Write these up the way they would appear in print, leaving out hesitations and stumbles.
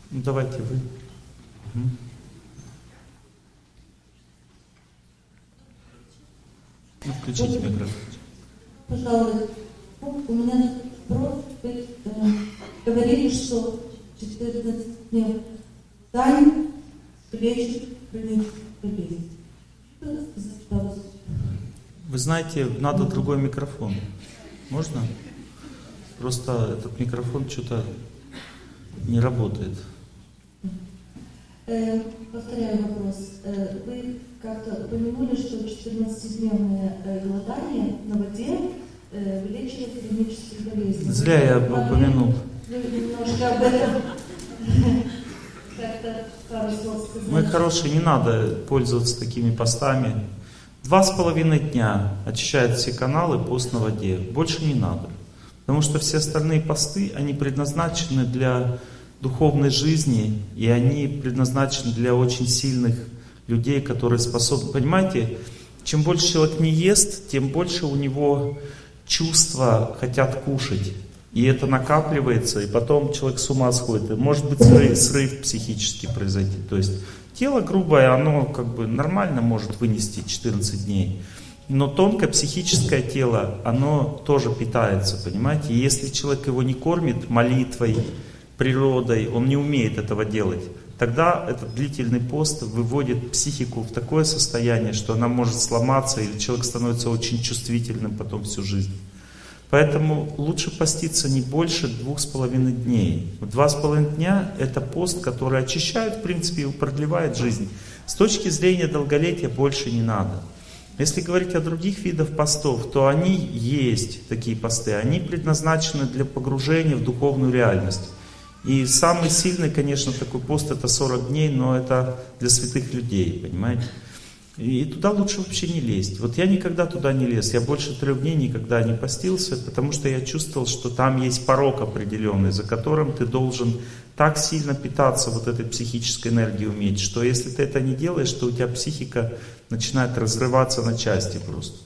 Ну, давайте вы. Угу. Ну, включите микрофон. Пожалуйста, у меня вопрос. Вы говорили, что 14 дней тайн лечит хроническую болезнь. Что сказать, пожалуйста? Вы знаете, надо другой микрофон. Можно? Просто этот микрофон что-то не работает. Повторяю вопрос. Вы как-то упомянули, что 14-дневное голодание на воде вылечивает хронические болезни. Зря я упомянул. Вы немножко об этом как-то пару слов сказали. Мой хороший, не надо пользоваться такими постами. 2,5 дня очищают все каналы, пост на воде. Больше не надо. Потому что все остальные посты, они предназначены для духовной жизни, и они предназначены для очень сильных людей, которые способны... Понимаете, чем больше человек не ест, тем больше у него чувства хотят кушать. И это накапливается, и потом человек с ума сходит. И может быть срыв психический произойти. То есть тело грубое, оно как бы нормально может вынести 14 дней. Но тонкое психическое тело, оно тоже питается, понимаете? И если человек его не кормит молитвой, природой, он не умеет этого делать, тогда этот длительный пост выводит психику в такое состояние, что она может сломаться, или человек становится очень чувствительным потом всю жизнь. Поэтому лучше поститься не больше 2,5 дней. 2,5 дня — это пост, который очищает, в принципе, и продлевает жизнь. С точки зрения долголетия больше не надо. Если говорить о других видах постов, то они есть, такие посты, они предназначены для погружения в духовную реальность. И самый сильный, конечно, такой пост — это 40 дней, но это для святых людей, понимаете? И туда лучше вообще не лезть. Вот я никогда туда не лез, я больше 3 дней никогда не постился, потому что я чувствовал, что там есть порок определенный, за которым ты должен так сильно питаться вот этой психической энергией уметь, что если ты это не делаешь, то у тебя психика начинает разрываться на части просто.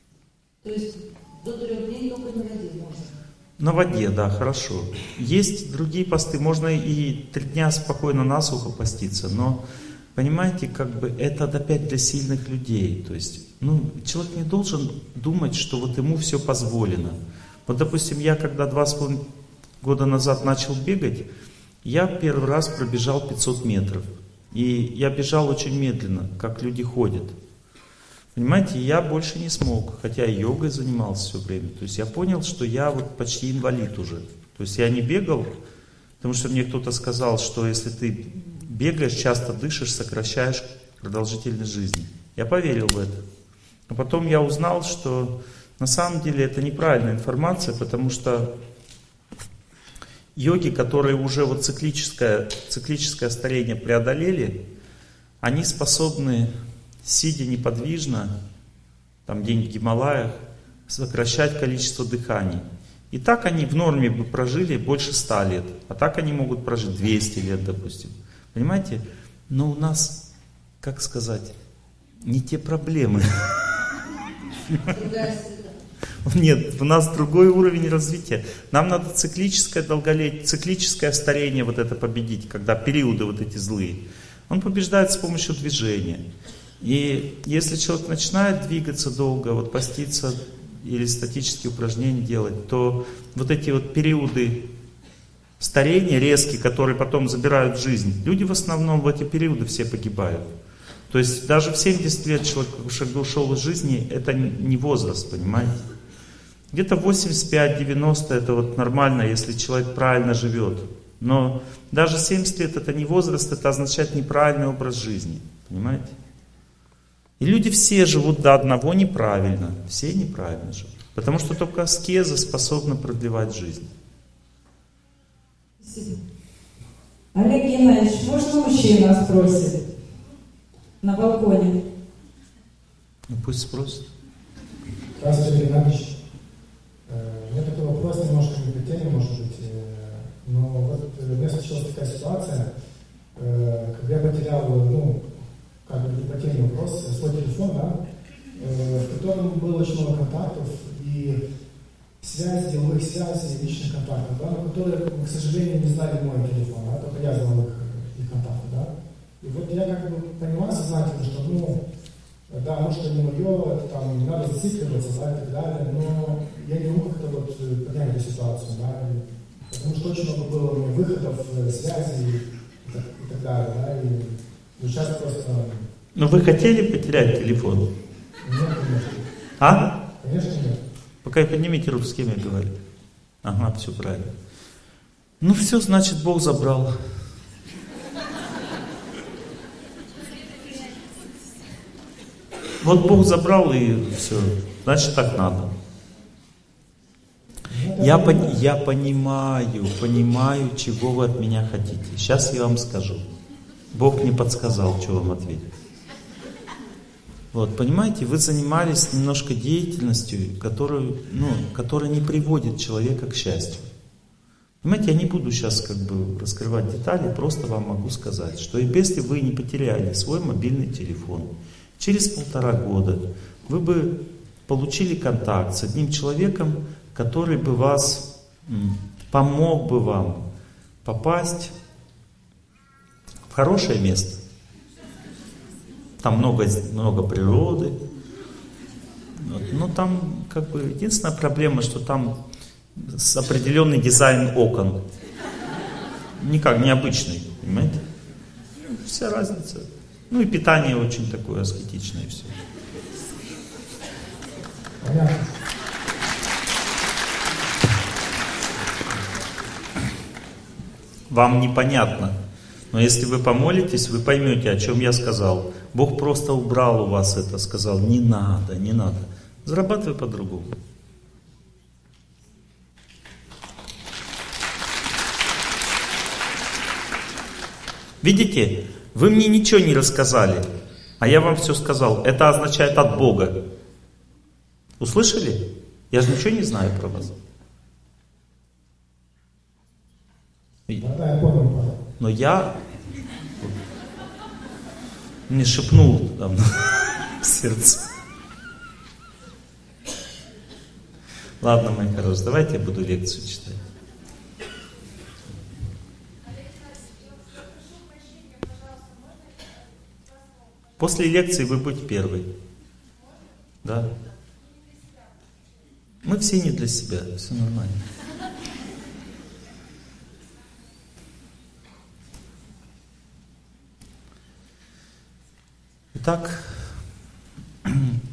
То есть до 3 дней только на воде можно? На воде, да, хорошо. Есть другие посты, можно и 3 дня спокойно насухо поститься, но, понимаете, как бы это опять для сильных людей. То есть, человек не должен думать, что вот ему все позволено. Вот, допустим, я когда 2,5 года назад начал бегать, я первый раз пробежал 500 метров. И я бежал очень медленно, как люди ходят. Понимаете, я больше не смог, хотя и йогой занимался все время. То есть я понял, что я вот почти инвалид уже. То есть я не бегал, потому что мне кто-то сказал, что если ты бегаешь, часто дышишь, сокращаешь продолжительность жизни. Я поверил в это. А потом я узнал, что на самом деле это неправильная информация, потому что йоги, которые уже вот циклическое старение преодолели, они способны, сидя неподвижно, там где-нибудь в Гималаях, сокращать количество дыханий. И так они в норме бы прожили больше 100 лет, а так они могут прожить 200 лет, допустим. Понимаете? Но у нас, как сказать, не те проблемы. Нет, у нас другой уровень развития. Нам надо циклическое долголетие, циклическое старение вот это победить, когда периоды вот эти злые. Он побеждает с помощью движения. И если человек начинает двигаться долго, вот поститься или статические упражнения делать, то вот эти вот периоды старения резкие, которые потом забирают жизнь, люди в основном в эти периоды все погибают. То есть даже в 70 лет человек уже ушел из жизни, это не возраст, понимаете? Где-то 85-90 это вот нормально, если человек правильно живет. Но даже 70 лет это не возраст, это означает неправильный образ жизни, понимаете? И люди все живут до одного неправильно, все неправильно живут. Потому что только аскеза способна продлевать жизнь. Спасибо. Олег Геннадьевич, можно мужчина спросит? На балконе. Ну пусть спросит. Здравствуйте, Олег Геннадьевич. У меня такой вопрос, немножко не по теме, может быть. Но вот у меня случилась такая ситуация, когда я потерял, как бы не по теме вопрос, свой телефон, да, в котором было очень много контактов и связей, деловых связей, личных контактов, да, но которые, к сожалению, не знали мой телефон, да, только я знал их понимаю сознательно, что, ну, да, может, это не мое, там, не надо зацикливаться, да, и так далее, но я не могу как-то вот понять эту ситуацию, да, потому что очень много было у меня выходов, связей и так далее, да, и сейчас просто... Ну вы хотели потерять телефон? Нет, конечно. А? Конечно, нет. Пока поднимите руку, с кем я говорю. Ага, все правильно. Ну все, значит, Бог забрал. Вот Бог забрал и все. Значит, так надо. Я понимаю, чего вы от меня хотите. Сейчас я вам скажу. Бог не подсказал, что вам ответить. Вот, понимаете, вы занимались немножко деятельностью, которая не приводит человека к счастью. Понимаете, я не буду сейчас раскрывать детали, просто вам могу сказать, что если вы не потеряли свой мобильный телефон, через 1,5 года вы бы получили контакт с одним человеком, который бы помог бы вам попасть в хорошее место. Там много природы. Вот. Но там единственная проблема, что там определенный дизайн окон. Никак необычный, понимаете? Вся разница. Ну и питание очень такое аскетичное и все. Понятно. Вам непонятно. Но если вы помолитесь, вы поймете, о чем я сказал. Бог просто убрал у вас это, сказал, не надо, не надо. Зарабатывай по-другому. Видите, вы мне ничего не рассказали, а я вам все сказал. Это означает от Бога. Услышали? Я же ничего не знаю про вас. Да, я понял. Но я мне шепнул там в сердце. Ладно, мои хорошие, давайте я буду лекцию читать. После лекции вы будете первый. Да? Мы все не для себя, все нормально. Итак, к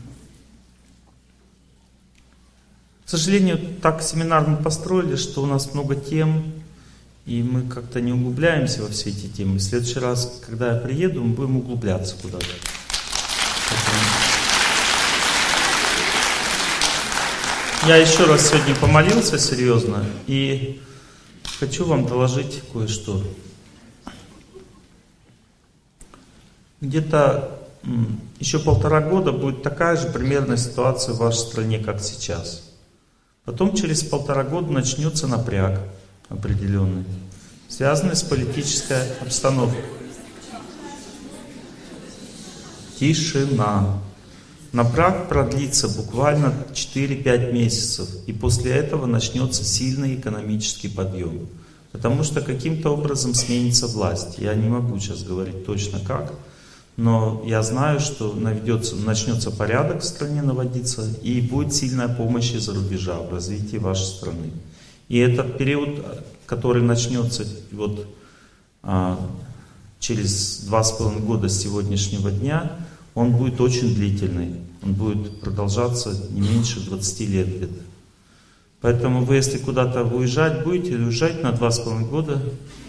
сожалению, так семинар мы построили, что у нас много тем, и мы как-то не углубляемся во все эти темы. В следующий раз, когда я приеду, мы будем углубляться куда-то. Я еще раз сегодня помолился серьезно и хочу вам доложить кое-что. Где-то еще 1,5 года будет такая же примерная ситуация в вашей стране, как сейчас. Потом через 1,5 года начнется напряг определенный, связанный с политической обстановкой. Тишина. Напряг продлится буквально 4-5 месяцев, и после этого начнется сильный экономический подъем. Потому что каким-то образом сменится власть. Я не могу сейчас говорить точно как, но я знаю, что начнется порядок в стране наводиться, и будет сильная помощь из-за рубежа в развитии вашей страны. И этот период, который начнется через 2,5 года с сегодняшнего дня, он будет очень длительный. Он будет продолжаться не меньше 20 лет где-то. Поэтому вы, если куда-то уезжать будете, уезжать на 2,5 года.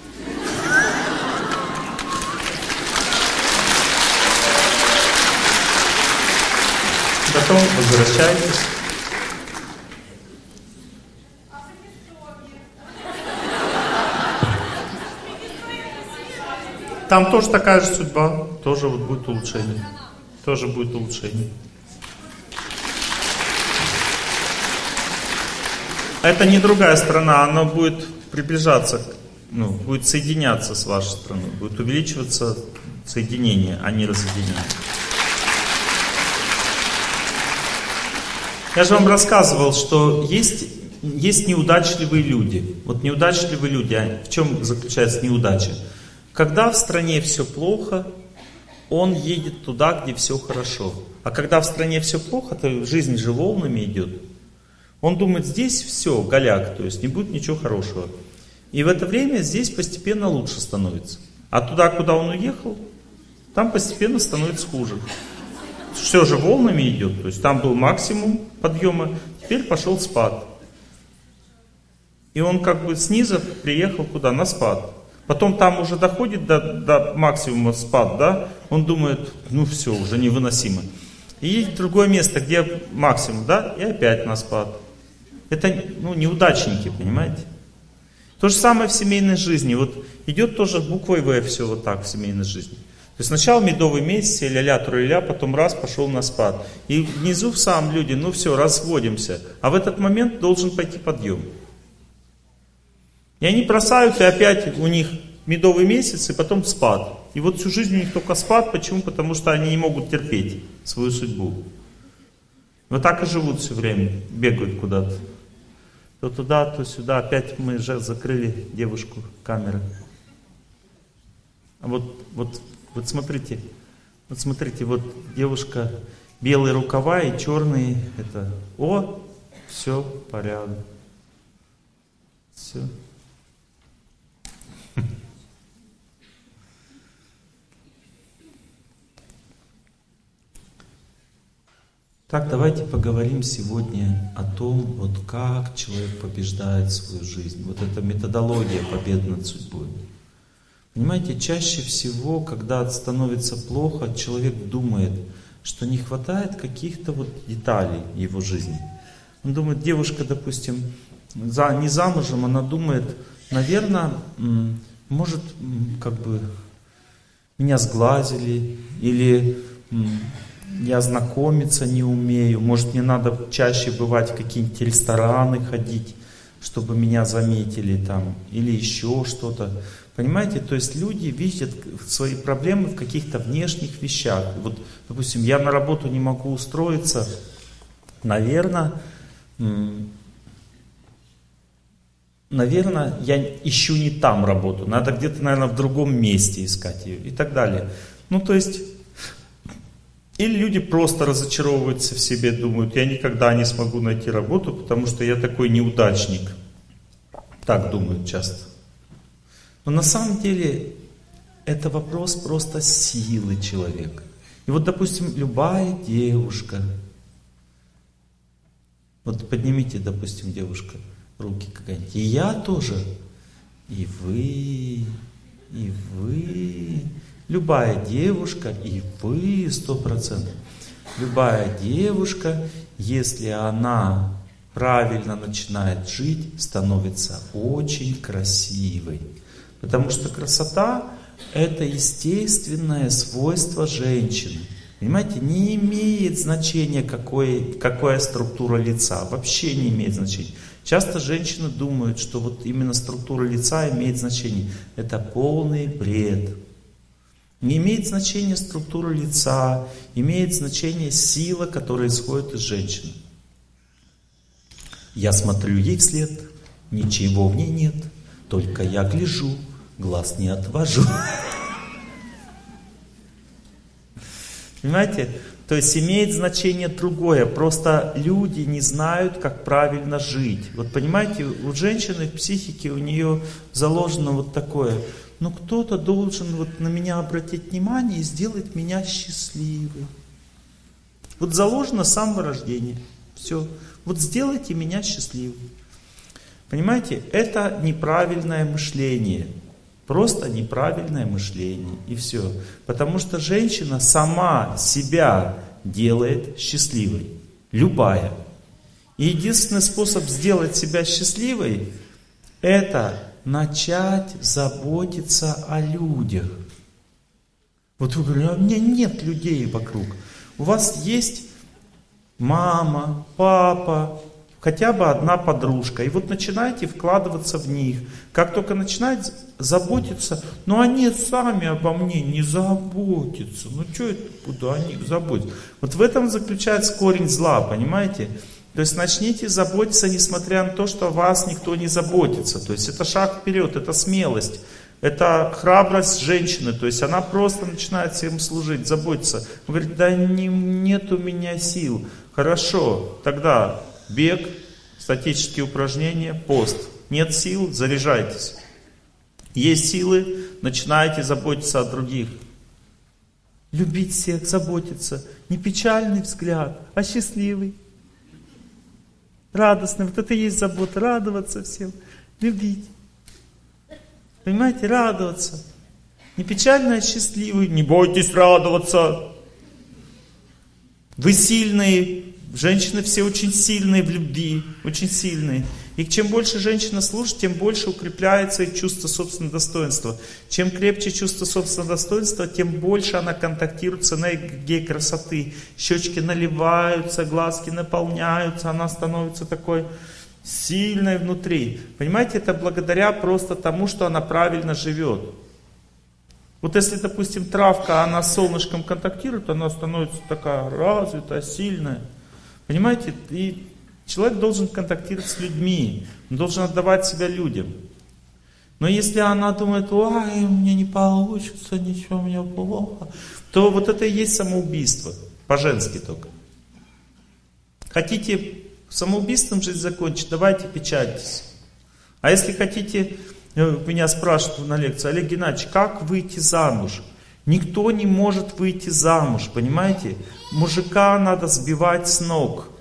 Потом возвращайтесь. Там тоже такая же судьба, тоже будет улучшение. Тоже будет улучшение. Это не другая страна, она будет приближаться, будет соединяться с вашей страной, будет увеличиваться соединение, а не разъединение. Я же вам рассказывал, что есть неудачливые люди. Вот неудачливые люди, в чем заключается неудача? Когда в стране все плохо, он едет туда, где все хорошо. А когда в стране все плохо, то жизнь же волнами идет. Он думает, здесь все, голяк, то есть не будет ничего хорошего. И в это время здесь постепенно лучше становится. А туда, куда он уехал, там постепенно становится хуже. Все же волнами идет, то есть там был максимум подъема, теперь пошел спад. И он как бы снизу приехал куда? На спад. Потом там уже доходит до максимума спад, да? Он думает, ну все, уже невыносимо. И едет в другое место, где максимум, да? И опять на спад. Это, неудачники, понимаете? То же самое в семейной жизни. Вот идет тоже буквой В все вот так в семейной жизни. То есть сначала медовый месяц, ля-ля, труля, потом раз пошел на спад. И внизу в самом люди, ну все, разводимся. А в этот момент должен пойти подъем. И они бросают, и опять у них медовый месяц, и потом спад. И вот всю жизнь у них только спад. Почему? Потому что они не могут терпеть свою судьбу. Вот так и живут все время, бегают куда-то. То туда, то сюда. Опять мы же закрыли девушку камеры. А вот смотрите, вот девушка, белые рукава и черные, это, все, порядок. Все. Так, давайте поговорим сегодня о том, вот как человек побеждает свою жизнь. Вот эта методология победы над судьбой. Понимаете, чаще всего, когда становится плохо, человек думает, что не хватает каких-то вот деталей его жизни. Он думает, девушка, допустим, не замужем, она думает, наверное, может, как бы меня сглазили, или я знакомиться не умею, может, мне надо чаще бывать в какие-нибудь рестораны ходить, чтобы меня заметили там, или еще что-то. Понимаете, то есть люди видят свои проблемы в каких-то внешних вещах. Вот, допустим, я на работу не могу устроиться, наверное, я ищу не там работу, надо где-то, наверное, в другом месте искать ее и так далее. Ну, то есть, или люди просто разочаровываются в себе, думают, я никогда не смогу найти работу, потому что я такой неудачник. Так думают часто. Но на самом деле это вопрос просто силы человека. И вот, допустим, любая девушка, вот поднимите, допустим, девушка, руки какая-нибудь, и я тоже, и вы, любая девушка, и вы 100%. Любая девушка, если она правильно начинает жить, становится очень красивой. Потому что красота — это естественное свойство женщины. Понимаете, не имеет значения, какая структура лица. Вообще не имеет значения. Часто женщины думают, что вот именно структура лица имеет значение. Это полный бред. Не имеет значения структура лица, имеет значение сила, которая исходит из женщины. Я смотрю ей вслед, ничего в ней нет, только я гляжу, глаз не отвожу. Понимаете? То есть имеет значение другое. Просто люди не знают, как правильно жить. Вот понимаете, у женщины в психике у нее заложено вот такое. Но кто-то должен вот на меня обратить внимание и сделать меня счастливой. Вот заложено с самого рождения. Все. Вот сделайте меня счастливой. Понимаете, это неправильное мышление. Просто неправильное мышление. И все. Потому что женщина сама себя делает счастливой. Любая. И единственный способ сделать себя счастливой — это начать заботиться о людях. Вот вы говорите, а у меня нет людей вокруг. У вас есть мама, папа, хотя бы одна подружка. И вот начинаете вкладываться в них. Как только начинаете заботиться, но они сами обо мне не заботятся. Ну что это, буду о них заботиться? Вот в этом заключается корень зла, понимаете? То есть начните заботиться, несмотря на то, что о вас никто не заботится. То есть это шаг вперед, это смелость. Это храбрость женщины, то есть она просто начинает всем служить, заботиться. Он говорит, да нет у меня сил. Хорошо, тогда бег, статические упражнения, пост. Нет сил, заряжайтесь. Есть силы, начинайте заботиться о других. Любить всех, заботиться. Не печальный взгляд, а счастливый. Радостный. Вот это и есть забота. Радоваться всем. Любить. Понимаете, радоваться. Не печальный, а счастливый. Не бойтесь радоваться. Вы сильные. Женщины все очень сильные в любви. Очень сильные. И чем больше женщина служит, тем больше укрепляется их чувство собственного достоинства. Чем крепче чувство собственного достоинства, тем больше она контактирует с энергией красоты. Щечки наливаются, глазки наполняются, она становится такой сильной внутри. Понимаете, это благодаря просто тому, что она правильно живет. Вот если, допустим, травка, она с солнышком контактирует, она становится такая развитая, сильная. Понимаете, и человек должен контактировать с людьми, он должен отдавать себя людям. Но если она думает, ой, мне не получится, ничего, мне плохо, то вот это и есть самоубийство, по-женски только. Хотите самоубийством жизнь закончить, давайте печальтесь. А если хотите, меня спрашивают на лекции, Олег Геннадьевич, как выйти замуж? Никто не может выйти замуж, понимаете? Мужика надо сбивать с ног.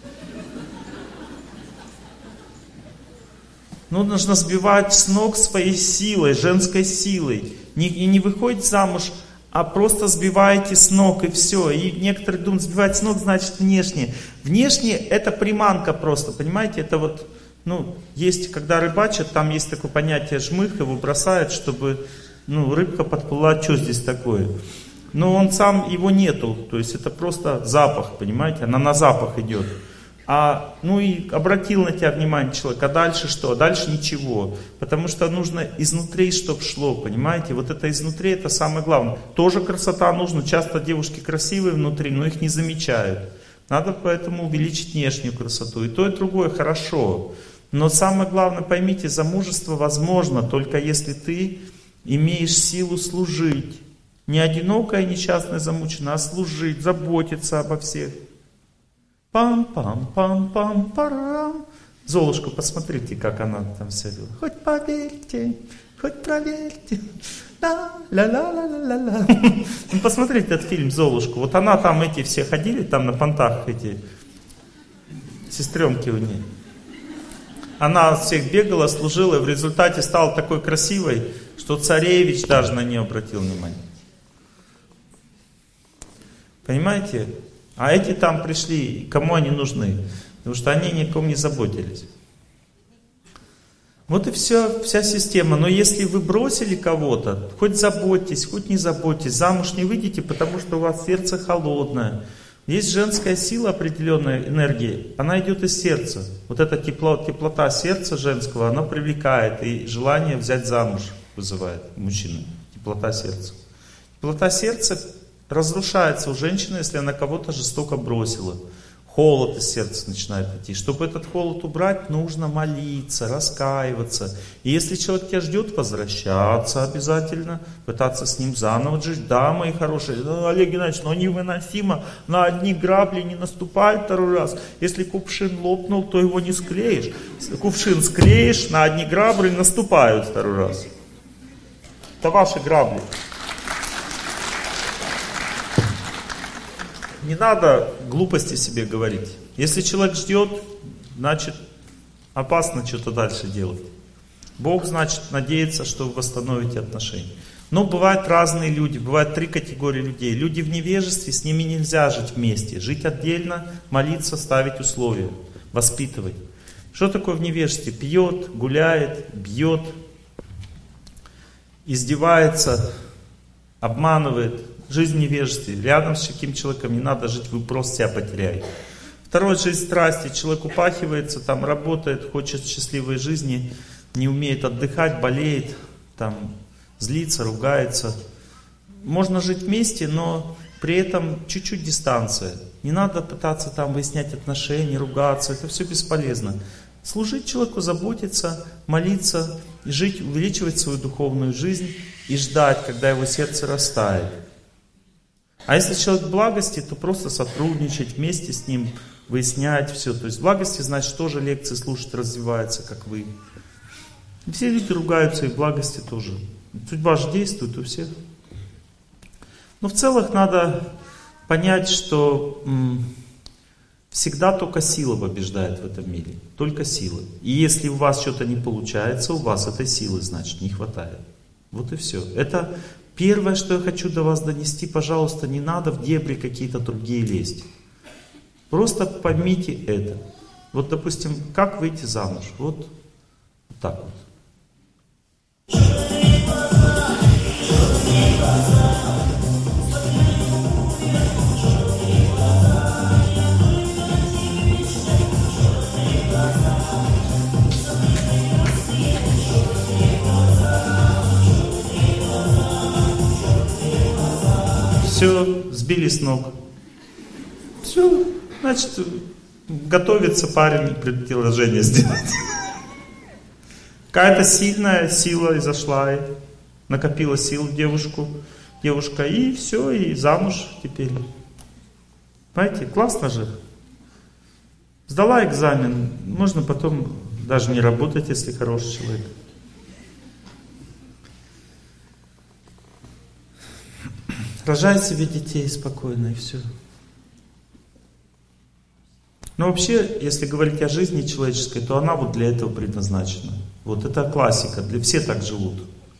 Ну, нужно сбивать с ног своей силой, женской силой. И не выходит замуж, а просто сбиваете с ног и все. И некоторые думают, сбивать с ног значит внешне. Внешне это приманка просто, понимаете? Это вот, есть, когда рыбачат, там есть такое понятие жмых, его бросают, чтобы, рыбка подплыла, что здесь такое? Но он сам, его нету, то есть это просто запах, понимаете? Она на запах идет. И обратил на тебя внимание человек, а дальше что? А дальше ничего. Потому что нужно изнутри, чтобы шло, понимаете? Вот это изнутри, это самое главное. Тоже красота нужна. Часто девушки красивые внутри, но их не замечают. Надо поэтому увеличить внешнюю красоту. И то, и другое хорошо. Но самое главное, поймите, замужество возможно, только если ты имеешь силу служить. Не одинокая, несчастная, замученная, а служить, заботиться обо всех. Пам-пам-пам-пам-парам. Золушку, посмотрите, как она там вся делала. Хоть поверьте, хоть проверьте. Ла-ла-ла-ла-ла-ла. Посмотрите этот фильм «Золушку». Вот она там, эти все ходили, там на понтах, эти сестренки у нее. Она всех бегала, служила, и в результате стала такой красивой, что царевич даже на нее обратил внимание. Понимаете? А эти там пришли, кому они нужны? Потому что они ни о ком не заботились. Вот и вся система. Но если вы бросили кого-то, хоть заботьтесь, хоть не заботьтесь, замуж не выйдете, потому что у вас сердце холодное. Есть женская сила, определенная энергия, она идет из сердца. Вот эта теплота сердца женского, она привлекает, и желание взять замуж вызывает мужчину. Теплота сердца. Теплота сердца разрушается у женщины, если она кого-то жестоко бросила. Холод из сердца начинает идти. Чтобы этот холод убрать, нужно молиться, раскаиваться. И если человек тебя ждет, возвращаться обязательно, пытаться с ним заново жить. Да, мои хорошие, Олег Геннадьевич, но невыносимо, на одни грабли не наступать второй раз. Если кувшин лопнул, то его не склеишь. Кувшин склеишь, на одни грабли наступают второй раз. Это ваши грабли. Не надо глупости себе говорить. Если человек ждет, значит опасно что-то дальше делать. Бог, значит, надеется, что вы восстановите отношения. Но бывают разные люди, бывают 3 категории людей. Люди в невежестве, с ними нельзя жить вместе. Жить отдельно, молиться, ставить условия, воспитывать. Что такое в невежестве? Пьет, гуляет, бьет, издевается, обманывает. Жизнь в невежестве. Рядом с таким человеком не надо жить, вы просто себя потеряете. Второе, жизнь страсти. Человек упахивается, там работает, хочет счастливой жизни, не умеет отдыхать, болеет, там злится, ругается. Можно жить вместе, но при этом чуть-чуть дистанция. Не надо пытаться там выяснять отношения, ругаться, это все бесполезно. Служить человеку, заботиться, молиться, жить, увеличивать свою духовную жизнь и ждать, когда его сердце растает. А если человек в благости, то просто сотрудничать вместе с ним, выяснять все. То есть в благости, значит, тоже лекции слушать, развивается, как вы. И все люди ругаются, и в благости тоже. Судьба же действует у всех. Но в целом надо понять, что всегда только сила побеждает в этом мире. Только сила. И если у вас что-то не получается, у вас этой силы, значит, не хватает. Вот и все. Это первое, что я хочу до вас донести. Пожалуйста, не надо в дебри какие-то другие лезть. Просто поймите это. Вот, допустим, как выйти замуж? Вот так вот. Все, сбили с ног. Все, значит, готовится парень предложение сделать. Какая-то сильная сила изошла, и накопила сил девушка, и все, и замуж теперь. Понимаете, классно же. Сдала экзамен, можно потом даже не работать, если хороший человек. Рожай себе детей спокойно, и все. Но вообще, если говорить о жизни человеческой, то она вот для этого предназначена. Вот это классика, все так живут.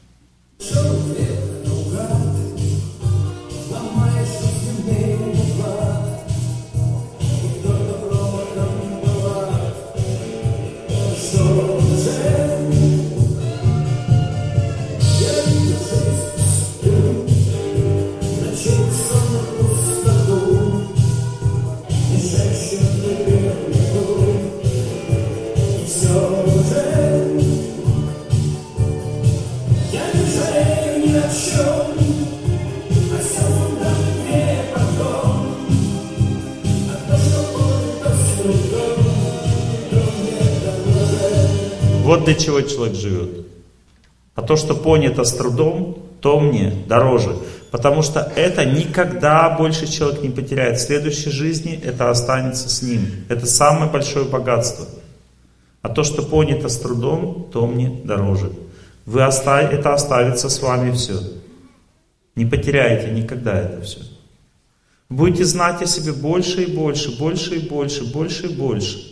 Вот для чего человек живет. А то, что понято с трудом, то мне дороже. Потому что это никогда больше человек не потеряет. В следующей жизни это останется с ним. Это самое большое богатство. А то, что понято с трудом, то мне дороже. Это останется с вами все. Не потеряете никогда это все. Будете знать о себе больше и больше, больше и больше, больше и больше.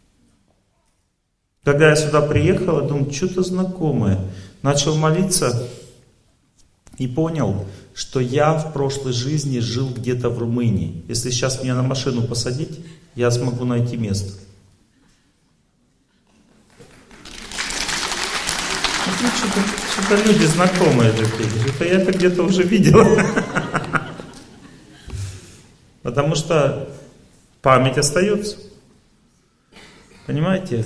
Когда я сюда приехал, я думал, что-то знакомое. Начал молиться и понял, что я в прошлой жизни жил где-то в Румынии. Если сейчас меня на машину посадить, я смогу найти место. Что-то люди знакомые такие. Это я это где-то уже видел. Потому что память остается. Понимаете?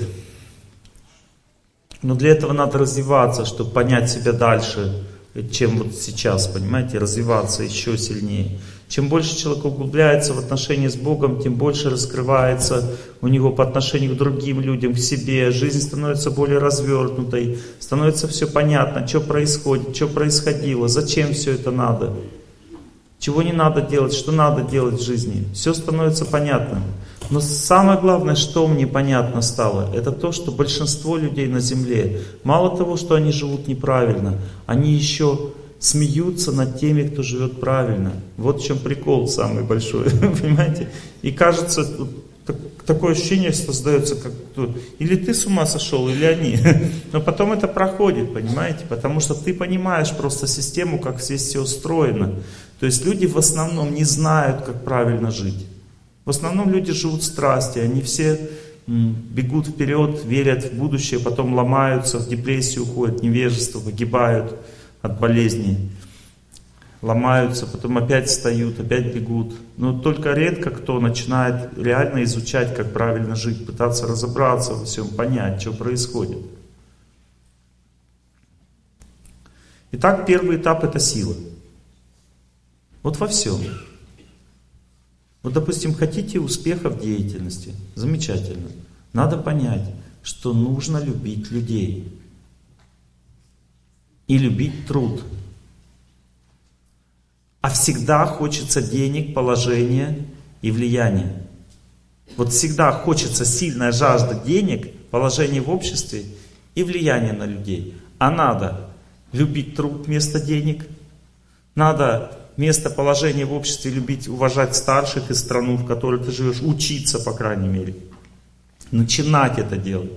Но для этого надо развиваться, чтобы понять себя дальше, чем вот сейчас, понимаете, развиваться еще сильнее. Чем больше человек углубляется в отношения с Богом, тем больше раскрывается у него по отношению к другим людям, к себе. Жизнь становится более развернутой, становится все понятно, что происходит, что происходило, зачем все это надо, чего не надо делать, что надо делать в жизни. Все становится понятным. Но самое главное, что мне понятно стало, это то, что большинство людей на земле, мало того, что они живут неправильно, они еще смеются над теми, кто живет правильно. Вот в чем прикол самый большой, понимаете? И кажется, такое ощущение создается, как или ты с ума сошел, или они. Но потом это проходит, понимаете? Потому что ты понимаешь просто систему, как здесь все устроено. То есть люди в основном не знают, как правильно жить. В основном люди живут в страсти, они все бегут вперед, верят в будущее, потом ломаются, в депрессию уходят, в невежество, погибают от болезней, ломаются, потом опять встают, опять бегут. Но только редко кто начинает реально изучать, как правильно жить, пытаться разобраться во всем, понять, что происходит. Итак, первый этап — это сила. Вот во всем. Вот, допустим, хотите успеха в деятельности, замечательно. Надо понять, что нужно любить людей. и любить труд. А всегда хочется денег, положения и влияния. Вот всегда хочется сильная жажда денег, положения в обществе и влияния на людей. А надо любить труд вместо денег. Надо вместо положения в обществе любить, уважать старших и страну, в которой ты живешь, учиться, по крайней мере. Начинать это делать.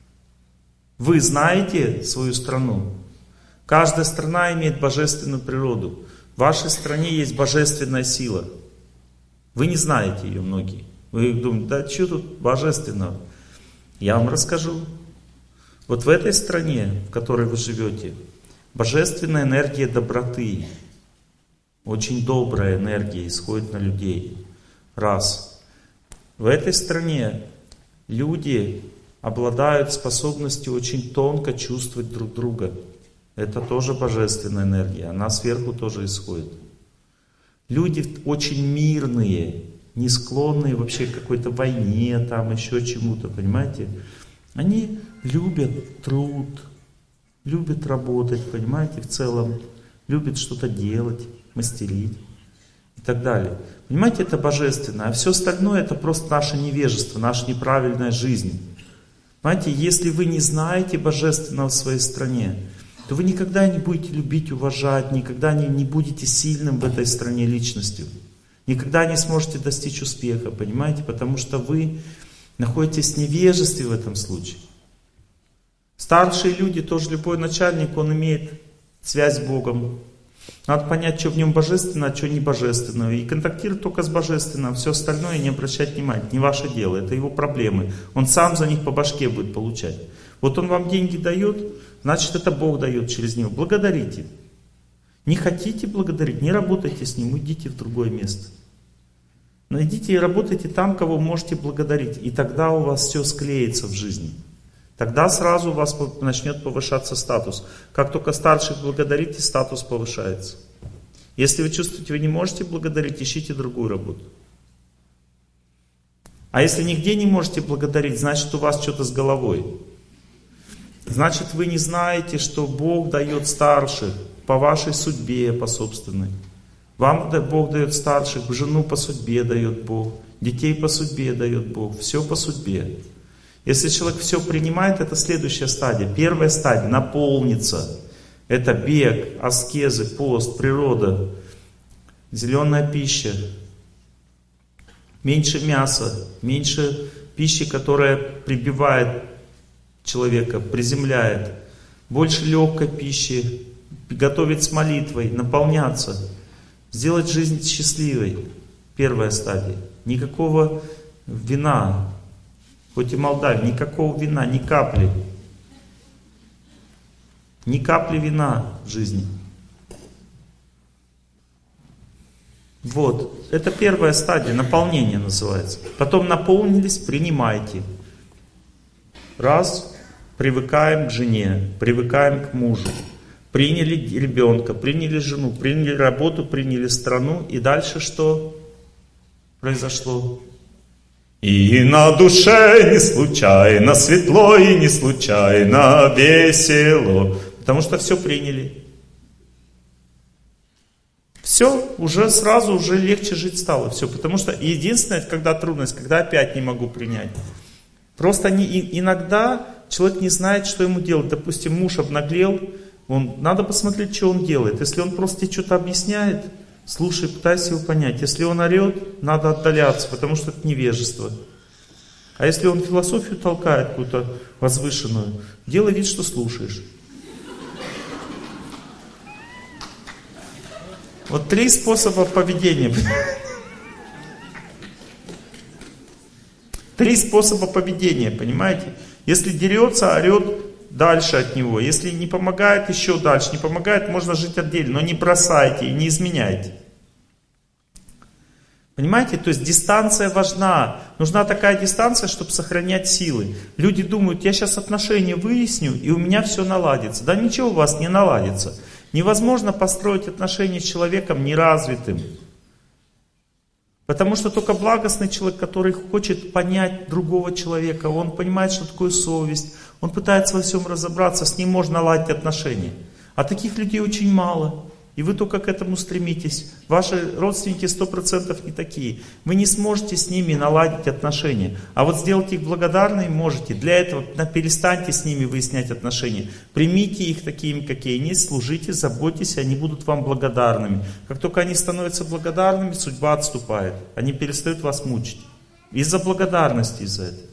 Вы знаете свою страну? Каждая страна имеет божественную природу. В вашей стране есть божественная сила. Вы не знаете ее многие. Вы думаете, да что тут божественного? Я вам расскажу. Вот в этой стране, в которой вы живете, божественная энергия доброты, очень добрая энергия исходит на людей. Раз. В этой стране люди обладают способностью очень тонко чувствовать друг друга. Это тоже божественная энергия, она сверху тоже исходит. Люди очень мирные, не склонные вообще к какой-то войне, там еще чему-то, понимаете? Они любят труд, любят работать, понимаете, в целом, любят что-то делать, мастерить и так далее. Понимаете, это божественно, а все остальное это просто наше невежество, наша неправильная жизнь. Понимаете, если вы не знаете божественного в своей стране, то вы никогда не будете любить, уважать, никогда не будете сильным в этой стране личностью. Никогда не сможете достичь успеха, понимаете? Потому что вы находитесь в невежестве в этом случае. Старшие люди, тоже любой начальник, он имеет связь с Богом. Надо понять, что в нем божественно, а что не божественно. И контактировать только с божественным, все остальное не обращать внимания. Это не ваше дело, это его проблемы. Он сам за них по башке будет получать. Вот он вам деньги дает, значит это Бог дает через него. Благодарите. Не хотите благодарить, не работайте с ним, уйдите в другое место. Найдите и работайте там, кого можете благодарить. И тогда у вас все склеится в жизни. Тогда сразу у вас начнет повышаться статус. Как только старших благодарите, статус повышается. Если вы чувствуете, вы не можете благодарить, ищите другую работу. А если нигде не можете благодарить, значит у вас что-то с головой. Значит вы не знаете, что Бог дает старших по вашей судьбе, по собственной. Вам Бог дает старших, жену по судьбе дает Бог, детей по судьбе дает Бог, все по судьбе. Если человек все принимает, это следующая стадия. Первая стадия — наполниться. Это бег, аскезы, пост, природа, зеленая пища, меньше мяса, меньше пищи, которая прибивает человека, приземляет, больше легкой пищи, готовить с молитвой, наполняться, сделать жизнь счастливой. Первая стадия. Никакого вина, хоть и Молдавия, никакого вина, ни капли. Ни капли вина в жизни. Вот, это первая стадия, наполнение называется. Потом наполнились, принимайте. Раз, привыкаем к жене, привыкаем к мужу. Приняли ребенка, приняли жену, приняли работу, приняли страну. И дальше что произошло? И на душе не случайно, светло и не случайно, весело. Потому что все приняли. Все, уже сразу уже легче жить стало. Все, потому что единственное, когда трудность, когда опять не могу принять. Просто иногда человек не знает, что ему делать. Допустим, муж обнаглел, надо посмотреть, что он делает. Если он просто тебе что-то объясняет, слушай, пытайся его понять. Если он орет, надо отдаляться, потому что это невежество. А если он философию толкает, какую-то возвышенную, делай вид, что слушаешь. Вот 3 способа поведения. 3 способа поведения, понимаете? Если дерется, орет, дальше от него. Если не помогает, еще дальше. Не помогает, можно жить отдельно, но не бросайте и не изменяйте. Понимаете? То есть дистанция важна. Нужна такая дистанция, чтобы сохранять силы. Люди думают, я сейчас отношения выясню, и у меня все наладится. Да ничего у вас не наладится. Невозможно построить отношения с человеком неразвитым. Потому что только благостный человек, который хочет понять другого человека, он понимает, что такое совесть, он пытается во всем разобраться, с ним можно наладить отношения. А таких людей очень мало. И вы только к этому стремитесь. Ваши родственники 100% не такие. Вы не сможете с ними наладить отношения. А вот сделать их благодарными можете. Для этого перестаньте с ними выяснять отношения. Примите их такими, какие они, служите, заботьтесь, они будут вам благодарными. Как только они становятся благодарными, судьба отступает. Они перестают вас мучить. Из-за благодарности, из-за этого.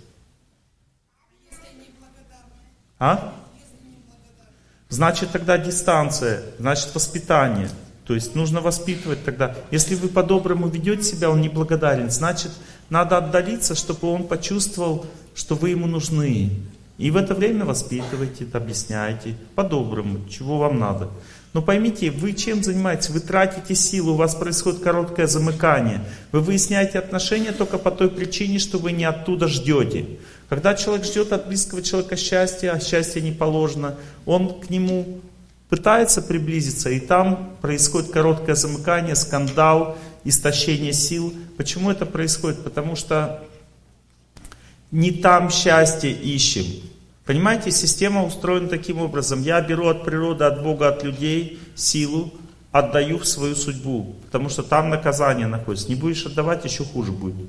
А? Значит, тогда дистанция, значит, воспитание. То есть нужно воспитывать тогда. Если вы по-доброму ведете себя, он неблагодарен, значит, надо отдалиться, чтобы он почувствовал, что вы ему нужны. И в это время воспитывайте, объясняйте по-доброму, чего вам надо. Но поймите, вы чем занимаетесь? Вы тратите силу, у вас происходит короткое замыкание. Вы выясняете отношения только по той причине, что вы не оттуда ждете. Когда человек ждет от близкого человека счастья, а счастье не положено, он к нему пытается приблизиться, и там происходит короткое замыкание, скандал, истощение сил. Почему это происходит? Потому что не там счастье ищем. Понимаете, система устроена таким образом. Я беру от природы, от Бога, от людей силу, отдаю в свою судьбу, потому что там наказание находится. Не будешь отдавать, еще хуже будет.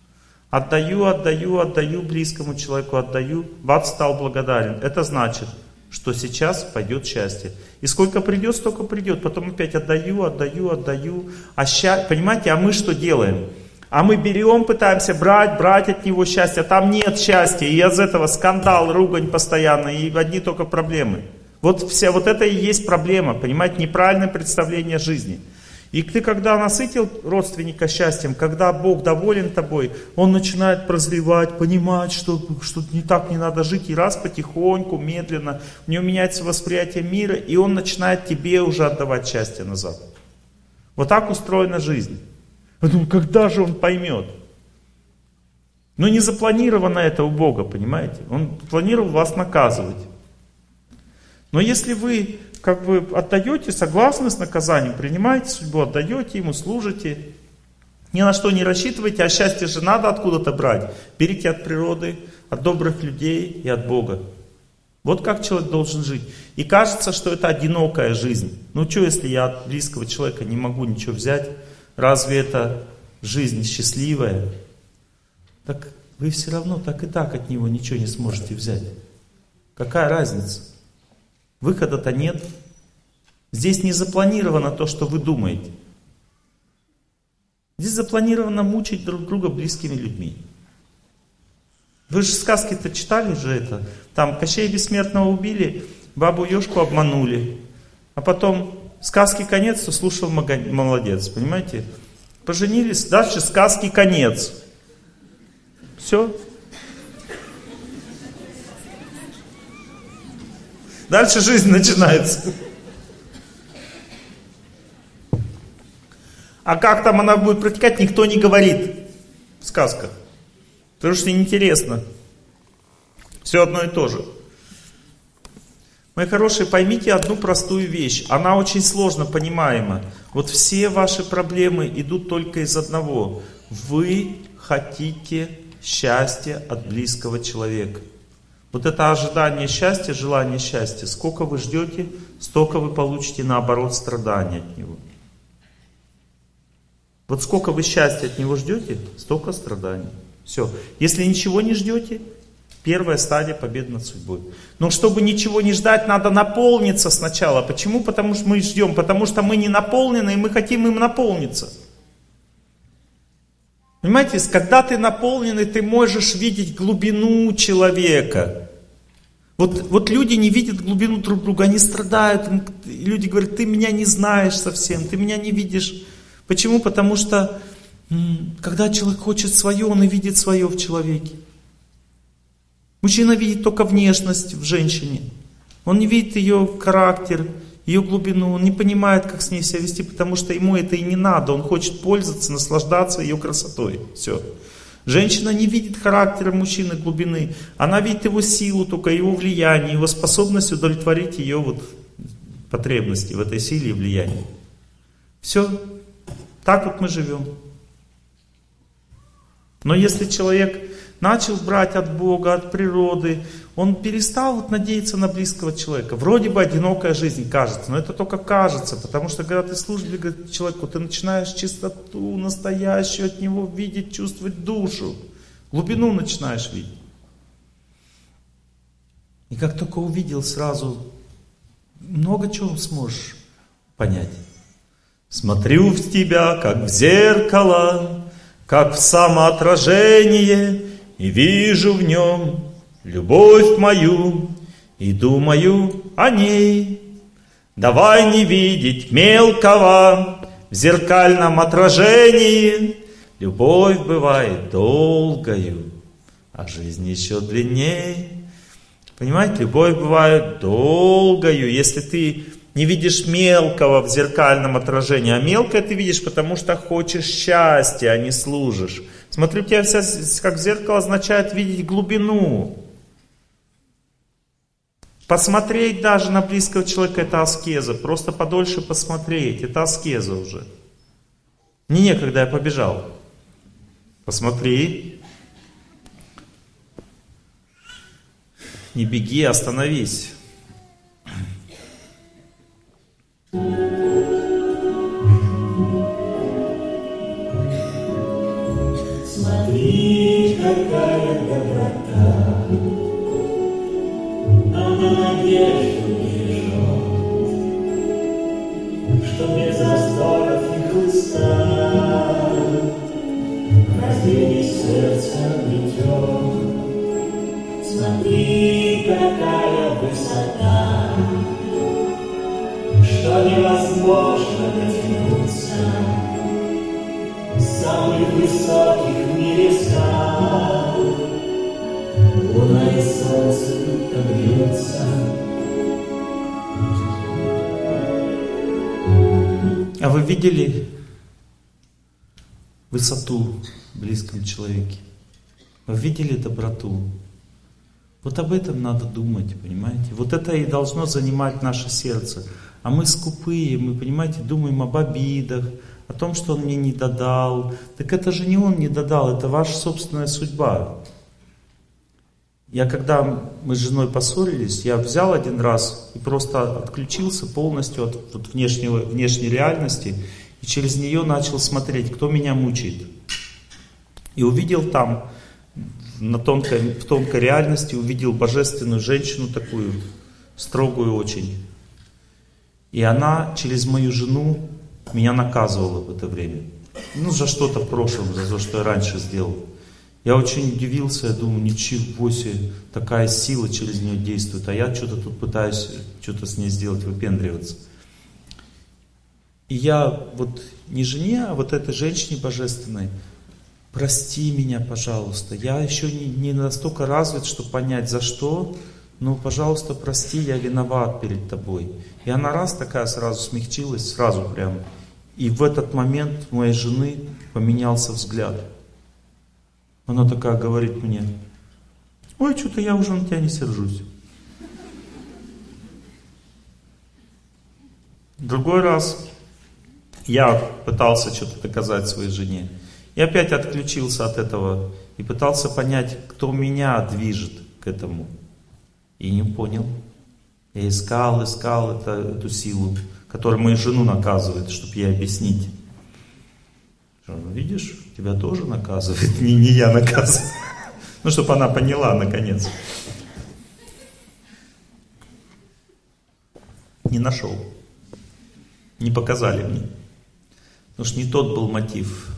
Отдаю близкому человеку, отдаю, бац, стал благодарен. Это значит, что сейчас пойдет счастье. И сколько придет, столько придет. Потом опять отдаю. Понимаете, а мы что делаем? А мы берем, пытаемся брать от него счастье, а там нет счастья. И из этого скандал, ругань постоянно, и одни только проблемы. Вот это и есть проблема, понимаете, неправильное представление жизни. И ты, когда насытил родственника счастьем, когда Бог доволен тобой, он начинает прозревать, понимать, что не так не надо жить. И раз потихоньку, медленно, у него меняется восприятие мира, и он начинает тебе уже отдавать счастье назад. Вот так устроена жизнь. Я думаю, когда же он поймет? Но не запланировано это у Бога, понимаете? Он планировал вас наказывать. Но если вы отдаете, согласны с наказанием, принимаете судьбу, отдаете ему, служите, ни на что не рассчитывайте, а счастье же надо откуда-то брать. Берите от природы, от добрых людей и от Бога. Вот как человек должен жить. И кажется, что это одинокая жизнь. Ну что, если я от близкого человека не могу ничего взять? Разве это жизнь счастливая? Так вы все равно так и так от него ничего не сможете взять. Какая разница? Выхода-то нет. Здесь не запланировано то, что вы думаете. Здесь запланировано мучить друг друга близкими людьми. Вы же сказки-то читали же это. Там Кощея Бессмертного убили, бабу Ежку обманули. А потом сказки конец, то слушал молодец. Понимаете? Поженились, дальше сказки конец. Все. Дальше жизнь начинается. А как там она будет протекать, никто не говорит в сказках. Потому что неинтересно. Все одно и то же. Мои хорошие, поймите одну простую вещь. Она очень сложно понимаема. Вот все ваши проблемы идут только из одного. Вы хотите счастья от близкого человека. Вот это ожидание счастья, желание счастья, сколько вы ждете, столько вы получите наоборот страдания от него. Вот сколько вы счастья от него ждете, столько страданий. Все. Если ничего не ждете, первая стадия победы над судьбой. Но чтобы ничего не ждать, надо наполниться сначала. Почему? Потому что мы ждем, потому что мы не наполнены, и мы хотим им наполниться. Понимаете, когда ты наполненный, ты можешь видеть глубину человека. Вот люди не видят глубину друг друга, они страдают. Люди говорят, ты меня не знаешь совсем, ты меня не видишь. Почему? Потому что, когда человек хочет свое, он и видит свое в человеке. Мужчина видит только внешность в женщине. Он не видит ее характер, ее глубину, он не понимает, как с ней себя вести, потому что ему это и не надо. Он хочет пользоваться, наслаждаться ее красотой. Все. Женщина не видит характера мужчины, глубины. Она видит его силу, только его влияние, его способность удовлетворить ее потребности в этой силе и влиянии. Все. Так вот мы живем. Но если человек начал брать от Бога, от природы, он перестал вот надеяться на близкого человека. Вроде бы одинокая жизнь кажется, но это только кажется, потому что когда ты служишь человеку, ты начинаешь чистоту настоящую от него видеть, чувствовать душу. Глубину начинаешь видеть. И как только увидел, сразу много чего сможешь понять. Смотрю в тебя, как в зеркало, как в самоотражение, и вижу в нем любовь мою, и думаю о ней. Давай не видеть мелкого в зеркальном отражении. Любовь бывает долгою, а жизнь еще длиннее. Понимаете, любовь бывает долгою, если ты не видишь мелкого в зеркальном отражении. А мелкое ты видишь, потому что хочешь счастья, а не служишь. Смотри, у тебя вся, как зеркало, означает видеть глубину. Посмотреть даже на близкого человека — это аскеза. Просто подольше посмотреть — это аскеза уже. Мне некогда, я побежал. Посмотри. Не беги, остановись. Смотри, какая доброта, она надежду бережет, что без раздоров и хлыста раздели сердце обретет. Смотри, какая высота, что невозможно дотянуться самых высоких в мире скал. Луна и солнце будто бьются. А вы видели высоту в близком человеке? Вы видели доброту? Вот об этом надо думать, понимаете? Вот это и должно занимать наше сердце. А мы скупые, мы, понимаете, думаем об обидах, о том, что он мне не додал. Так это же не он не додал, это ваша собственная судьба. Когда мы с женой поссорились, я взял один раз и просто отключился полностью от вот внешней реальности и через нее начал смотреть, кто меня мучает. И увидел там, в тонкой реальности, увидел божественную женщину такую, строгую очень. И она через мою жену меня наказывала в это время. За что-то в прошлом, за то, что я раньше сделал. Я очень удивился, я думаю, ничего себе, такая сила через нее действует, а я что-то тут пытаюсь что-то с ней сделать, выпендриваться. И я вот не жене, а вот этой женщине божественной: прости меня, пожалуйста, я еще не настолько развит, чтобы понять, за что, но, пожалуйста, прости, я виноват перед тобой. И она раз такая сразу смягчилась, сразу прям. И в этот момент у моей жены поменялся взгляд. Она такая говорит мне: ой, что-то я уже на тебя не сержусь. Другой раз я пытался что-то доказать своей жене. И опять отключился от этого и пытался понять, кто меня движет к этому. И не понял. Я искал эту силу, которая мою жену наказывает, чтобы ей объяснить. Видишь, тебя тоже наказывает, не я наказываю. Чтобы она поняла, наконец. Не нашел. Не показали мне. Потому что не тот был мотив.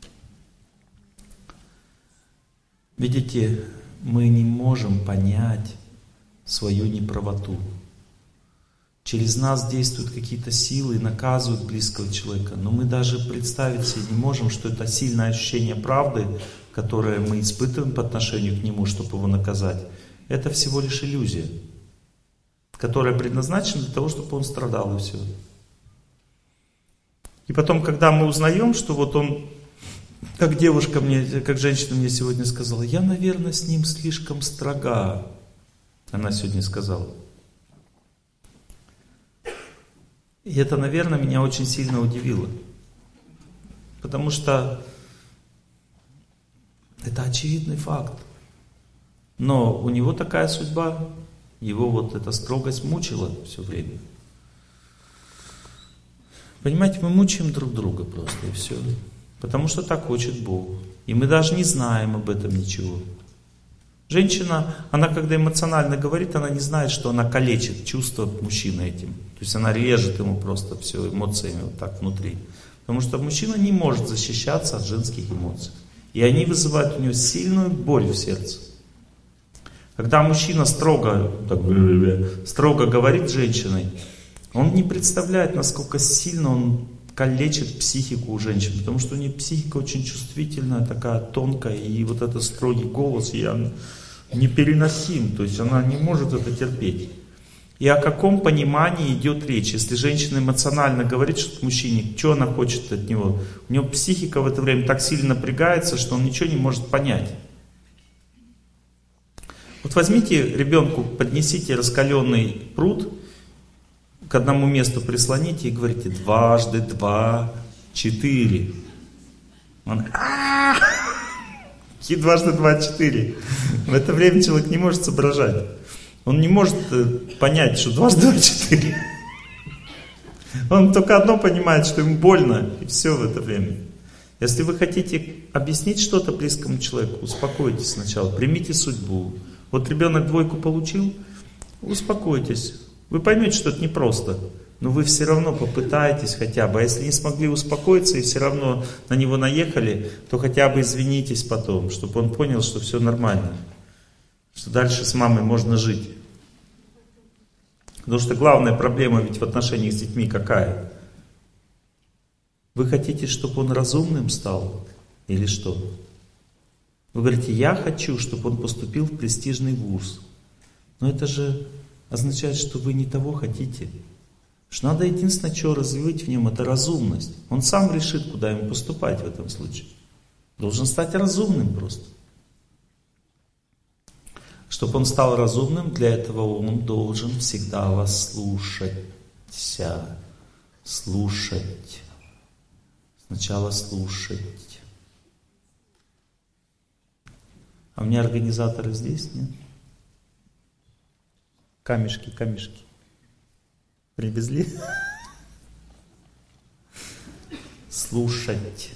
Видите, мы не можем понять свою неправоту. Через нас действуют какие-то силы и наказывают близкого человека. Но мы даже представить себе не можем, что это сильное ощущение правды, которое мы испытываем по отношению к нему, чтобы его наказать. Это всего лишь иллюзия, которая предназначена для того, чтобы он страдал, и все. И потом, когда мы узнаем, что вот он, как девушка мне, как женщина мне сегодня сказала: я, наверное, с ним слишком строга. Она сегодня сказала. И это, наверное, меня очень сильно удивило. Потому что это очевидный факт. Но у него такая судьба, его вот эта строгость мучила все время. Понимаете, мы мучаем друг друга просто, и все. Потому что так хочет Бог. И мы даже не знаем об этом ничего. Женщина, она когда эмоционально говорит, она не знает, что она калечит чувства мужчины этим. То есть она режет ему просто все эмоциями вот так внутри. Потому что мужчина не может защищаться от женских эмоций. И они вызывают у него сильную боль в сердце. Когда мужчина строго говорит с женщиной, он не представляет, насколько сильно он калечит психику у женщин. Потому что у нее психика очень чувствительная, такая тонкая. И вот этот строгий голос, непереносим. То есть она не может это терпеть. И о каком понимании идет речь? Если женщина эмоционально говорит что к мужчине, что она хочет от него? У него психика в это время так сильно напрягается, что он ничего не может понять. Вот возьмите ребенку, поднесите раскаленный пруд, к одному месту прислоните и говорите: 2 × 2 = 4. Он: какие 2 × 2 = 4? В это время человек не может соображать. Он не может понять, что 2 × 2 = 4. Он только одно понимает, что ему больно, и все в это время. Если вы хотите объяснить что-то близкому человеку, успокойтесь сначала, примите судьбу. Вот ребенок 2 получил, успокойтесь. Вы поймете, что это непросто, но вы все равно попытаетесь хотя бы. А если не смогли успокоиться и все равно на него наехали, то хотя бы извинитесь потом, чтобы он понял, что все нормально. Что дальше с мамой можно жить. Потому что главная проблема ведь в отношениях с детьми какая? Вы хотите, чтобы он разумным стал? Или что? Вы говорите: я хочу, чтобы он поступил в престижный вуз. Но это же означает, что вы не того хотите. Что надо единственное, что развивать в нем, это разумность. Он сам решит, куда ему поступать в этом случае. Должен стать разумным просто. Чтобы он стал разумным, для этого он должен всегда вас слушать. Слушать. Сначала слушать. А у меня организаторы здесь, нет? Камешки. Привезли? Слушать.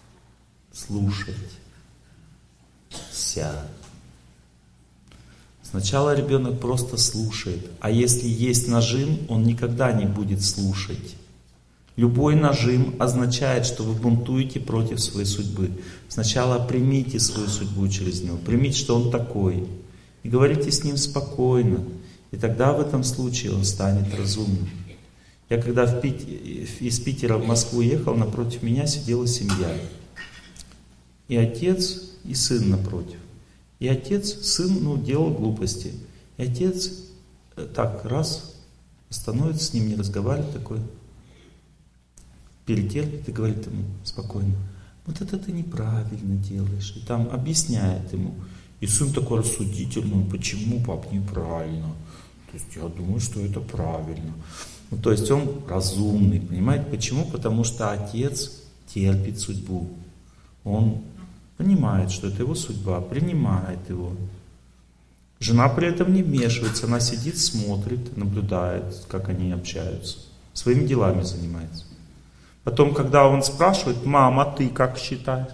Сначала ребенок просто слушает. А если есть нажим, он никогда не будет слушать. Любой нажим означает, что вы бунтуете против своей судьбы. Сначала примите свою судьбу через него. Примите, что он такой. И говорите с ним спокойно. И тогда в этом случае он станет разумным. Я когда из Питера в Москву ехал, напротив меня сидела семья. И отец, и сын напротив. И отец, сын, делал глупости. И отец так раз становится с ним, не разговаривает такой. Перетерпит и говорит ему спокойно: вот это ты неправильно делаешь. И там объясняет ему. И сын такой рассудительный: почему, пап, неправильно? То есть я думаю, что это правильно. То есть он разумный, понимаете? Почему? Потому что отец терпит судьбу. Он понимает, что это его судьба, принимает его. Жена при этом не вмешивается, она сидит, смотрит, наблюдает, как они общаются. Своими делами занимается. Потом, когда он спрашивает: мама, ты как считаешь?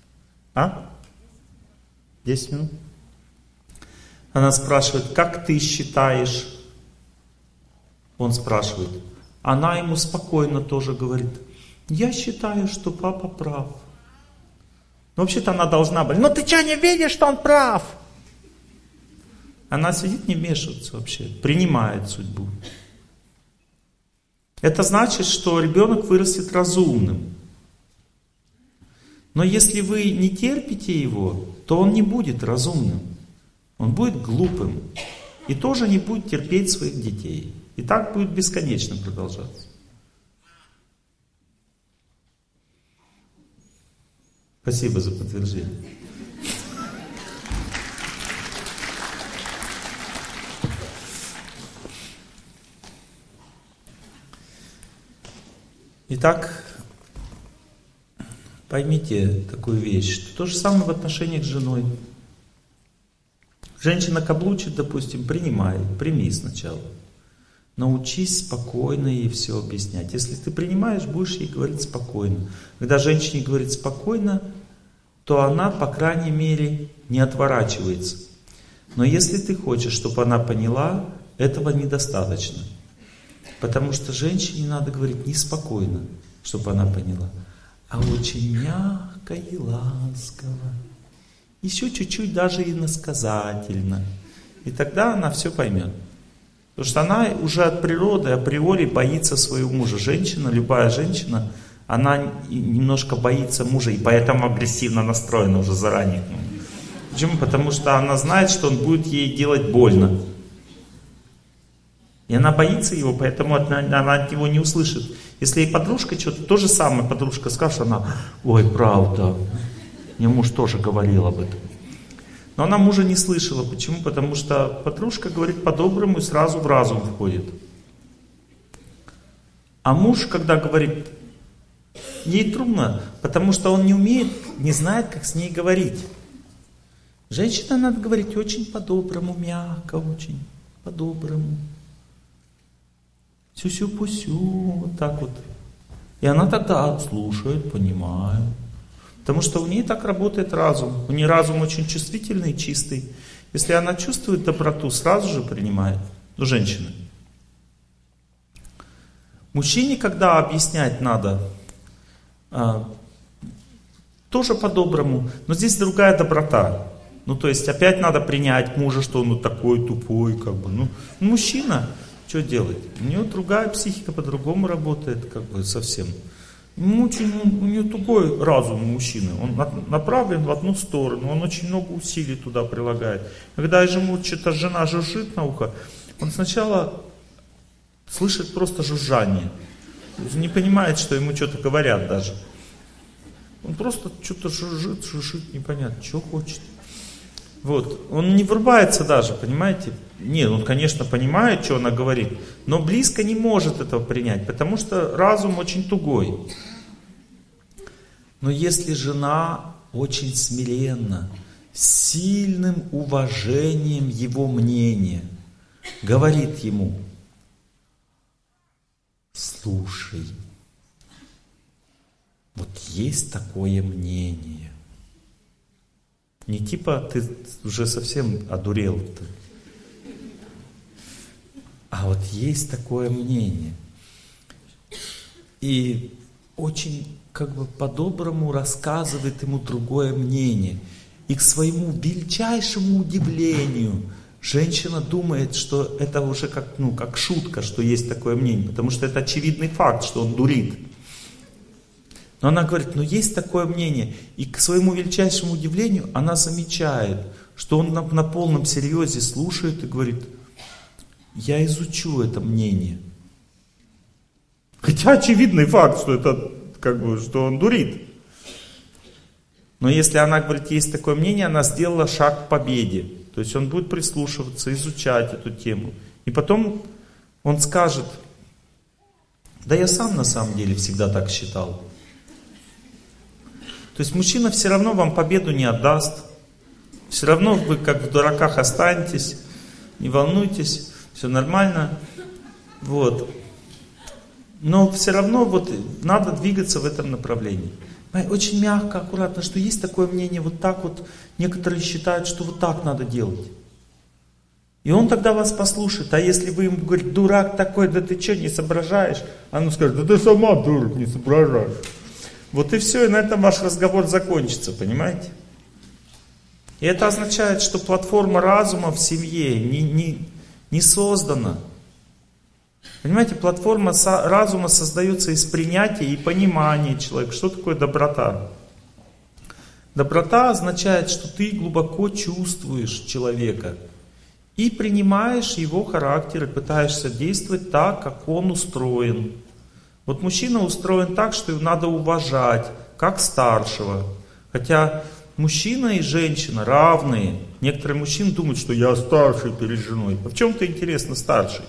10 минут? Она спрашивает: как ты считаешь? Он спрашивает. Она ему спокойно тоже говорит: я считаю, что папа прав. Но вообще-то она должна быть: ну ты что, не видишь, что он прав? Она сидит, не вмешивается вообще, принимает судьбу. Это значит, что ребенок вырастет разумным. Но если вы не терпите его, то он не будет разумным. Он будет глупым. И тоже не будет терпеть своих детей. И так будет бесконечно продолжаться. Спасибо за подтверждение. Итак, поймите такую вещь, что то же самое в отношениях с женой. Женщина каблучит, допустим, принимай, прими сначала. Научись спокойно ей все объяснять. Если ты принимаешь, будешь ей говорить спокойно. Когда женщине говорит спокойно, то она, по крайней мере, не отворачивается. Но если ты хочешь, чтобы она поняла, этого недостаточно. Потому что женщине надо говорить не спокойно, чтобы она поняла, а очень мягко и ласково. Еще чуть-чуть даже иносказательно. И тогда она все поймет. Потому что она уже от природы, априори боится своего мужа. Женщина, любая женщина, она немножко боится мужа и поэтому агрессивно настроена уже заранее. Почему? Потому что она знает, что он будет ей делать больно. И она боится его, поэтому она от него не услышит. Если ей подружка что-то, то же самое подружка скажет, она, ой, правда, мне муж тоже говорил об этом. Но она мужа не слышала. Почему? Потому что подружка говорит по-доброму и сразу в разум входит. А муж, когда говорит, ей трудно, потому что он не умеет, не знает, как с ней говорить. Женщина надо говорить очень по-доброму, мягко очень, по-доброму. Сю-сю-пусю, вот так вот. И она тогда слушает, понимает. Потому что у нее так работает разум. У нее разум очень чувствительный, чистый. Если она чувствует доброту, сразу же принимает. Ну, женщины. Мужчине, когда объяснять надо, тоже по-доброму. Но здесь другая доброта. Ну, то есть, опять надо принять мужа, что он вот такой тупой, как бы. Ну, мужчина, что делать? У него другая психика, по-другому работает, как бы, совсем. У него тупой разум у мужчины, он направлен в одну сторону, он очень много усилий туда прилагает. Когда ему что-то жена жужжит на ухо, он сначала слышит просто жужжание, не понимает, что ему что-то говорят даже. Он просто что-то жужжит, непонятно, что хочет. Вот, он не врубается даже, понимаете? Нет, он, конечно, понимает, что она говорит, но близко не может этого принять, потому что разум очень тугой. Но если жена очень смиренно, с сильным уважением его мнения, говорит ему, слушай, вот есть такое мнение. Не типа ты уже совсем одурел-то. А вот есть такое мнение. И очень как бы по-доброму рассказывает ему другое мнение. И к своему величайшему удивлению женщина думает, что это уже как шутка, что есть такое мнение. Потому что это очевидный факт, что он дурит. Но она говорит, есть такое мнение. И к своему величайшему удивлению она замечает, что он на полном серьезе слушает и говорит, я изучу это мнение. Хотя очевидный факт, что это что он дурит. Но если она говорит, есть такое мнение, она сделала шаг к победе. То есть он будет прислушиваться, изучать эту тему. И потом он скажет, да я сам на самом деле всегда так считал. То есть мужчина все равно вам победу не отдаст. Все равно вы как в дураках останетесь. Не волнуйтесь, все нормально. Вот. Но все равно надо двигаться в этом направлении. Очень мягко, аккуратно, что есть такое мнение, вот так вот. Некоторые считают, что вот так надо делать. И он тогда вас послушает. А если вы ему говорите, дурак такой, да ты что, не соображаешь? А он скажет, да ты сама дурак, не соображаешь. Вот и все, и на этом ваш разговор закончится, понимаете? И это означает, что платформа разума в семье не создана. Понимаете, платформа разума создается из принятия и понимания человека. Что такое доброта? Доброта означает, что ты глубоко чувствуешь человека и принимаешь его характер и пытаешься действовать так, как он устроен. Вот мужчина устроен так, что его надо уважать, как старшего. Хотя мужчина и женщина равные. Некоторые мужчины думают, что я старший перед женой. А в чем ты, интересно, старший?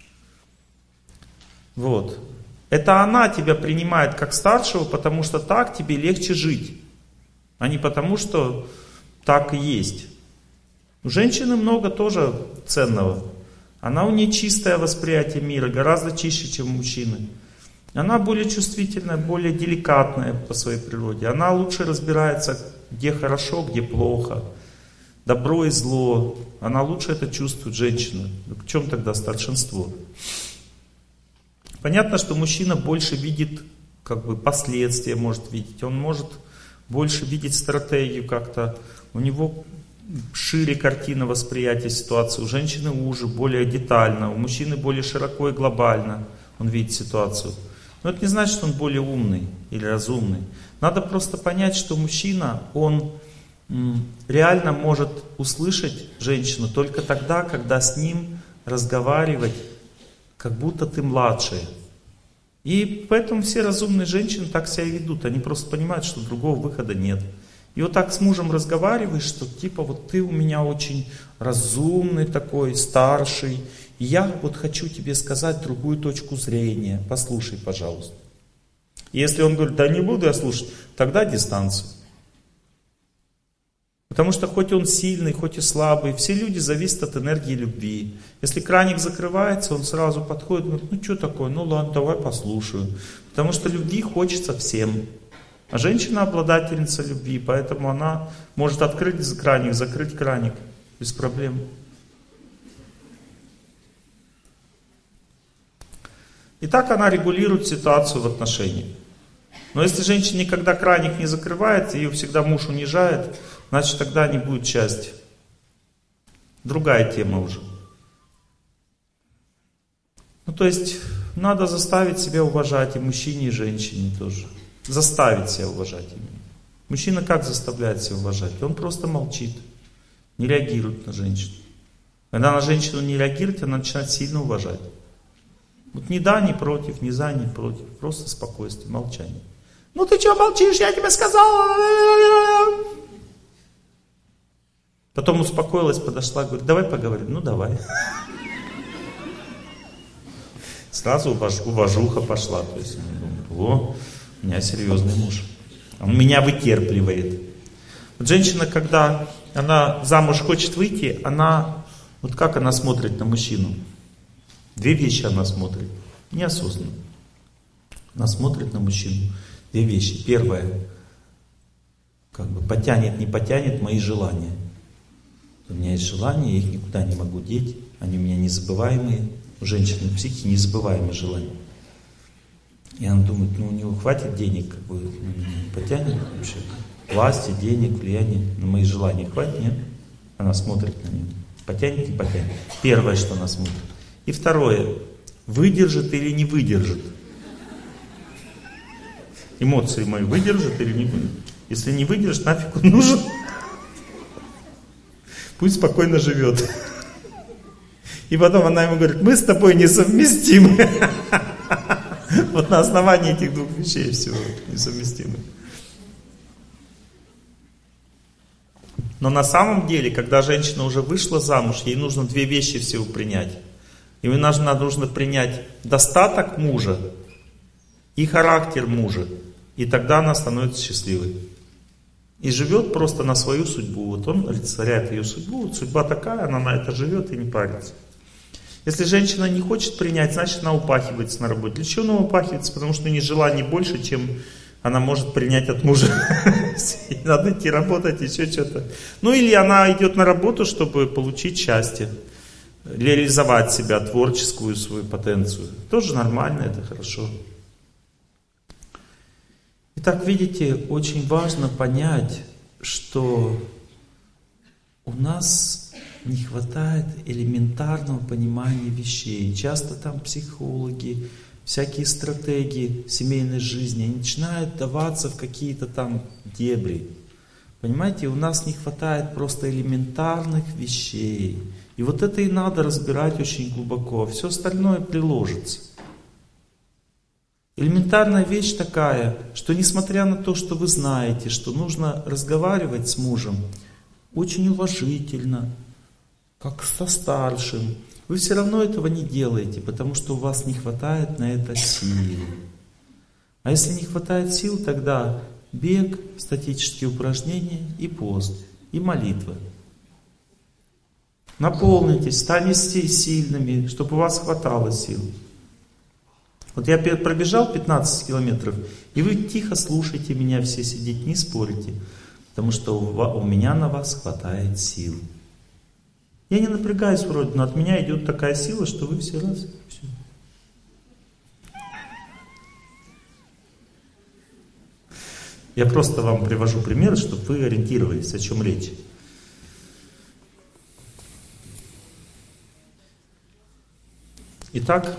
Вот. Это она тебя принимает как старшего, потому что так тебе легче жить. А не потому, что так и есть. У женщины много тоже ценного. Она у нее чистое восприятие мира, гораздо чище, чем у мужчины. Она более чувствительная, более деликатная по своей природе. Она лучше разбирается, где хорошо, где плохо, добро и зло. Она лучше это чувствует, женщина. В чем тогда старшинство? Понятно, что мужчина больше видит последствия, может видеть. Он может больше видеть стратегию как-то. У него шире картина восприятия ситуации. У женщины уже более детально, у мужчины более широко и глобально он видит ситуацию. Но это не значит, что он более умный или разумный. Надо просто понять, что мужчина, он реально может услышать женщину только тогда, когда с ним разговаривать, как будто ты младшая. И поэтому все разумные женщины так себя и ведут. Они просто понимают, что другого выхода нет. И вот так с мужем разговариваешь, что типа вот ты у меня очень разумный такой, старший. И я вот хочу тебе сказать другую точку зрения. Послушай, пожалуйста. И если он говорит, да не буду я слушать, тогда дистанцию. Потому что хоть он сильный, хоть и слабый, все люди зависят от энергии любви. Если краник закрывается, он сразу подходит и говорит, ну что такое, ну ладно, давай послушаю. Потому что любви хочется всем. А женщина обладательница любви, поэтому она может открыть краник, закрыть краник без проблем. И так она регулирует ситуацию в отношениях. Но если женщина никогда краник не закрывает, ее всегда муж унижает, значит тогда не будет счастья. Другая тема уже. Ну то есть надо заставить себя уважать и мужчине, и женщине тоже. Заставить себя уважать именно. Мужчина как заставляет себя уважать? Он просто молчит, не реагирует на женщину. Когда на женщину не реагирует, она начинает сильно уважать. Вот ни да, ни против, ни за, ни против. Просто спокойствие, молчание. Ну ты что молчишь, я тебе сказала. Потом успокоилась, подошла, говорит, давай поговорим. Ну давай. Сразу уважуха пошла. То есть, о, у меня серьезный муж. Он меня вытерпливает. Вот женщина, когда она замуж хочет выйти, она, вот как она смотрит на мужчину? Две вещи она смотрит. Неосознанно. Она смотрит на мужчину. Две вещи. Первое. Потянет, не потянет мои желания. У меня есть желания, я их никуда не могу деть. Они у меня незабываемые. У женщины в психике незабываемые желания. И она думает, ну у него хватит денег, потянет вообще. Власти, денег, влияния. На мои желания хватит, нет? Она смотрит на него. Потянет, не потянет. Первое, что она смотрит. И второе. Выдержит или не выдержит. Эмоции мои выдержит или не выдержит. Если не выдержит, нафиг он нужен. Пусть спокойно живет. И потом она ему говорит, мы с тобой несовместимы. Вот на основании этих двух вещей всего несовместимы. Но на самом деле, когда женщина уже вышла замуж, ей нужно две вещи всего принять. Ей нужно принять достаток мужа и характер мужа. И тогда она становится счастливой. И живет просто на свою судьбу. Вот он олицетворяет ее судьбу. Вот судьба такая, она на это живет и не парится. Если женщина не хочет принять, значит она упахивается на работе. Для чего она упахивается? Потому что у нее желаний больше, чем она может принять от мужа. Надо идти работать, еще что-то. Ну или она идет на работу, чтобы получить счастье. Реализовать себя, творческую свою потенцию. Тоже нормально, это хорошо. Итак, видите, очень важно понять, что у нас не хватает элементарного понимания вещей. Часто там психологи, всякие стратегии семейной жизни, они начинают даваться в какие-то там дебри. Понимаете, у нас не хватает просто элементарных вещей. И вот это и надо разбирать очень глубоко, все остальное приложится. Элементарная вещь такая, что несмотря на то, что вы знаете, что нужно разговаривать с мужем очень уважительно, как со старшим, вы все равно этого не делаете, потому что у вас не хватает на это сил. А если не хватает сил, тогда бег, статические упражнения и пост, и молитва. Наполнитесь, станете сильными, чтобы у вас хватало сил. Вот я пробежал 15 километров, и вы тихо слушайте меня, все сидите, не спорите, потому что у меня на вас хватает сил. Я не напрягаюсь вроде, но от меня идет такая сила, что вы все раз, все. Я просто вам привожу примеры, чтобы вы ориентировались, о чем речь. Итак,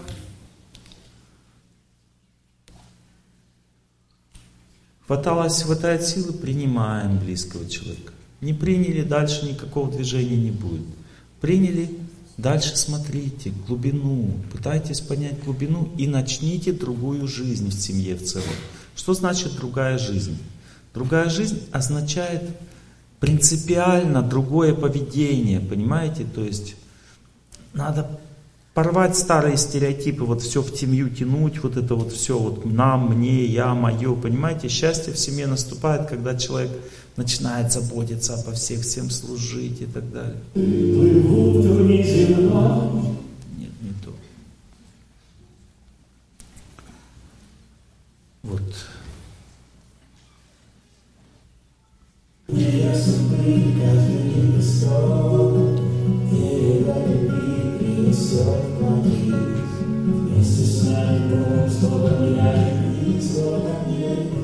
хватает силы, принимаем близкого человека. Не приняли, дальше никакого движения не будет. Приняли, дальше смотрите глубину, пытайтесь понять глубину и начните другую жизнь в семье в целом. Что значит другая жизнь? Другая жизнь означает принципиально другое поведение, понимаете? То есть надо порвать старые стереотипы, вот все в семью тянуть, вот это вот все, вот нам, мне, я, мое, понимаете? Счастье в семье наступает, когда человек начинает заботиться обо всех, всем служить и так далее. Нет, не то. Вот. Вместе с нами Бог столько не столько нет.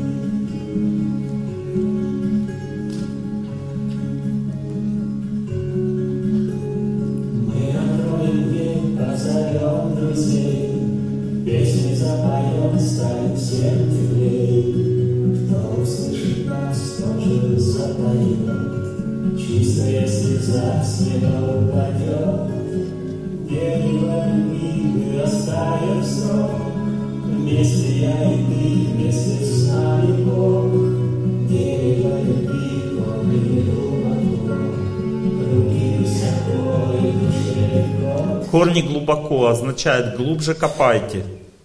Мы откроем дверь, позовем друзей, песни запоем, станет всем теплей. Кто услышит нас, тоже запоет, чистая слеза с неба упадет. Дерево любви мы оставим срок, вместе я и ты, вместе с нами Бог. Дерево любви, корни глубоко, руки высоко и душе легко. Корни глубоко означает глубже копайте.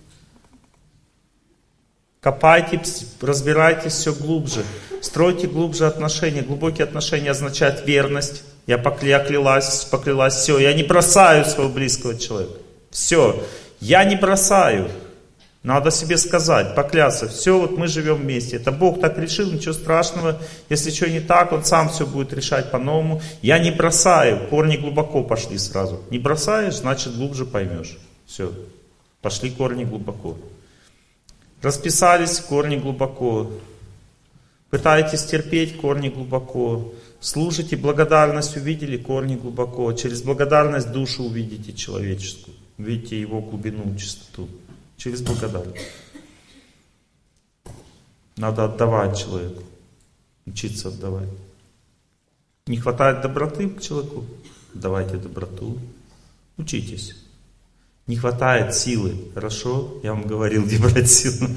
Копайте, разбирайтесь все глубже. Стройте глубже отношения. Глубокие отношения означают верность. Я поклялась, все, я не бросаю своего близкого человека. Все, я не бросаю. Надо себе сказать, поклясться. Все, вот мы живем вместе. Это Бог так решил, ничего страшного. Если что не так, Он сам все будет решать по-новому. Я не бросаю. Корни глубоко пошли сразу. Не бросаешь, значит глубже поймешь. Все, пошли корни глубоко. Расписались, корни глубоко. Пытаетесь терпеть, корни глубоко. Служите, благодарность увидели, корни глубоко. Через благодарность душу увидите человеческую. Увидите его глубину, чистоту. Через благодарность. Надо отдавать человеку. Учиться отдавать. Не хватает доброты к человеку? Давайте доброту. Учитесь. Не хватает силы. Хорошо? Я вам говорил, где брать силу.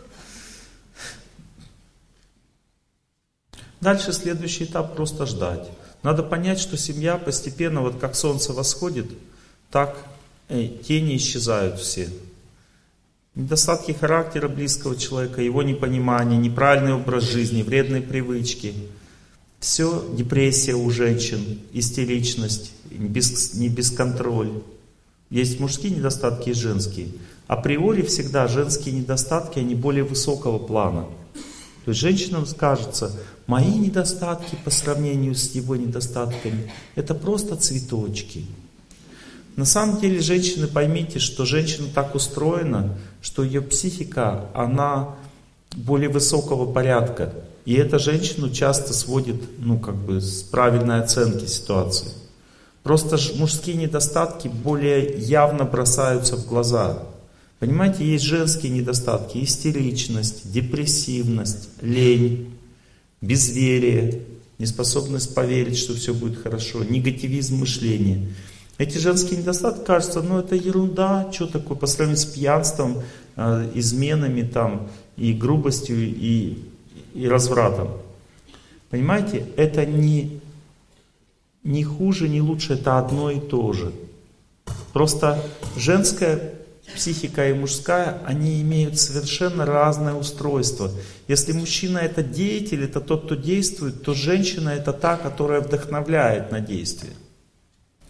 Дальше следующий этап — просто ждать. Надо понять, что семья постепенно, вот как солнце восходит, так тени исчезают все. Недостатки характера близкого человека, его непонимание, неправильный образ жизни, вредные привычки. Все, депрессия у женщин, истеричность, не бесконтроль. Есть мужские недостатки и женские. Априори всегда женские недостатки, они более высокого плана. То есть женщинам кажется, мои недостатки по сравнению с его недостатками — это просто цветочки. На самом деле, женщины, поймите, что женщина так устроена, что ее психика, она более высокого порядка. И это женщину часто сводит, с правильной оценки ситуации. Просто мужские недостатки более явно бросаются в глаза. Понимаете, есть женские недостатки: истеричность, депрессивность, лень, безверие, неспособность поверить, что все будет хорошо, негативизм мышления. Эти женские недостатки, кажется, это ерунда, что такое по сравнению с пьянством, изменами и грубостью, и развратом. Понимаете, это не хуже, не лучше, это одно и то же. Просто женская психика и мужская, они имеют совершенно разное устройство. Если мужчина — это деятель, это тот, кто действует, то женщина — это та, которая вдохновляет на действие.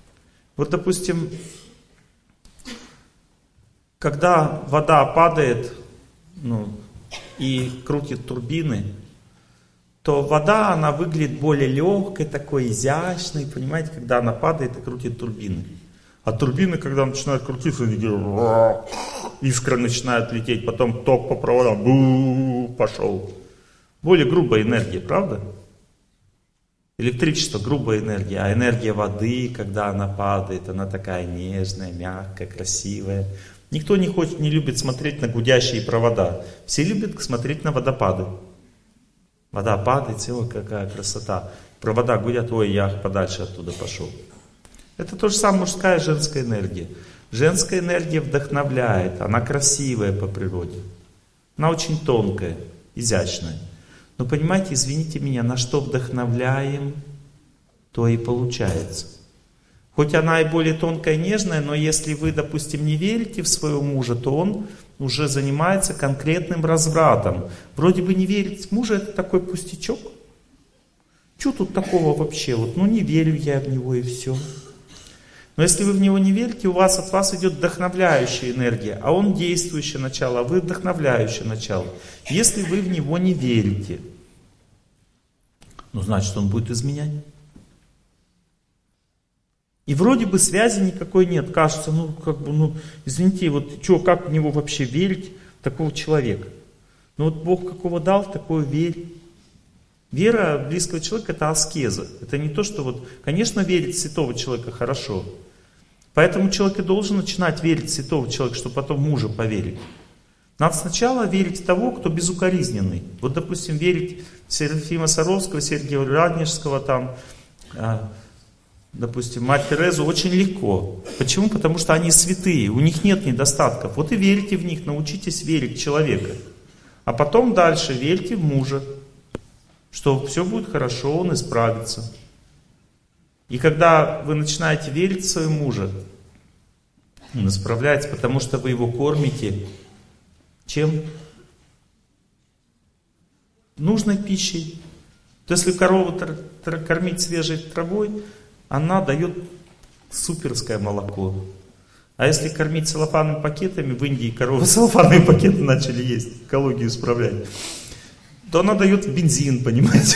Вот, допустим, когда вода падает, и крутит турбины, то вода, она выглядит более легкой, такой изящной, понимаете, когда она падает и крутит турбины. А турбины, когда начинают крутиться, искры начинают лететь, потом ток по проводам, пошел. Более грубая энергия, правда? Электричество — грубая энергия, а энергия воды, когда она падает, она такая нежная, мягкая, красивая. Никто не любит смотреть на гудящие провода. Все любят смотреть на водопады. Вода падает, все, какая красота. Провода гудят, ой, я подальше оттуда пошел. Это то же самое мужская и женская энергия. Женская энергия вдохновляет, она красивая по природе. Она очень тонкая, изящная. Но понимаете, извините меня, на что вдохновляем, то и получается. Хоть она и более тонкая и нежная, но если вы, допустим, не верите в своего мужа, то он уже занимается конкретным развратом. Вроде бы не верить в мужа — это такой пустячок. Что тут такого вообще? Не верю я в него и все. Но если вы в него не верите, от вас идет вдохновляющая энергия, а он действующее начало, а вы вдохновляющее начало. Если вы в него не верите, значит, он будет изменять. И вроде бы связи никакой нет. Кажется, извините, как в него вообще верить, такого человека? Бог какого дал, такое верь. Вера близкого человека — это аскеза. Это не то, что конечно, верить в святого человека хорошо. Поэтому человек и должен начинать верить в святого человека, чтобы потом в мужа поверить. Надо сначала верить в того, кто безукоризненный. Допустим, верить в Серафима Саровского, Сергия Радонежского, допустим, Мать Терезу очень легко. Почему? Потому что они святые, у них нет недостатков. И верьте в них, научитесь верить в человека. А потом дальше верьте в мужа, что все будет хорошо, он исправится. И когда вы начинаете верить в своего мужа, он исправляется, потому что вы его кормите чем? Нужной пищей. То есть, если корову кормить свежей травой, она дает суперское молоко. А если кормить целлофановыми пакетами, в Индии коровы целлофановые пакеты начали есть, экологию исправлять, то она дает бензин, понимаете?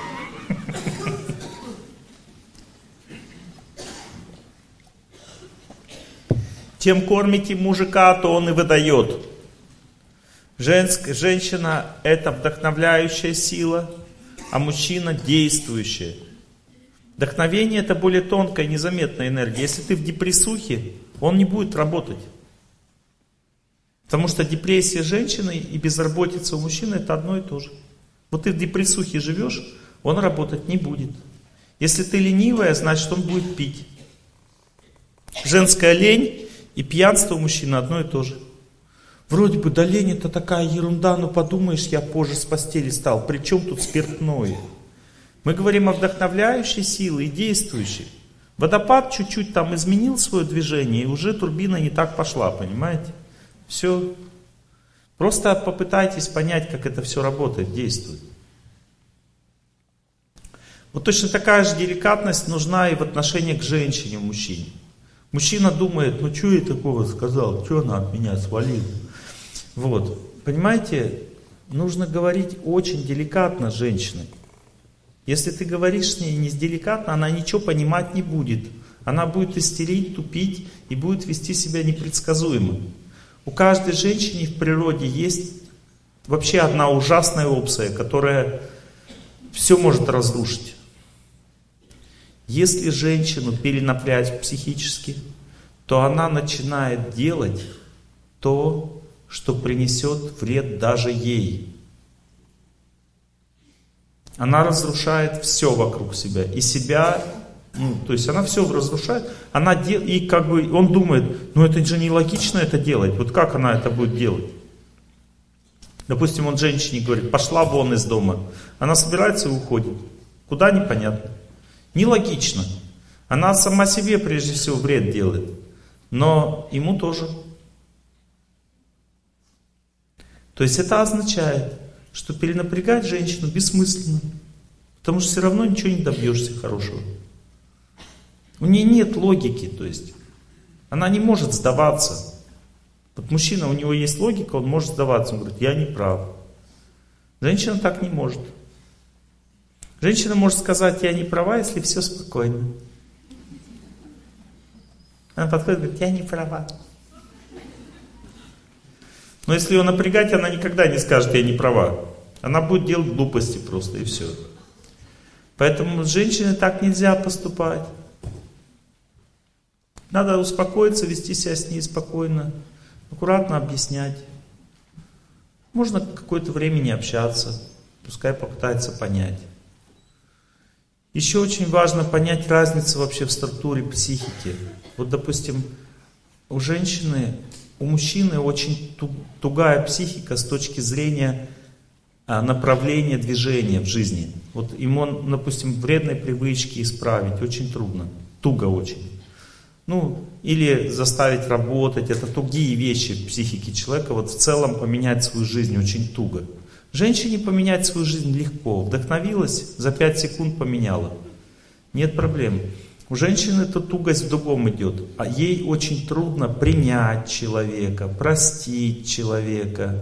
Чем кормите мужика, то он и выдает. Женщина — это вдохновляющая сила, а мужчина — действующая. Вдохновение — это более тонкая, незаметная энергия. Если ты в депрессухе, он не будет работать. Потому что депрессия женщины и безработица у мужчины — это одно и то же. Ты в депрессухе живешь, он работать не будет. Если ты ленивая, значит, он будет пить. Женская лень и пьянство у мужчины одно и то же. Вроде бы, да лень — это такая ерунда, но подумаешь, я позже с постели встал. При чем тут спиртное? Мы говорим о вдохновляющей силе и действующей. Водопад чуть-чуть изменил свое движение, и уже турбина не так пошла, понимаете? Все. Просто попытайтесь понять, как это все работает, действует. Точно такая же деликатность нужна и в отношении к женщине, мужчине. Мужчина думает, что я такого сказал, что она от меня свалила. Понимаете, нужно говорить очень деликатно с женщиной. Если ты говоришь с ней не деликатно, она ничего понимать не будет. Она будет истерить, тупить и будет вести себя непредсказуемо. У каждой женщины в природе есть вообще одна ужасная опция, которая все может разрушить. Если женщину перенапрячь психически, то она начинает делать то, что принесет вред даже ей. Она разрушает все вокруг себя. И себя, то есть она все разрушает. И он думает, это же нелогично это делать. Как она это будет делать? Допустим, он женщине говорит, пошла вон из дома. Она собирается и уходит. Куда, непонятно. Нелогично. Она сама себе прежде всего вред делает. Но ему тоже. То есть это означает, что перенапрягать женщину бессмысленно. Потому что все равно ничего не добьешься хорошего. У нее нет логики, то есть она не может сдаваться. Вот мужчина, у него есть логика, он может сдаваться, он говорит, я не прав. Женщина так не может. Женщина может сказать, я не права, если все спокойно. Она подходит и говорит, я не права. Но если ее напрягать, она никогда не скажет, я не права. Она будет делать глупости просто, и все. Поэтому с женщиной так нельзя поступать. Надо успокоиться, вести себя с ней спокойно, аккуратно объяснять. Можно какое-то время не общаться, пускай попытается понять. Еще очень важно понять разницу вообще в структуре психики. Вот, допустим, у женщины, у мужчины очень тугая психика с точки зрения направления движения в жизни. Вот ему, допустим, вредные привычки исправить очень трудно, туго очень. Ну, или заставить работать, это тугие вещи в психике человека, вот в целом поменять свою жизнь очень туго. Женщине поменять свою жизнь легко, вдохновилась, за 5 секунд поменяла. Нет проблем. У женщины эта тугость в другом идет, а ей очень трудно принять человека, простить человека,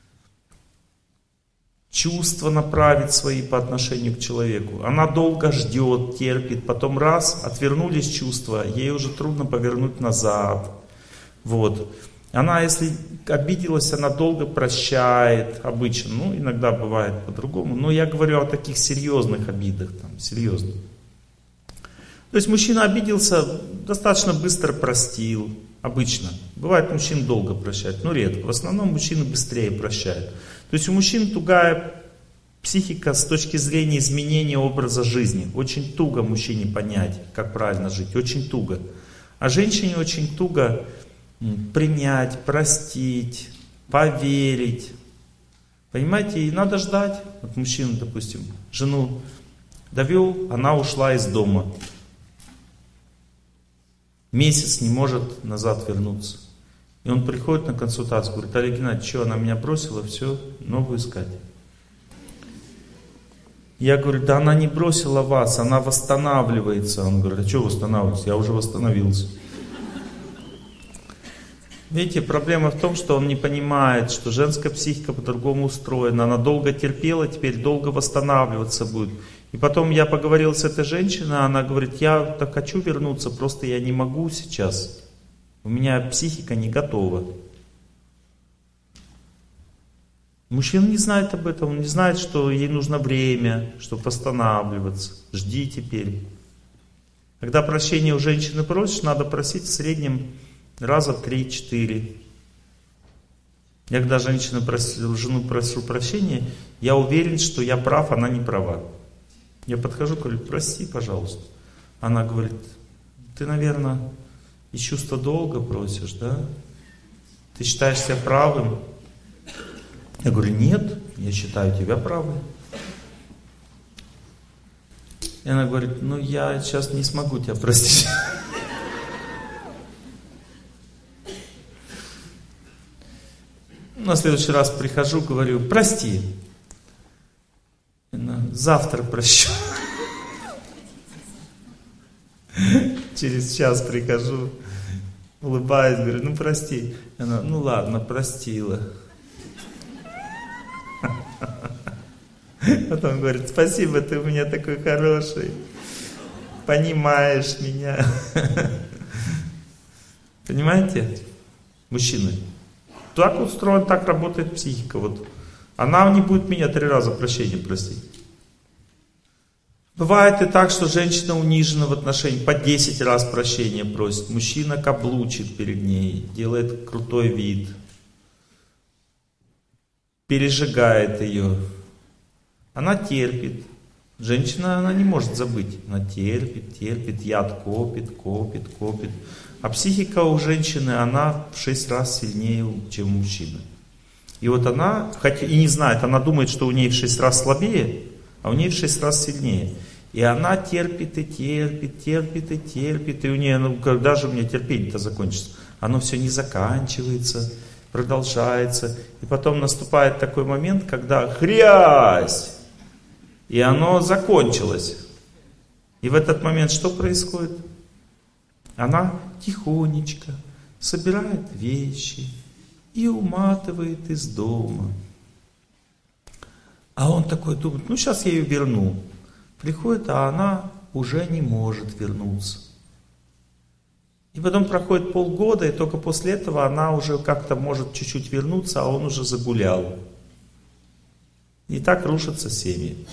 чувства направить свои по отношению к человеку. Она долго ждет, терпит, потом раз, отвернулись чувства, ей уже трудно повернуть назад. Вот. Она, если обиделась, она долго прощает, обычно, ну, иногда бывает по-другому, но я говорю о таких серьезных обидах, там, серьезных. То есть мужчина обиделся, достаточно быстро простил, обычно. Бывает, мужчин долго прощают, но редко. В основном мужчины быстрее прощают. То есть у мужчин тугая психика с точки зрения изменения образа жизни. Очень туго мужчине понять, как правильно жить, очень туго. А женщине очень туго принять, простить, поверить. Понимаете, и надо ждать. Вот мужчина, допустим, жену довел, она ушла из дома. Месяц не может назад вернуться. И он приходит на консультацию, говорит, Олег Геннадьевич, что, она меня бросила, все, новую искать. Я говорю, да она не бросила вас, она восстанавливается. Он говорит, а что восстанавливается? Я уже восстановился. Видите, проблема в том, что он не понимает, что женская психика по-другому устроена. Она долго терпела, теперь долго восстанавливаться будет. И потом я поговорил с этой женщиной, она говорит, я так хочу вернуться, просто я не могу сейчас. У меня психика не готова. Мужчина не знает об этом, он не знает, что ей нужно время, чтобы восстанавливаться. Жди теперь. Когда прощения у женщины просишь, надо просить в среднем раза 3-4. Я когда жену прошу прощения, я уверен, что я прав, она не права. Я подхожу, говорю, прости, пожалуйста. Она говорит, ты, наверное, из чувства долга просишь, да? Ты считаешь себя правым? Я говорю, нет, я считаю тебя правым. И она говорит, ну я сейчас не смогу тебя простить. На следующий раз прихожу, говорю, прости. Завтра прощу. Через час прихожу, улыбаюсь, говорю, ну прости. Она, ну ладно, простила. Потом говорит, спасибо, ты у меня такой хороший, понимаешь меня. Понимаете, мужчины? Так устроен, так работает психика. Вот. Она не будет меня 3 раза прощения просить. Бывает и так, что женщина унижена в отношениях, по 10 раз прощения просит. Мужчина каблучит перед ней, делает крутой вид, пережигает ее. Она терпит. Женщина, она не может забыть. Она терпит, терпит, яд копит. А психика у женщины, она в 6 раз сильнее, чем у мужчины. И вот она, хотя и не знает, она думает, что у нее в 6 раз слабее, а у нее в 6 раз сильнее. И она терпит и терпит, и у нее, ну когда же у меня терпение-то закончится? Оно все не заканчивается, продолжается. И потом наступает такой момент, когда хрясь, и оно закончилось. И в этот момент что происходит? Она тихонечко собирает вещи и уматывает из дома. А он такой думает, ну сейчас я ее верну. Приходит, а она уже не может вернуться. И потом проходит полгода, и только после этого она уже как-то может чуть-чуть вернуться, а он уже загулял. И так рушатся семьи.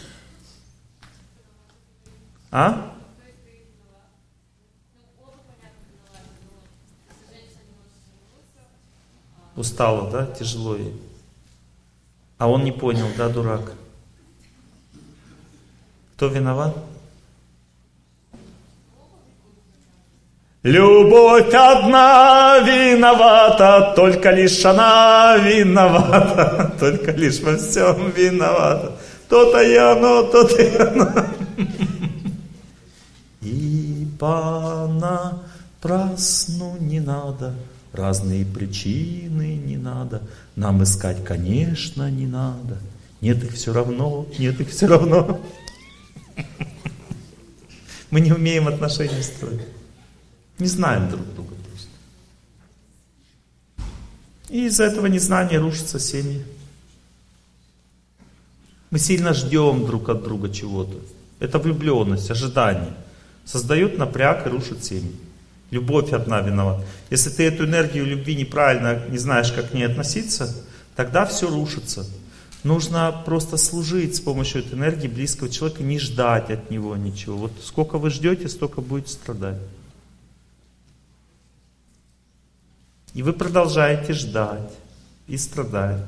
А? Устала, да? Тяжело ей. А он не понял, да, дурак? Кто виноват? Любовь одна виновата, только лишь она виновата, только лишь во всем виновата. То-то и оно, то-то и оно. И понапрасну не надо, разные причины не надо, нам искать, конечно, не надо. Нет их все равно, нет их все равно. Мы не умеем отношения строить. Не знаем друг друга просто. И из-за этого незнания рушатся семьи. Мы сильно ждем друг от друга чего-то. Это влюбленность, ожидание. Создает напряг и рушит семьи. Любовь одна виновата. Если ты эту энергию любви неправильно не знаешь, как к ней относиться, тогда все рушится. Нужно просто служить с помощью этой энергии близкого человека, не ждать от него ничего. Вот сколько вы ждете, столько будете страдать. И вы продолжаете ждать и страдать.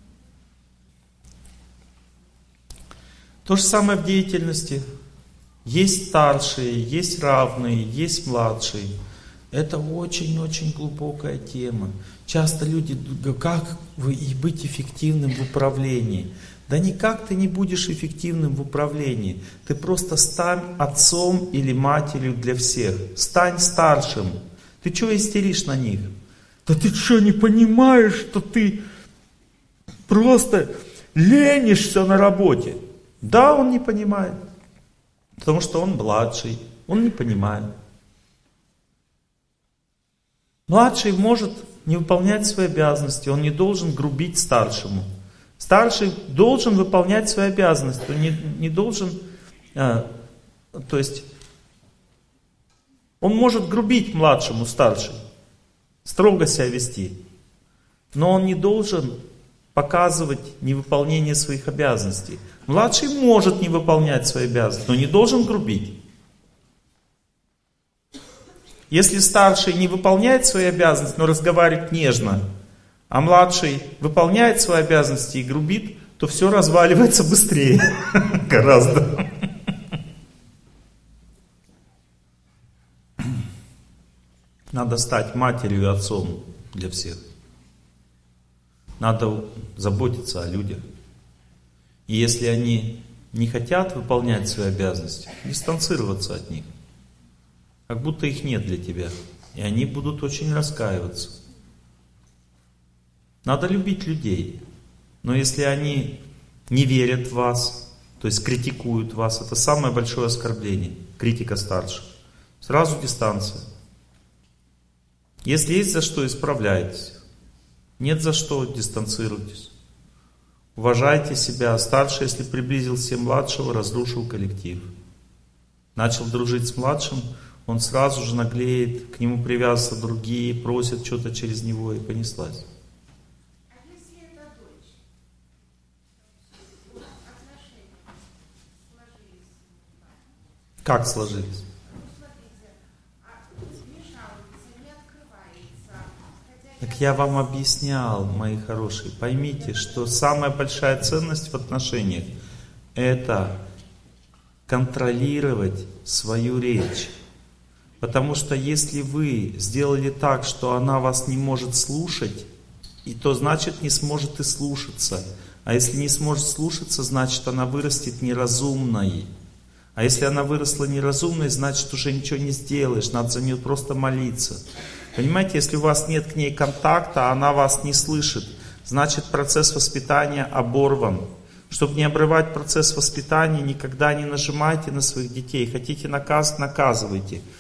То же самое в деятельности. Есть старшие, есть равные, есть младшие. Это очень-очень глубокая тема. Часто люди говорят, как быть эффективным в управлении? Да никак ты не будешь эффективным в управлении. Ты просто стань отцом или матерью для всех. Стань старшим. Ты чего истеришь на них? Да ты что, не понимаешь, что ты просто ленишься на работе? Да, он не понимает. Потому что он младший, он не понимает. Младший может не выполнять свои обязанности, он не должен грубить старшему. Старший должен выполнять свои обязанности, он не должен, то есть, он может грубить младшему, старший, строго себя вести, но он не должен показывать невыполнение своих обязанностей. Младший может не выполнять свои обязанности, но не должен грубить. Если старший не выполняет свои обязанности, но разговаривает нежно, а младший выполняет свои обязанности и грубит, то все разваливается быстрее. Гораздо. Надо стать матерью и отцом для всех. Надо заботиться о людях. И если они не хотят выполнять свои обязанности, дистанцироваться от них. Как будто их нет для тебя. И они будут очень раскаиваться. Надо любить людей. Но если они не верят в вас, то есть критикуют вас, это самое большое оскорбление. Критика старших. Сразу дистанция. Если есть за что, исправляйтесь. Нет за что, дистанцируйтесь. Уважайте себя. Старший, если приблизился младшего, разрушил коллектив. Начал дружить с младшим, он сразу же наглеет, к нему привязываются другие, просят что-то через него, и понеслась. А если это дочь? Отношения сложились. Как сложились? Так я вам объяснял, мои хорошие, поймите, что самая большая ценность в отношениях — это контролировать свою речь. Потому что если вы сделали так, что она вас не может слушать, и то значит не сможет и слушаться. А если не сможет слушаться, значит она вырастет неразумной. А если она выросла неразумной, значит уже ничего не сделаешь, надо за нее просто молиться. Понимаете, если у вас нет к ней контакта, она вас не слышит, значит процесс воспитания оборван. Чтобы не обрывать процесс воспитания, никогда не нажимайте на своих детей. Хотите наказывать — наказывайте.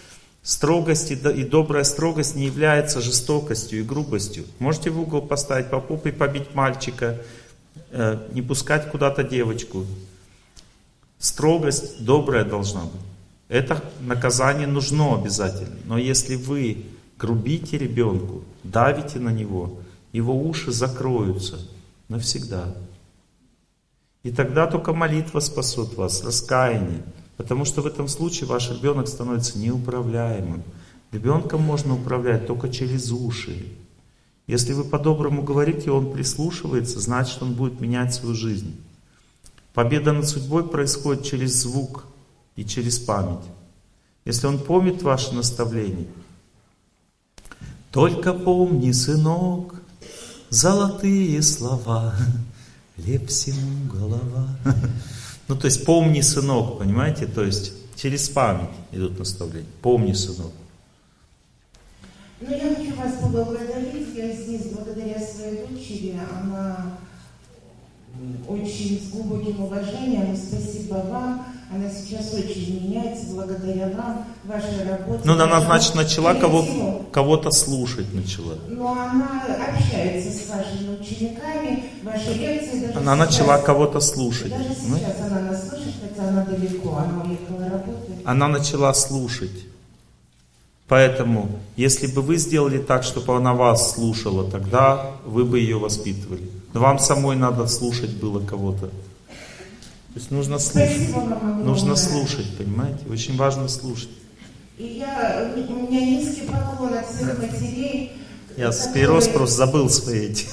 Строгость и добрая строгость не является жестокостью и грубостью. Можете в угол поставить, по попе побить мальчика, не пускать куда-то девочку. Строгость добрая должна быть. Это наказание нужно обязательно. Но если вы грубите ребенку, давите на него, его уши закроются навсегда. И тогда только молитва спасет вас, раскаяние. Потому что в этом случае ваш ребенок становится неуправляемым. Ребенком можно управлять только через уши. Если вы по-доброму говорите, он прислушивается, значит, он будет менять свою жизнь. Победа над судьбой происходит через звук и через память. Если он помнит ваши наставления, только помни, сынок, золотые слова, хлеб всему голова. Ну, то есть, помни, сынок, понимаете? То есть, через память идут наставления. Помни, сынок. Ну, я хочу вас поблагодарить. Я здесь благодаря своей дочери. Она очень с глубоким уважением. И спасибо вам. Она сейчас очень меняется благодаря вам, вашей работе. Ну, она, значит, начала кого-то слушать начала. Но она общается с вашими учениками, ваши лекции. Даже она сейчас, начала кого-то слушать. Даже сейчас она нас слышит, хотя она далеко, она уехала работать. Она начала слушать. Поэтому, если бы вы сделали так, чтобы она вас слушала, тогда вы бы ее воспитывали. Но вам самой надо слушать было кого-то. То есть нужно слушать. Нужно слушать, понимаете? Очень важно слушать. И у меня низкий поклон от всех матерей. Я склероз просто забыл свои эти.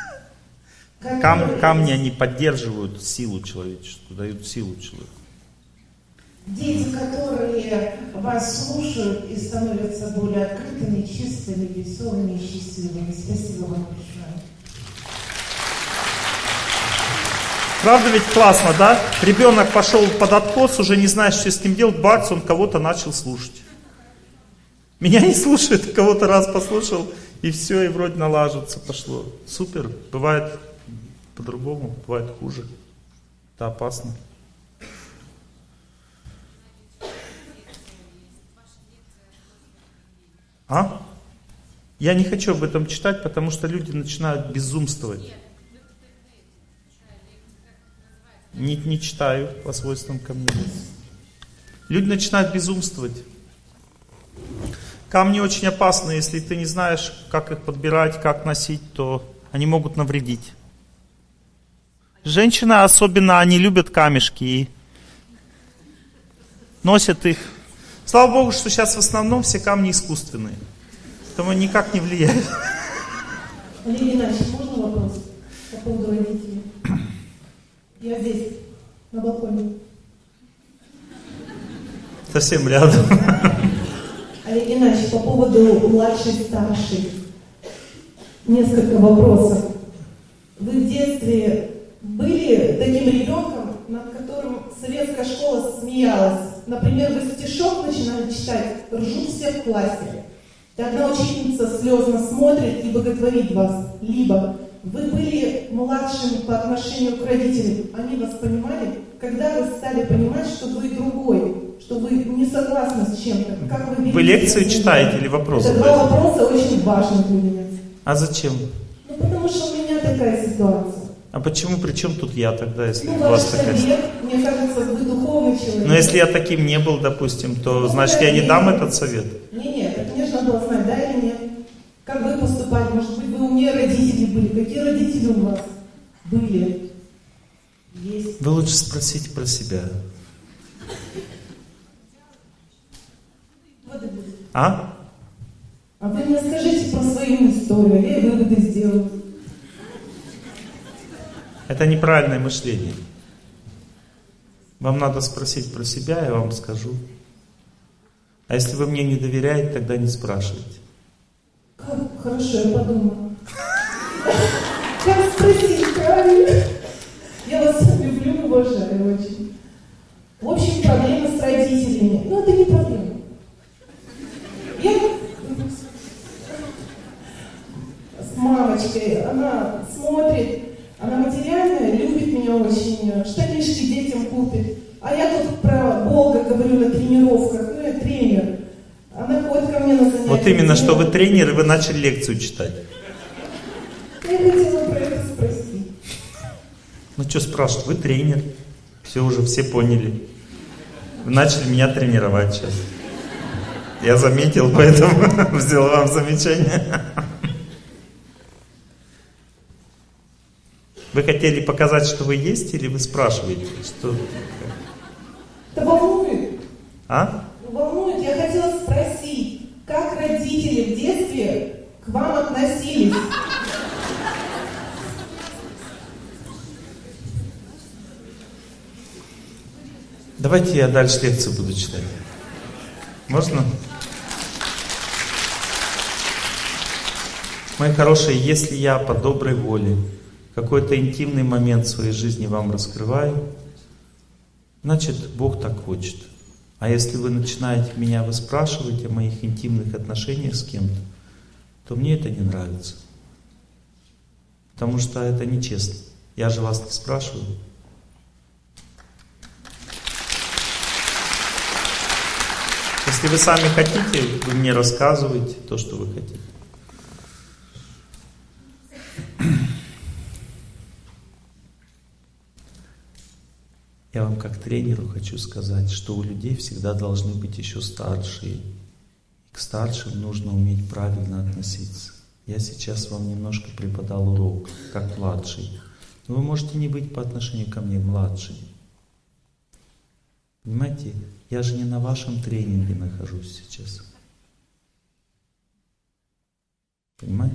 Камни, они поддерживают силу человеческую, дают силу человеку. Дети, которые вас слушают и становятся более открытыми, чистыми, веселыми и счастливыми. Спасибо вам большое. Правда ведь классно, да? Ребенок пошел под откос, уже не знаешь, что с ним делать, бац, он кого-то начал слушать. Меня не слушает, кого-то раз послушал, и все, и вроде налаживаться пошло. Супер, бывает по-другому, бывает хуже. Это опасно. А? Я не хочу об этом читать, потому что люди начинают безумствовать. Не читаю по свойствам камней. Люди начинают безумствовать. Камни очень опасны, если ты не знаешь, как их подбирать, как носить, то они могут навредить. Женщины особенно, они любят камешки и носят их. Слава Богу, что сейчас в основном все камни искусственные. Поэтому никак не влияют. Олег Геннадьевич, можно вопрос по поводу родителей? Я здесь, на балконе. Совсем рядом. Олег Геннадьевич, по поводу младший-старший. Несколько вопросов. Вы в детстве были таким ребенком, над которым советская школа смеялась? Например, вы стишок начинали читать, ржут все в классе. И одна учительница слезно смотрит и боготворит вас. Либо вы были младшим по отношению к родителям. Они вас понимали? Когда вы стали понимать, что вы другой, что вы не согласны с чем-то? Как вы видите? Вы лекции читаете или вопросы? Это два вопроса очень важных для меня. А зачем? Ну, потому что у меня такая ситуация. А почему, при чем тут я тогда, если Ну, у вас ваш такая совет, мне кажется, вы духовный человек. Но если я таким не был, допустим, то значит я не дам этот совет? Нет, это нужно было знать, да или нет? Как вы поступали? Может быть, вы умнее родители были? Какие родители у вас были? Есть. Вы лучше спросите про себя. А? А вы мне скажите про свою историю, я выводы сделаю. Это неправильное мышление. Вам надо спросить про себя, я вам скажу. А если вы мне не доверяете, тогда не спрашивайте. Как? Хорошо, я подумаю. Как спросить правильно? Я вас люблю и уважаю очень. В общем, проблемы с родителями. Ну, это не проблема. Я с мамочкой, она смотрит, она материальная, любит меня очень, штанишки детям купит. А я тут про Бога говорю на тренировках, ну я тренер. Она ходит ко мне на занятия. Вот именно, что вы тренер, и вы начали лекцию читать. Я хотела про это спросить. Ну что спрашивать, вы тренер. Все уже, все поняли. Вы начали меня тренировать сейчас. Я заметил, поэтому сделал вам замечание. Вы хотели показать, что вы есть, или вы спрашиваете? Что? Это волнует. А? Волнует. Я хотела спросить, как родители в детстве к вам относились? Давайте я дальше лекцию буду читать. Можно? Мои хорошие, если я по доброй воле какой-то интимный момент в своей жизни вам раскрываю, значит, Бог так хочет. А если вы начинаете меня выспрашивать о моих интимных отношениях с кем-то, то мне это не нравится. Потому что это нечестно. Я же вас не спрашиваю. Если вы сами хотите, вы мне рассказываете то, что вы хотите. Я вам как тренеру хочу сказать, что у людей всегда должны быть еще старшие. И к старшим нужно уметь правильно относиться. Я сейчас вам немножко преподал урок, как младший. Но вы можете не быть по отношению ко мне младший. Понимаете, я же не на вашем тренинге нахожусь сейчас. Понимаете?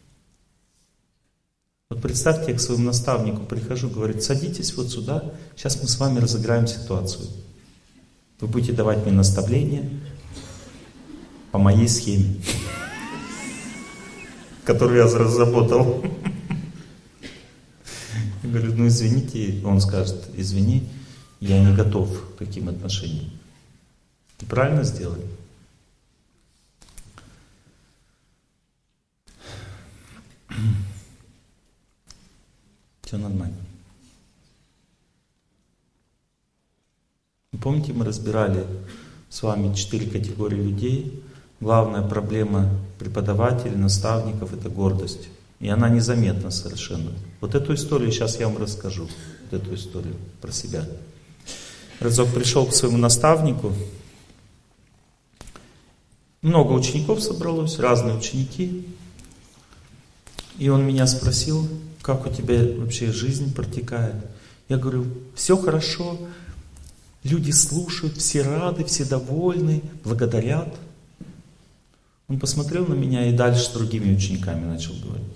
Вот представьте, я к своему наставнику прихожу, говорит, садитесь вот сюда, сейчас мы с вами разыграем ситуацию. Вы будете давать мне наставления по моей схеме, которую я разработал. Я говорю, ну извините, он скажет, извини, я не готов к таким отношениям. Ты правильно сделали? Все нормально. Помните, мы разбирали с вами 4 категории людей. Главная проблема преподавателей, наставников — это гордость. И она незаметна совершенно. Вот эту историю сейчас я вам расскажу. Вот эту историю про себя. Разок пришел к своему наставнику. Много учеников собралось, разные ученики. И он меня спросил, как у тебя вообще жизнь протекает. Я говорю, все хорошо, люди слушают, все рады, все довольны, благодарят. Он посмотрел на меня и дальше с другими учениками начал говорить.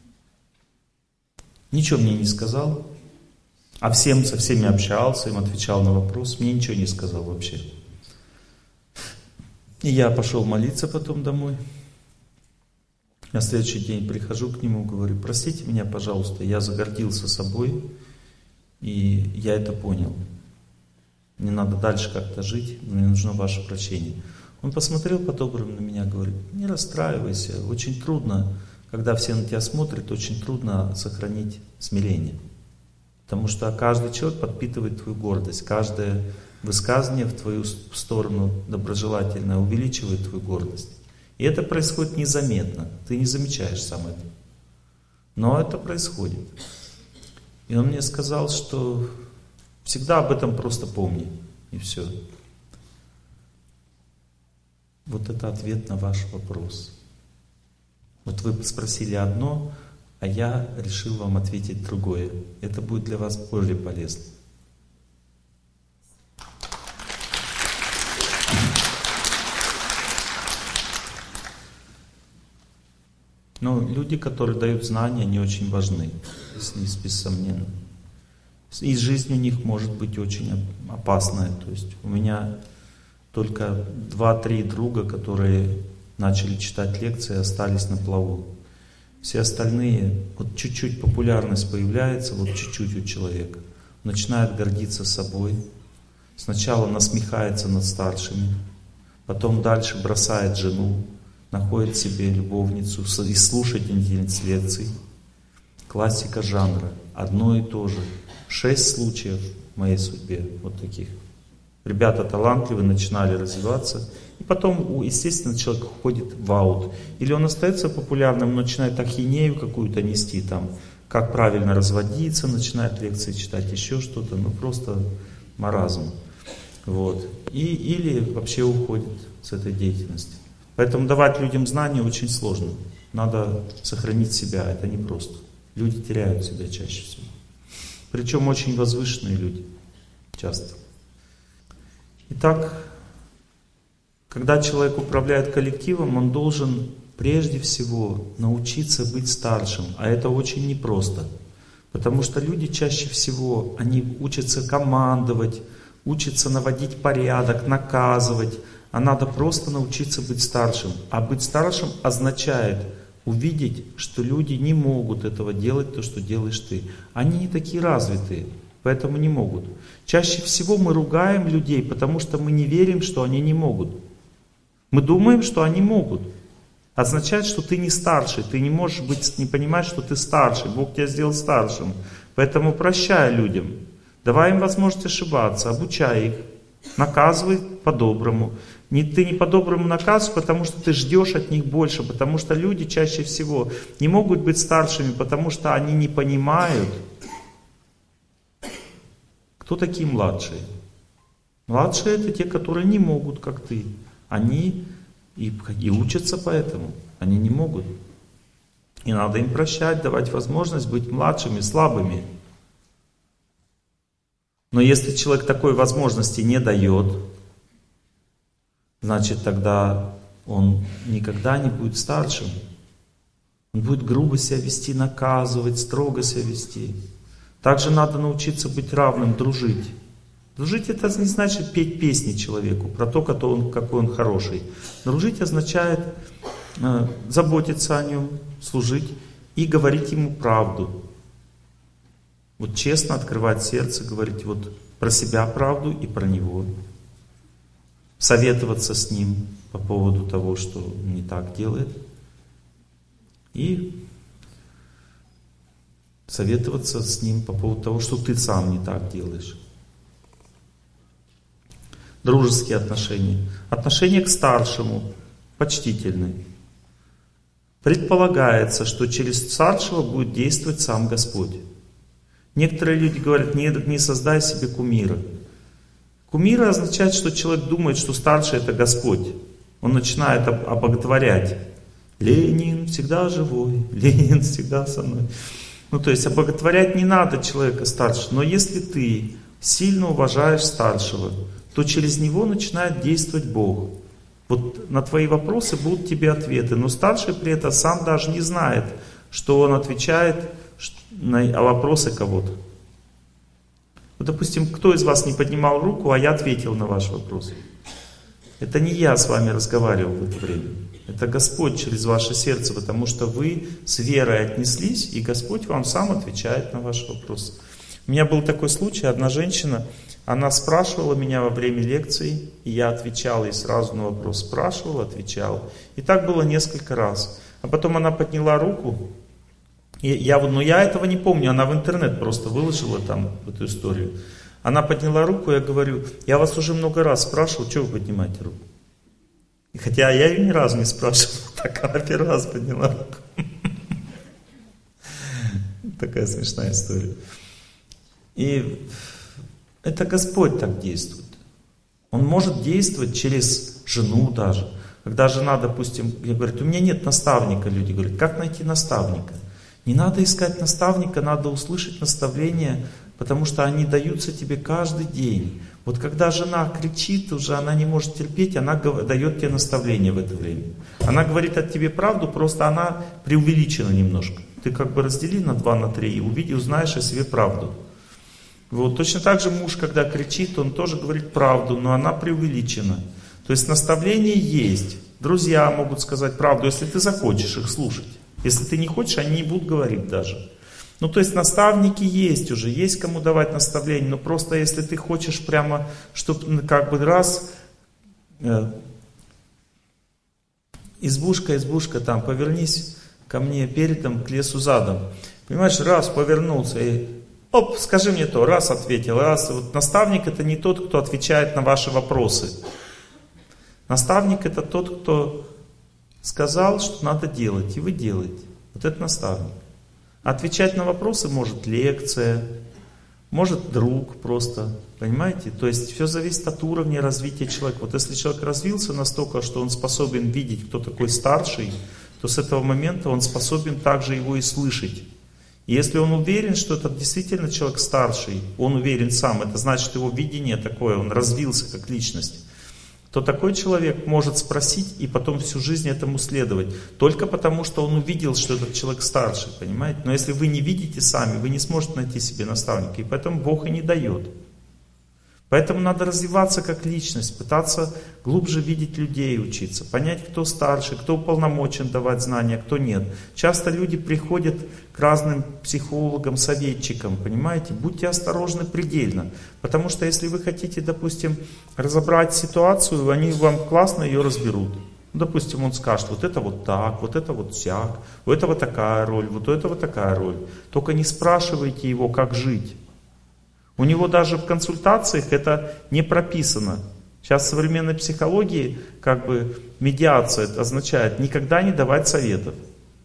Ничего мне не сказал, а со всеми общался, им отвечал на вопрос, мне ничего не сказал вообще. И я пошел молиться потом домой. На следующий день прихожу к нему, говорю, простите меня, пожалуйста, я загордился собой, и я это понял. Мне надо дальше как-то жить, мне нужно ваше прощение. Он посмотрел по-доброму на меня, говорит, не расстраивайся, очень трудно, когда все на тебя смотрят, очень трудно сохранить смирение. Потому что каждый человек подпитывает твою гордость, каждое высказывание в твою сторону доброжелательное увеличивает твою гордость. И это происходит незаметно, ты не замечаешь сам это. Но это происходит. И он мне сказал, что всегда об этом просто помни, и все. Вот это ответ на ваш вопрос. Вот вы спросили одно, а я решил вам ответить другое. Это будет для вас более полезно. Но люди, которые дают знания, они очень важны, бессомненно. И жизнь у них может быть очень опасная. То есть у меня только 2-3 друга, которые начали читать лекции, остались на плаву. Все остальные, вот чуть-чуть популярность появляется, вот чуть-чуть у человека, начинает гордиться собой. Сначала насмехается над старшими, потом дальше бросает жену, находит себе любовницу и слушает лекций. Классика жанра. Одно и то же. 6 случаев в моей судьбе вот таких. Ребята талантливые, начинали развиваться. И потом, естественно, человек уходит в аут. Или он остается популярным, но начинает ахинею какую-то нести, там, как правильно разводиться, начинает лекции читать, еще что-то, ну просто маразм. Вот. Или вообще уходит с этой деятельности. Поэтому давать людям знания очень сложно. Надо сохранить себя, это непросто. Люди теряют себя чаще всего. Причем очень возвышенные люди, часто. Итак, когда человек управляет коллективом, он должен прежде всего научиться быть старшим. А это очень непросто. Потому что люди чаще всего, они учатся командовать, учатся наводить порядок, наказывать. А надо просто научиться быть старшим. А быть старшим означает увидеть, что люди не могут этого делать, то, что делаешь ты. Они не такие развитые, поэтому не могут. Чаще всего мы ругаем людей, потому что мы не верим, что они не могут. Мы думаем, что они могут. Означает, что ты не старший, ты не можешь не понимать, что ты старший. Бог тебя сделал старшим. Поэтому прощай людям. Давай им возможность ошибаться, обучай их. Наказывай по-доброму. Ты не по-доброму наказываешь, потому что ты ждешь от них больше. Потому что люди чаще всего не могут быть старшими, потому что они не понимают, кто такие младшие. Младшие — это те, которые не могут, как ты. Они и учатся поэтому. Они не могут. И надо им прощать, давать возможность быть младшими, слабыми. Но если человек такой возможности не дает, значит тогда он никогда не будет старшим. Он будет грубо себя вести, наказывать, строго себя вести. Также надо научиться быть равным, дружить. Дружить — это не значит петь песни человеку про то, какой он хороший. Дружить означает заботиться о нем, служить и говорить ему правду. Вот честно открывать сердце, говорить вот про себя правду и про него. Советоваться с ним по поводу того, что он не так делает. И советоваться с ним по поводу того, что ты сам не так делаешь. Дружеские отношения. Отношения к старшему почтительные. Предполагается, что через старшего будет действовать сам Господь. Некоторые люди говорят: не создай себе кумира. Кумира означает, что человек думает, что старший — это Господь. Он начинает обоготворять. Ленин всегда живой, Ленин всегда со мной. Ну, то есть обоготворять не надо человека старшего. Но если ты сильно уважаешь старшего, то через него начинает действовать Бог. Вот на твои вопросы будут тебе ответы. Но старший при этом сам даже не знает, что он отвечает на вопросы кого-то. Вот, допустим, кто из вас не поднимал руку, а я ответил на ваш вопрос? Это не я с вами разговаривал в это время. Это Господь через ваше сердце, потому что вы с верой отнеслись, и Господь вам сам отвечает на ваши вопросы. У меня был такой случай, одна женщина, она спрашивала меня во время лекции, и я отвечал ей сразу на вопрос. Спрашивал, отвечал. И так было несколько раз. А потом она подняла руку, и я этого не помню, она в интернет просто выложила там эту историю. Она подняла руку, я говорю: я вас уже много раз спрашивал, что вы поднимаете руку? И хотя я ее ни разу не спрашивал, так она первый раз подняла руку. Такая смешная история. И это Господь так действует. Он может действовать через жену даже. Когда жена, допустим, говорит: у меня нет наставника, люди говорят: как найти наставника? Не надо искать наставника, надо услышать наставления, потому что они даются тебе каждый день. Вот когда жена кричит, уже она не может терпеть, она дает тебе наставление в это время. Она говорит от тебе правду, просто она преувеличена немножко. Ты как бы раздели на 2, на 3 и узнаешь о себе правду. Вот точно так же муж, когда кричит, он тоже говорит правду, но она преувеличена. То есть наставление есть. Друзья могут сказать правду, если ты захочешь их слушать. Если ты не хочешь, они не будут говорить даже. Ну, то есть наставники есть уже, есть кому давать наставления, но просто если ты хочешь прямо, чтобы как бы раз, избушка, там, повернись ко мне передом, к лесу задом. Понимаешь, раз повернулся, и Оп, скажи мне то, раз ответил, раз. Вот наставник это не тот, кто отвечает на ваши вопросы. Наставник это тот, кто сказал, что надо делать, и вы делаете. Вот это наставник. Отвечать на вопросы может лекция, может друг просто, понимаете? То есть все зависит от уровня развития человека. Вот если человек развился настолько, что он способен видеть, кто такой старший, то с этого момента он способен также его и слышать. И если он уверен, что это действительно человек старший, он уверен сам, это значит его видение такое, он развился как личность, то такой человек может спросить и потом всю жизнь этому следовать. Только потому, что он увидел, что этот человек старший, понимаете? Но если вы не видите сами, вы не сможете найти себе наставника. И поэтому Бог и не дает. Поэтому надо развиваться как личность, пытаться глубже видеть людей, учиться, понять, кто старший, кто уполномочен давать знания, кто нет. Часто люди приходят к разным психологам, советчикам, понимаете? Будьте осторожны предельно. Потому что если вы хотите, допустим, разобрать ситуацию, они вам классно ее разберут. Допустим, он скажет, вот это вот так, вот это вот сяк, у этого такая роль, вот у этого такая роль. Только не спрашивайте его, как жить. У него даже в консультациях это не прописано. Сейчас в современной психологии как бы медиация это означает никогда не давать советов.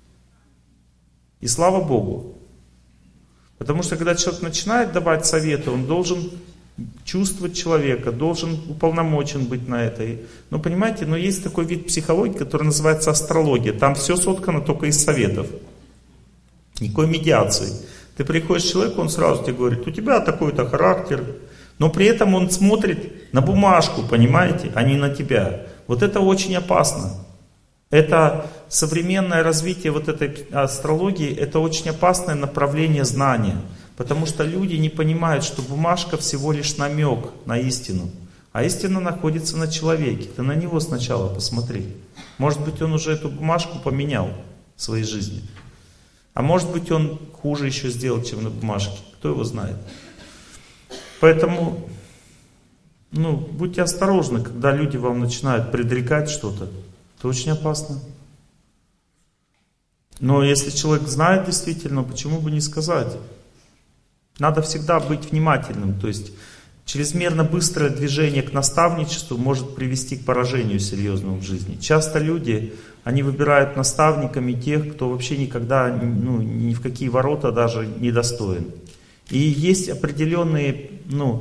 И слава Богу. Потому что когда человек начинает давать советы, он должен чувствовать человека, должен уполномочен быть на это. Но понимаете, но есть такой вид психологии, который называется астрология. Там все соткано только из советов. Никакой медиации. Ты приходишь к человеку, он сразу тебе говорит, у тебя такой-то характер. Но при этом он смотрит на бумажку, понимаете, а не на тебя. Вот это очень опасно. Это современное развитие вот этой астрологии, это очень опасное направление знания. Потому что люди не понимают, что бумажка всего лишь намек на истину. А истина находится на человеке. Ты на него сначала посмотри. Может быть, он уже эту бумажку поменял в своей жизни. А может быть, он хуже еще сделал, чем на бумажке. Кто его знает. Поэтому, будьте осторожны, когда люди вам начинают предрекать что-то. Это очень опасно. Но если человек знает действительно, почему бы не сказать? Надо всегда быть внимательным. То есть, чрезмерно быстрое движение к наставничеству может привести к поражению серьезному в жизни. Часто люди, они выбирают наставниками тех, кто вообще никогда, ни в какие ворота даже не достоин. И есть определенные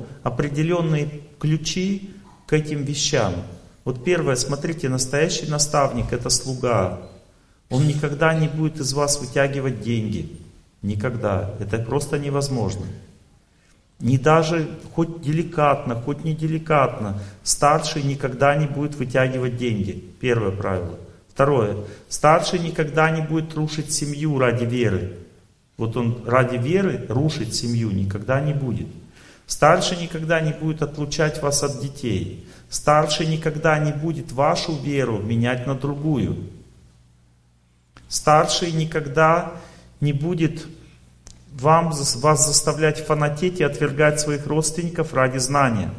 ключи к этим вещам. Вот первое, смотрите, настоящий наставник — это слуга. Он никогда не будет из вас вытягивать деньги. Никогда. Это просто невозможно. Не даже, хоть деликатно, хоть не деликатно, старший никогда не будет вытягивать деньги. Первое правило. Второе. Старший никогда не будет рушить семью ради веры. Вот он ради веры рушить семью никогда не будет. Старший никогда не будет отлучать вас от детей. Старший никогда не будет вашу веру менять на другую. Старший никогда не будет вас заставлять фанатеть и отвергать своих родственников ради знания.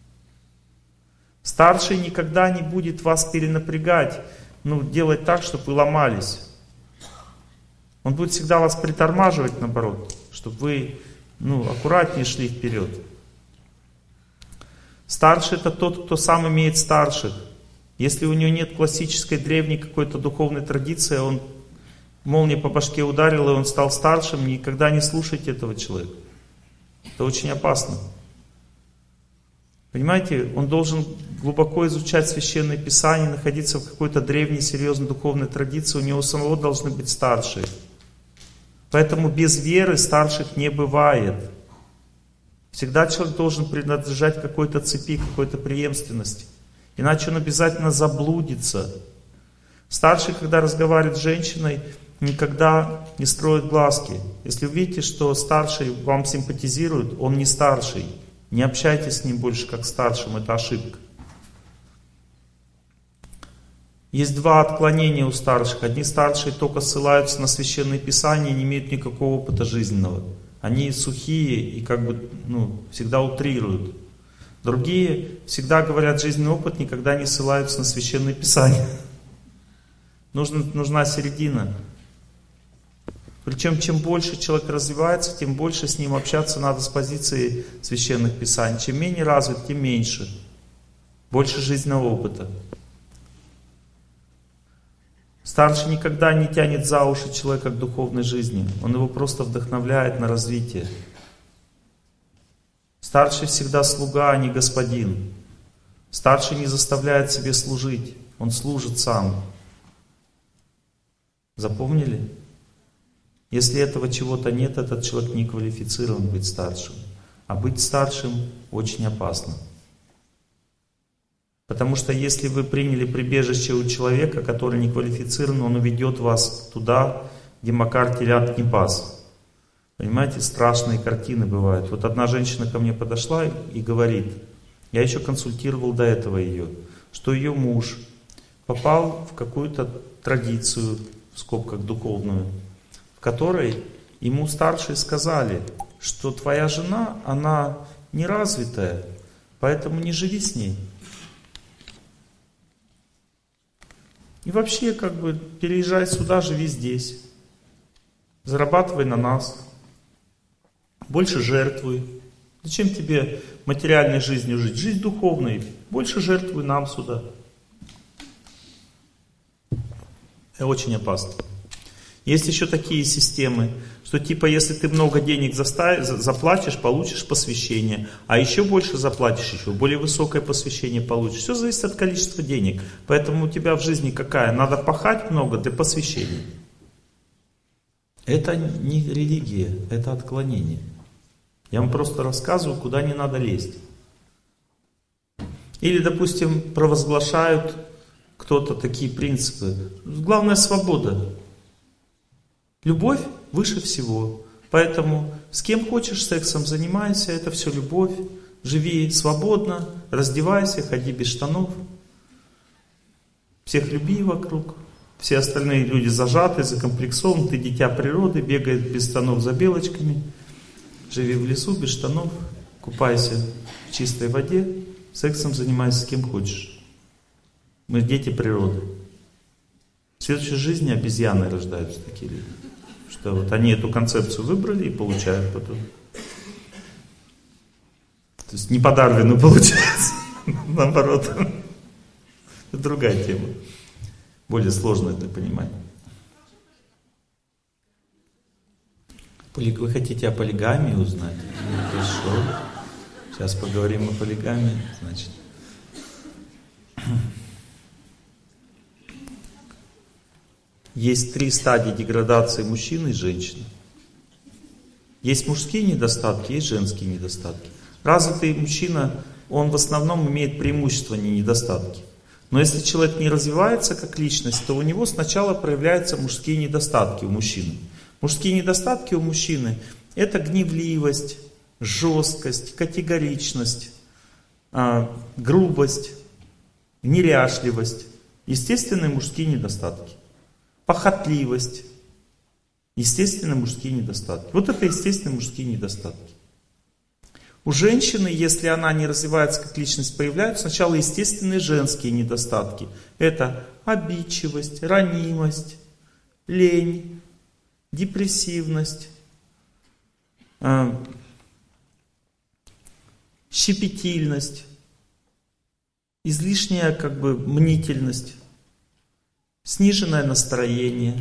Старший никогда не будет вас перенапрягать, делать так, чтобы вы ломались. Он будет всегда вас притормаживать, наоборот, чтобы вы аккуратнее шли вперед. Старший — это тот, кто сам имеет старших. Если у него нет классической древней какой-то духовной традиции, он молния по башке ударила, и он стал старшим, никогда не слушайте этого человека. Это очень опасно. Понимаете, он должен глубоко изучать Священное Писание, находиться в какой-то древней, серьезной духовной традиции, у него самого должны быть старшие. Поэтому без веры старших не бывает. Всегда человек должен принадлежать какой-то цепи, какой-то преемственности. Иначе он обязательно заблудится. Старший, когда разговаривает с женщиной, никогда не строит глазки. Если вы видите, что старший вам симпатизирует, он не старший. Не общайтесь с ним больше как старшим, это ошибка. Есть два отклонения у старших. Одни старшие только ссылаются на Священное Писание и не имеют никакого опыта жизненного. Они сухие и всегда утрируют. Другие всегда говорят жизненный опыт, никогда не ссылаются на Священное Писание. Нужна середина. Причем, чем больше человек развивается, тем больше с ним общаться надо с позиции священных писаний. Чем менее развит, тем меньше. Больше жизненного опыта. Старший никогда не тянет за уши человека к духовной жизни. Он его просто вдохновляет на развитие. Старший всегда слуга, а не господин. Старший не заставляет себе служить. Он служит сам. Запомнили? Если этого чего-то нет, этот человек не квалифицирован быть старшим. А быть старшим очень опасно. Потому что если вы приняли прибежище у человека, который не квалифицирован, он уведет вас туда, где Макар телят не пас. Понимаете, страшные картины бывают. Вот одна женщина ко мне подошла и говорит, я еще консультировал до этого ее, что ее муж попал в какую-то традицию, в скобках духовную, в которой ему старшие сказали, что твоя жена, она неразвитая, поэтому не живи с ней. И вообще, как бы, переезжай сюда, живи здесь. Зарабатывай на нас. Больше жертвуй. Зачем тебе материальной жизнью жить? Жизнь духовной. Больше жертвуй нам сюда. Это очень опасно. Есть еще такие системы, что типа если ты много денег заплатишь, получишь посвящение, а еще больше заплатишь, еще более высокое посвящение получишь. Все зависит от количества денег. Поэтому у тебя в жизни какая? Надо пахать много для посвящения. Это не религия, это отклонение. Я вам просто рассказываю, куда не надо лезть. Или, допустим, провозглашают кто-то такие принципы. Главное — свобода. Любовь выше всего. Поэтому с кем хочешь сексом занимайся, это все любовь. Живи свободно, раздевайся, ходи без штанов. Всех люби вокруг. Все остальные люди зажаты, закомплексованы. Ты дитя природы, бегает без штанов за белочками. Живи в лесу без штанов, купайся в чистой воде, сексом занимайся с кем хочешь. Мы дети природы. В следующей жизни обезьяны рождаются такие люди. Что вот они эту концепцию выбрали и получают потом. То есть не по Дарвину получается, наоборот. Это другая тема. Более сложная для понимания. Вы хотите о полигамии узнать? Ну, хорошо. Сейчас поговорим о полигамии. Значит. Есть 3 стадии деградации мужчины и женщины. Есть мужские недостатки, есть женские недостатки. Развитый мужчина, он в основном имеет преимущества, а не недостатки. Но если человек не развивается как личность, то у него сначала проявляются мужские недостатки у мужчины. Мужские недостатки у мужчины — это гневливость, жесткость, категоричность, грубость, неряшливость. Естественные мужские недостатки. Похотливость. Естественные мужские недостатки. Вот это естественные мужские недостатки. У женщины, если она не развивается как личность, появляются сначала естественные женские недостатки. Это обидчивость, ранимость, лень, депрессивность, щепетильность, излишняя мнительность, сниженное настроение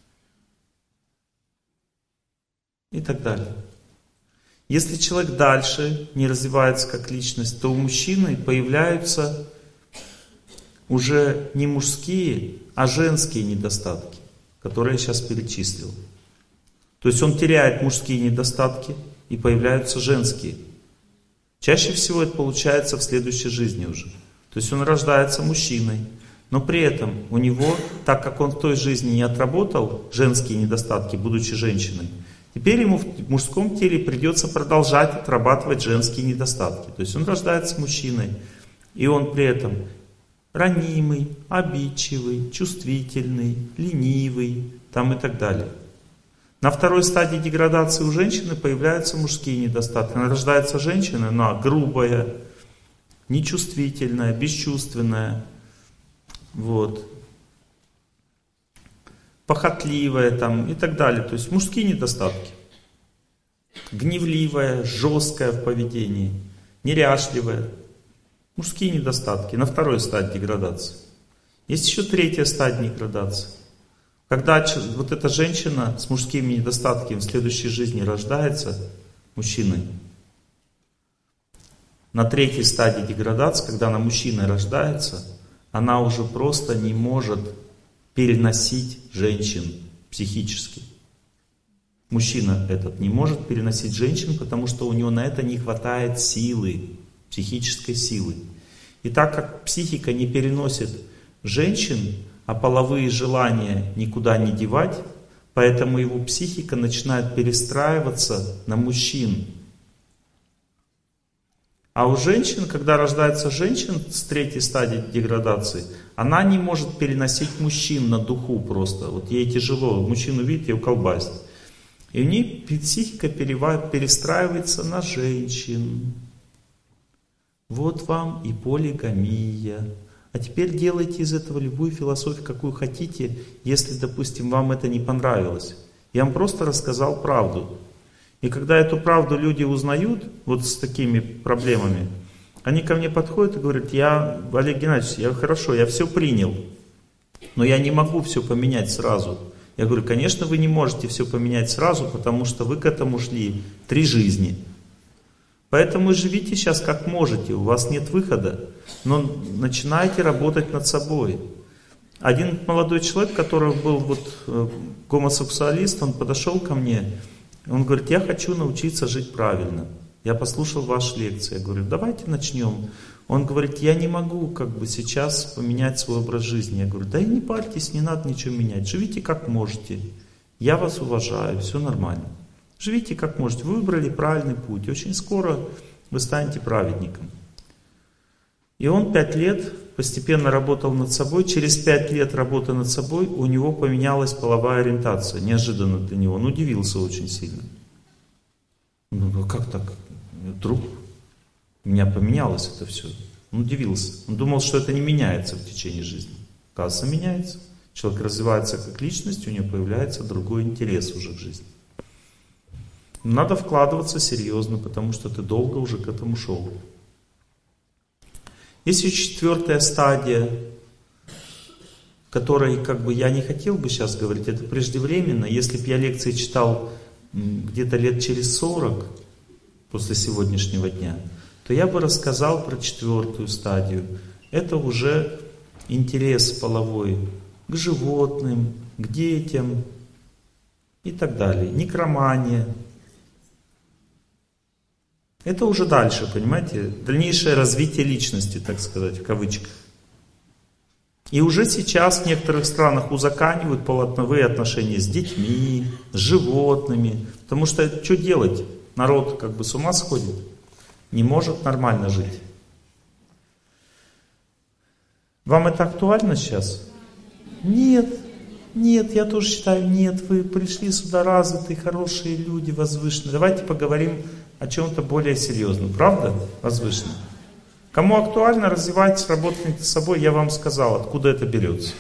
и так далее. Если человек дальше не развивается как личность, то у мужчины появляются уже не мужские, а женские недостатки, которые я сейчас перечислил. То есть он теряет мужские недостатки и появляются женские. Чаще всего это получается в следующей жизни уже. То есть он рождается мужчиной, но при этом у него, так как он в той жизни не отработал женские недостатки, будучи женщиной, теперь ему в мужском теле придется продолжать отрабатывать женские недостатки. То есть он рождается мужчиной, и он при этом ранимый, обидчивый, чувствительный, ленивый и так далее. На второй стадии деградации у женщины появляются мужские недостатки. Она рождается женщиной, она грубая, нечувствительная, бесчувственная. Вот. похотливая там и так далее. То есть мужские недостатки. Гневливая, жесткая в поведении, неряшливая. Мужские недостатки на второй стадии деградации. Есть еще третья стадия деградации. Когда вот эта женщина с мужскими недостатками в следующей жизни рождается мужчиной, на третьей стадии деградации, когда она мужчиной рождается, она уже просто не может переносить женщин психически. Мужчина этот не может переносить женщин, потому что у него на это не хватает силы, психической силы. И так как психика не переносит женщин, а половые желания никуда не девать, поэтому его психика начинает перестраиваться на мужчин. А у женщин, когда рождается женщина с третьей стадии деградации, она не может переносить мужчин на духу просто. Вот ей тяжело, мужчину видит, ее колбасит. И у нее психика перестраивается на женщин. Вот вам и полигамия. А теперь делайте из этого любую философию, какую хотите, если, допустим, вам это не понравилось. Я вам просто рассказал правду. И когда эту правду люди узнают, вот с такими проблемами, они ко мне подходят и говорят: Олег Геннадьевич, хорошо, я все принял, но я не могу все поменять сразу. Я говорю: конечно, вы не можете все поменять сразу, потому что вы к этому шли 3 жизни. Поэтому живите сейчас как можете, у вас нет выхода, но начинайте работать над собой. Один молодой человек, который был гомосексуалист, он подошел ко мне, он говорит: я хочу научиться жить правильно. Я послушал ваши лекции. Я говорю: давайте начнем. Он говорит: я не могу сейчас поменять свой образ жизни. Я говорю: да и не парьтесь, не надо ничего менять. Живите как можете. Я вас уважаю, все нормально. Живите как можете. Вы выбрали правильный путь. Очень скоро вы станете праведником. И он 5 лет постепенно работал над собой. Через 5 лет работы над собой у него поменялась половая ориентация. Неожиданно для него. Он удивился очень сильно. Ну как так? Вдруг у меня поменялось это все. Он удивился. Он думал, что это не меняется в течение жизни. Оказывается, меняется. Человек развивается как личность, у него появляется другой интерес уже в жизни. Надо вкладываться серьезно, потому что ты долго уже к этому шел. Есть еще 4-я стадия, которой я не хотел бы сейчас говорить, это преждевременно. Если бы я лекции читал где-то лет через 40 после сегодняшнего дня, то я бы рассказал про 4-ю стадию. Это уже интерес половой к животным, к детям и так далее. Некромания. Это уже дальше, понимаете? Дальнейшее развитие личности, так сказать, в кавычках. И уже сейчас в некоторых странах узаконивают половые отношения с детьми, с животными. Потому что что делать? Народ с ума сходит. Не может нормально жить. Вам это актуально сейчас? Нет, я тоже считаю, нет. Вы пришли сюда развитые, хорошие люди, возвышенные. Давайте поговорим о чем-то более серьезном. Правда? Возвышенно. Кому актуально, развивайтесь, работайте над собой, я вам сказал, откуда это берется.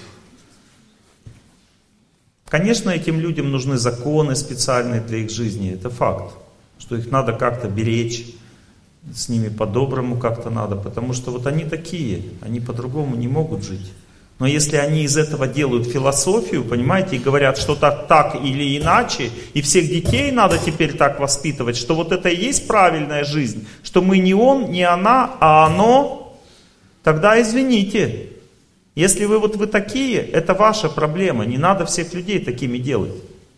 Конечно, этим людям нужны законы специальные для их жизни, это факт. Что их надо как-то беречь, с ними по-доброму как-то надо, потому что они такие, они по-другому не могут жить. Но если они из этого делают философию, понимаете, и говорят, что так или иначе, и всех детей надо теперь так воспитывать, что это и есть правильная жизнь, что мы не он, не она, а оно, тогда извините. Если вы такие, это ваша проблема, не надо всех людей такими делать.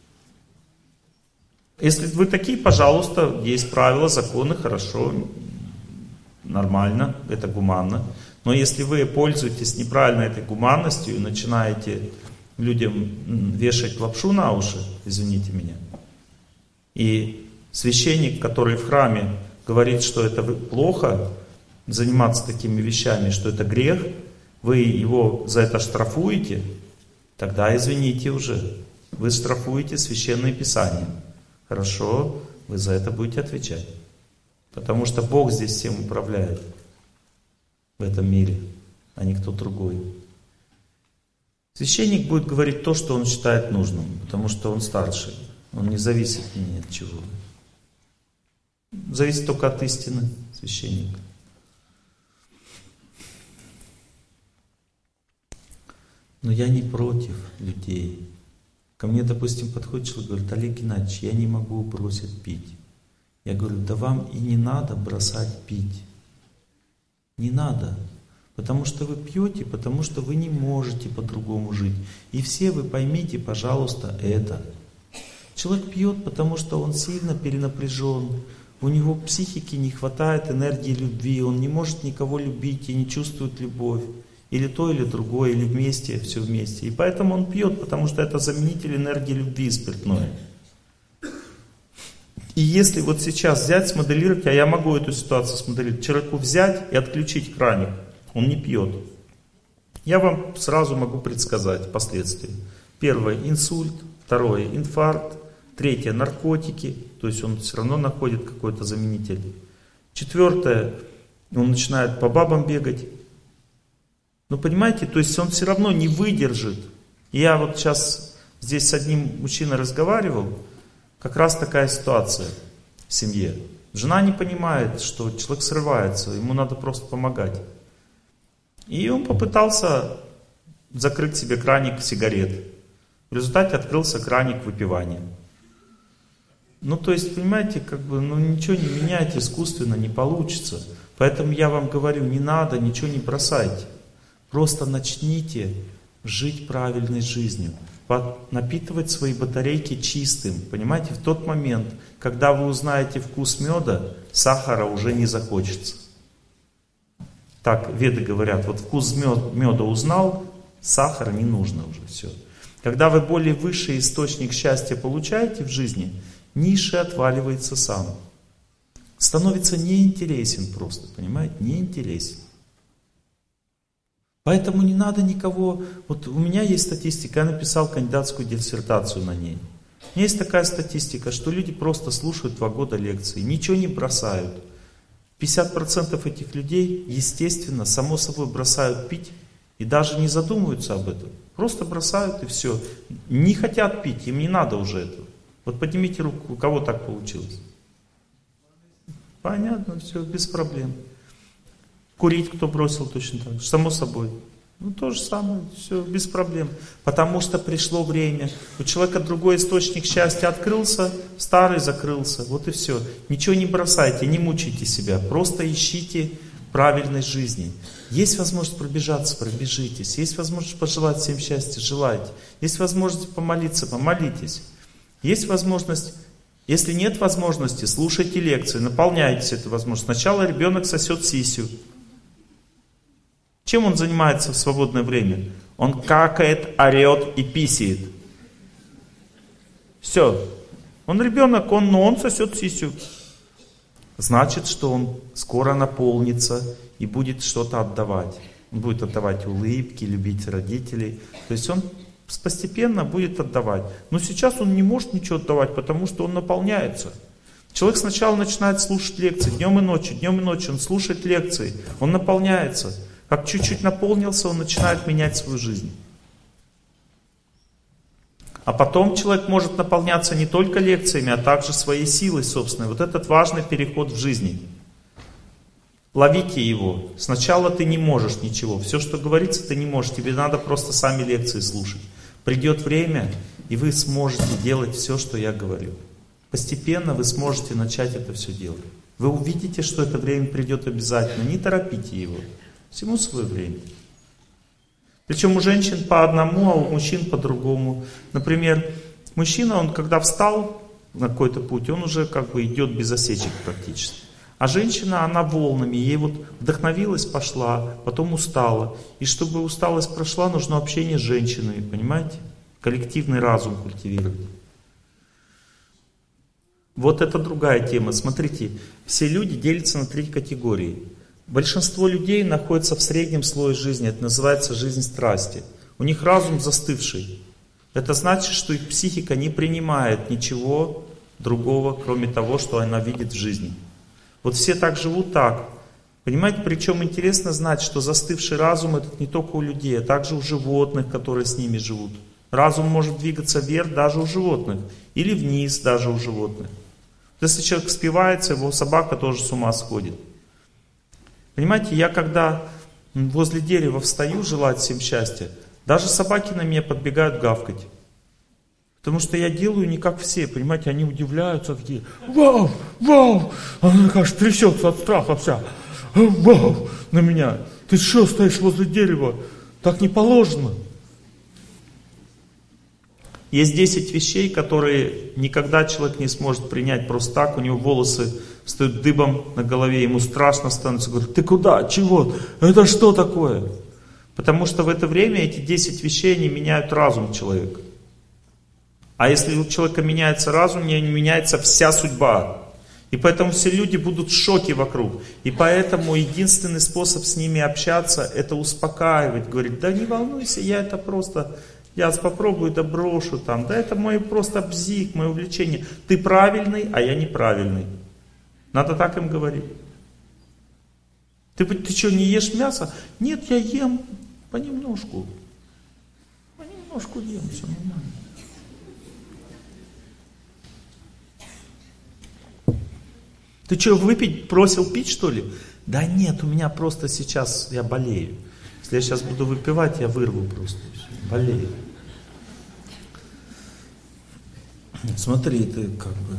Если вы такие, пожалуйста, есть правила, законы, хорошо, нормально, это гуманно. Но если вы пользуетесь неправильно этой гуманностью и начинаете людям вешать лапшу на уши, извините меня, и священник, который в храме говорит, что это плохо заниматься такими вещами, что это грех, вы его за это штрафуете, тогда извините уже, вы штрафуете Священное Писание. Хорошо, вы за это будете отвечать. Потому что Бог здесь всем управляет. В этом мире, а не кто другой. Священник будет говорить то, что он считает нужным, потому что он старший. Он не зависит ни от чего. Зависит только от истины священника. Но я не против людей. Ко мне, допустим, подходит человек и говорит: Олег Геннадьевич, я не могу бросить пить. Я говорю: да вам и не надо бросать пить. Не надо. Потому что вы пьете, потому что вы не можете по-другому жить. И все вы поймите, пожалуйста, это. Человек пьет, потому что он сильно перенапряжен. У него в психике не хватает энергии любви. Он не может никого любить и не чувствует любовь. Или то, или другое, или вместе, все вместе. И поэтому он пьет, потому что это заменитель энергии любви спиртное. И если вот сейчас взять, смоделировать, а я могу эту ситуацию смоделировать, человеку взять и отключить краник, он не пьет. Я вам сразу могу предсказать последствия. Первое — инсульт, второе — инфаркт, третье — наркотики, то есть он все равно находит какой-то заменитель. Четвертое — он начинает по бабам бегать. Ну, понимаете, то есть он все равно не выдержит. Я вот сейчас здесь с одним мужчиной разговаривал, как раз такая ситуация в семье. Жена не понимает, что человек срывается, ему надо просто помогать. И он попытался закрыть себе краник сигарет. В результате открылся краник выпивания. Ну, то есть, понимаете, ничего не меняйте искусственно, не получится. Поэтому я вам говорю, не надо, ничего не бросайте. Просто начните жить правильной жизнью, напитывать свои батарейки чистым. Понимаете, в тот момент, когда вы узнаете вкус меда, сахара уже не захочется. Так веды говорят, вот вкус меда узнал, сахара не нужно уже, все. Когда вы более высший источник счастья получаете в жизни, низший отваливается сам. Становится неинтересен просто, понимаете, неинтересен. Поэтому не надо никого... Вот у меня есть статистика, я написал кандидатскую диссертацию на ней. У меня есть такая статистика, что люди просто слушают 2 года лекции, ничего не бросают. 50% этих людей, естественно, само собой бросают пить и даже не задумываются об этом. Просто бросают и все. Не хотят пить, им не надо уже этого. Вот поднимите руку, у кого так получилось. Понятно, все, без проблем. Курить кто бросил точно так же, само собой. Ну то же самое, все, без проблем. Потому что пришло время. У человека другой источник счастья открылся, старый закрылся. Вот и все. Ничего не бросайте, не мучайте себя. Просто ищите правильной жизни. Есть возможность пробежаться, пробежитесь. Есть возможность пожелать всем счастья, желайте. Есть возможность помолиться, помолитесь. Есть возможность, если нет возможности, слушайте лекции, наполняйтесь этой возможностью. Сначала ребенок сосет сисю. Чем он занимается в свободное время? Он какает, орет и писает. Все. Он ребенок, он сосет сисю. Значит, что он скоро наполнится и будет что-то отдавать. Он будет отдавать улыбки, любить родителей. То есть он постепенно будет отдавать. Но сейчас он не может ничего отдавать, потому что он наполняется. Человек сначала начинает слушать лекции днем и ночью он слушает лекции, он наполняется. Как чуть-чуть наполнился, он начинает менять свою жизнь. А потом человек может наполняться не только лекциями, а также своей силой собственной. Вот этот важный переход в жизни. Ловите его. Сначала ты не можешь ничего. Все, что говорится, ты не можешь. Тебе надо просто сами лекции слушать. Придет время, и вы сможете делать все, что я говорю. Постепенно вы сможете начать это все делать. Вы увидите, что это время придет обязательно. Не торопите его. Всему свое время. Причем у женщин по одному, а у мужчин по другому. Например, мужчина, он когда встал на какой-то путь, он уже идет без осечек практически. А женщина, она волнами, ей вот вдохновилась, пошла, потом устала. И чтобы усталость прошла, нужно общение с женщиной, понимаете? Коллективный разум культивировать. Вот это другая тема. Смотрите, все люди делятся на 3 категории. Большинство людей находится в среднем слое жизни, это называется жизнь страсти. У них разум застывший. Это значит, что их психика не принимает ничего другого, кроме того, что она видит в жизни. Вот все так живут так. Понимаете, причем интересно знать, что застывший разум этот не только у людей, а также у животных, которые с ними живут. Разум может двигаться вверх даже у животных, или вниз даже у животных. Если человек спивается, его собака тоже с ума сходит. Понимаете, я когда возле дерева встаю желать всем счастья, даже собаки на меня подбегают гавкать. Потому что я делаю не как все, понимаете, они удивляются, такие, вау, вау, она, кажется, трясется от страха вся, вау, на меня, ты что стоишь возле дерева, так не положено. Есть 10 вещей, которые никогда человек не сможет принять просто так, у него волосы встают дыбом на голове, ему страшно становится, говорит, ты куда, чего, это что такое? Потому что в это время эти 10 вещей, они меняют разум человека. А если у человека меняется разум, не меняется вся судьба. И поэтому все люди будут в шоке вокруг. И поэтому единственный способ с ними общаться, это успокаивать. Говорить, да не волнуйся, я попробую, да брошу там. Да это мой просто бзик, мое увлечение. Ты правильный, а я неправильный. Надо так им говорить. Ты что, не ешь мясо? Нет, я ем понемножку. Понемножку ем, все нормально. Ты что, выпить бросил пить, что ли? Да нет, у меня просто сейчас, я болею. Если я сейчас буду выпивать, я вырву просто. Болею. Смотри, ты как бы...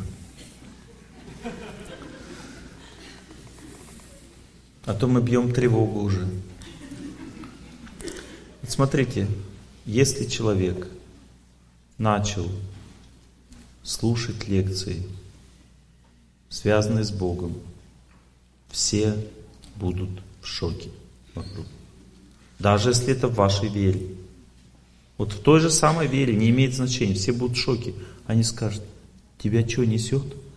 А то мы бьем тревогу уже. Вот смотрите, если человек начал слушать лекции, связанные с Богом, все будут в шоке вокруг. Даже если это в вашей вере. Вот в той же самой вере, не имеет значения, все будут в шоке. Они скажут, тебя что несет?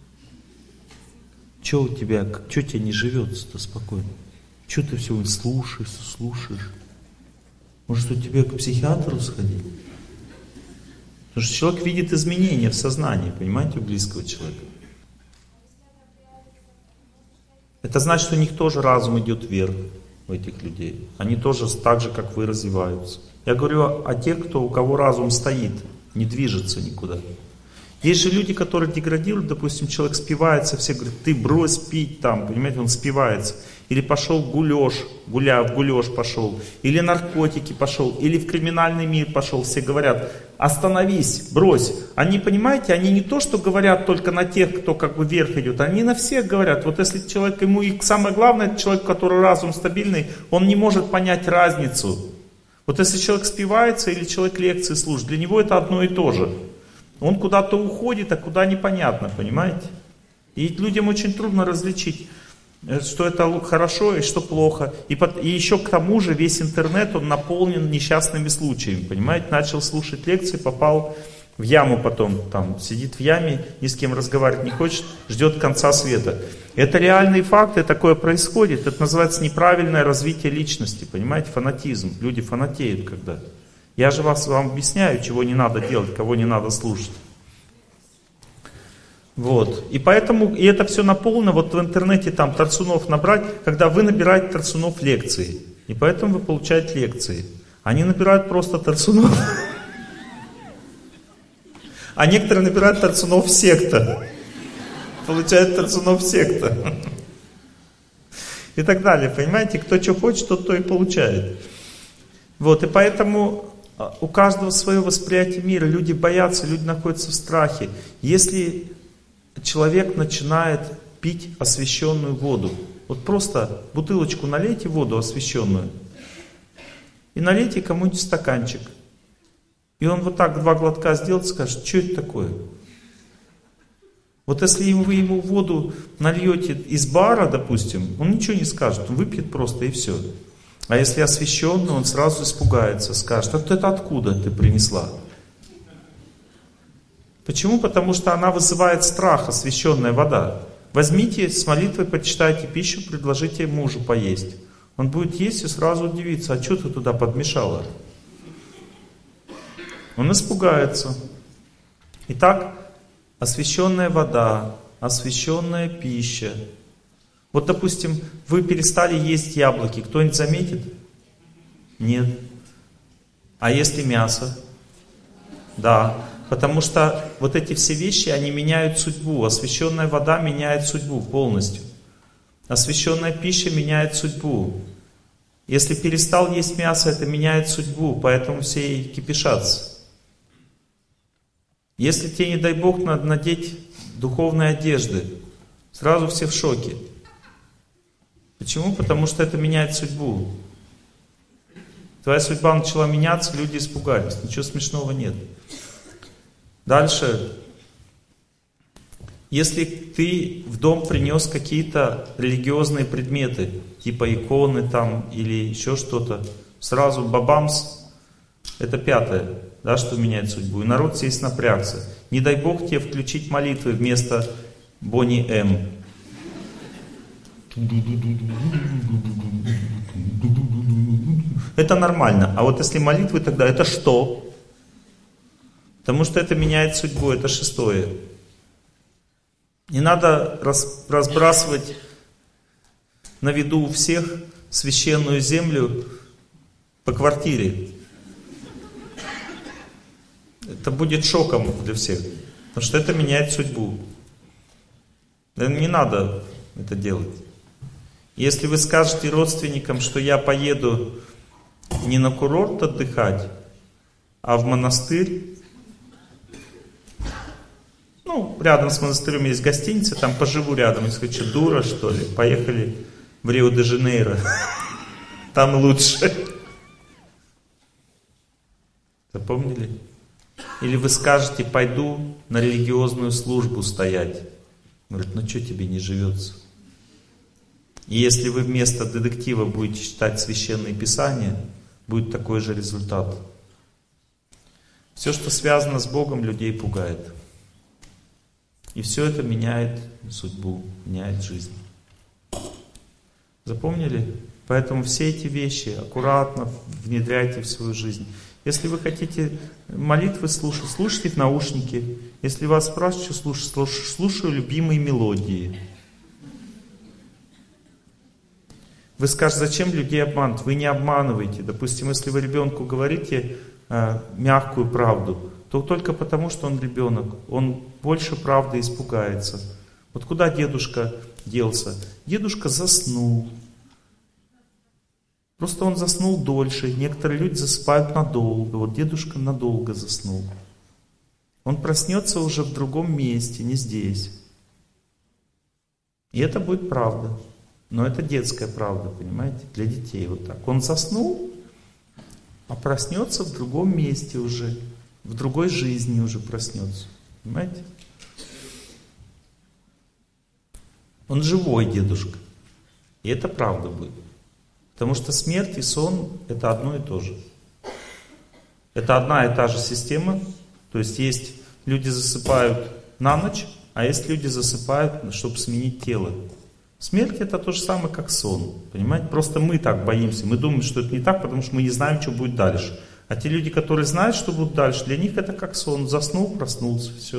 Что у тебя, что тебе не живется-то спокойно? Что ты все слушаешь? Может, у тебя к психиатру сходить? Потому что человек видит изменения в сознании, понимаете, у близкого человека. Это значит, что у них тоже разум идет вверх, у этих людей. Они тоже так же, как вы, развиваются. Я говорю о тех, у кого разум стоит, не движется никуда. Есть же люди, которые деградируют, допустим, человек спивается, все говорят, ты брось пить там, понимаете, он спивается. Или пошел в гулеж пошел, или наркотики пошел, или в криминальный мир пошел. Все говорят, остановись, брось. Они, понимаете, они не то, что говорят только на тех, кто как бы вверх идет, они на всех говорят. Вот если человек, ему и самое главное, это человек, у которого разум стабильный, он не может понять разницу. Вот если человек спивается или человек лекции слушает, для него это одно и то же. Он куда-то уходит, а куда непонятно, понимаете? И людям очень трудно различить, что это хорошо и что плохо. И еще к тому же весь интернет, он наполнен несчастными случаями, понимаете? Начал слушать лекции, попал в яму потом, там сидит в яме, ни с кем разговаривать не хочет, ждет конца света. Это реальные факты, такое происходит. Это называется неправильное развитие личности, понимаете? Фанатизм. Люди фанатеют когда. Я же вам объясняю, чего не надо делать, кого не надо слушать. Вот. И поэтому, и это все наполнено, вот в интернете там торцунов набрать, когда вы набираете торцунов лекции. И поэтому вы получаете лекции. Они набирают просто торцунов. А некоторые набирают торцунов секта. Получают торцунов секта. И так далее. Понимаете, кто что хочет, тот то и получает. Вот, и поэтому у каждого свое восприятие мира. Люди боятся, люди находятся в страхе. Если человек начинает пить освященную воду, вот просто бутылочку налейте воду освященную и налейте кому-нибудь стаканчик. И он вот так 2 глотка сделает и скажет, что это такое? Вот если вы ему воду нальете из бара, допустим, он ничего не скажет, он выпьет просто и все. А если освященный, он сразу испугается, скажет, а это откуда ты принесла? Почему? Потому что она вызывает страх, освященная вода. Возьмите, с молитвой почитайте пищу, предложите мужу поесть. Он будет есть и сразу удивится, а что ты туда подмешала? Он испугается. Итак, освященная вода, освященная пища. Вот, допустим, вы перестали есть яблоки, кто-нибудь заметит? Нет. А если мясо? Да. Потому что вот эти все вещи, они меняют судьбу. Освященная вода меняет судьбу полностью. Освященная пища меняет судьбу. Если перестал есть мясо, это меняет судьбу, поэтому все и кипишатся. Если тебе, не дай Бог, надо надеть духовные одежды, сразу все в шоке. Почему? Потому что это меняет судьбу. Твоя судьба начала меняться, люди испугались. Ничего смешного нет. Дальше. Если ты в дом принес какие-то религиозные предметы, типа иконы там или еще что-то, сразу бабамс, это пятое, да, что меняет судьбу. И народ здесь напрягся. Не дай Бог тебе включить молитвы вместо Бонни М. Это нормально. А вот если молитвы, тогда это что? Потому что это меняет судьбу, это шестое. Не надо разбрасывать на виду у всех священную землю по квартире. Это будет шоком для всех. Потому что это меняет судьбу. Не надо это делать. Если вы скажете родственникам, что я поеду не на курорт отдыхать, а в монастырь, ну, рядом с монастырем есть гостиница, там поживу рядом. Я скажу, что дура, что ли? Поехали в Рио-де-Жанейро. Там лучше. Запомнили? Или вы скажете, пойду на религиозную службу стоять. Говорит, ну что тебе не живется? И если вы вместо детектива будете читать священные писания, будет такой же результат. Все, что связано с Богом, людей пугает. И все это меняет судьбу, меняет жизнь. Запомнили? Поэтому все эти вещи аккуратно внедряйте в свою жизнь. Если вы хотите молитвы слушать, слушайте в наушники. Если вас спрашивают, что слушаю любимые мелодии. Вы скажете, зачем людей обманывать? Вы не обманываете. Допустим, если вы ребенку говорите мягкую правду, то только потому, что он ребенок, он больше правды испугается. Вот куда дедушка делся? Дедушка заснул. Просто он заснул дольше. Некоторые люди засыпают надолго. Вот дедушка надолго заснул. Он проснется уже в другом месте, не здесь. И это будет правда. Но это детская правда, понимаете, для детей вот так. Он заснул, а проснется в другом месте уже, в другой жизни уже проснется. Понимаете? Он живой дедушка. И это правда будет. Потому что смерть и сон — это одно и то же. Это одна и та же система. То есть есть люди засыпают на ночь, а есть люди засыпают, чтобы сменить тело. Смерть — это то же самое, как сон. Понимаете? Просто мы так боимся. Мы думаем, что это не так, потому что мы не знаем, что будет дальше. А те люди, которые знают, что будет дальше, для них это как сон. Заснул, проснулся, все.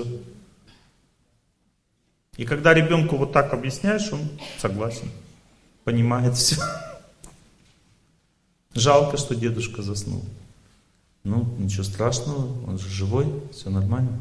И когда ребенку вот так объясняешь, он согласен. Понимает все. Жалко, что дедушка заснул. Ну, ничего страшного, он же живой, все нормально.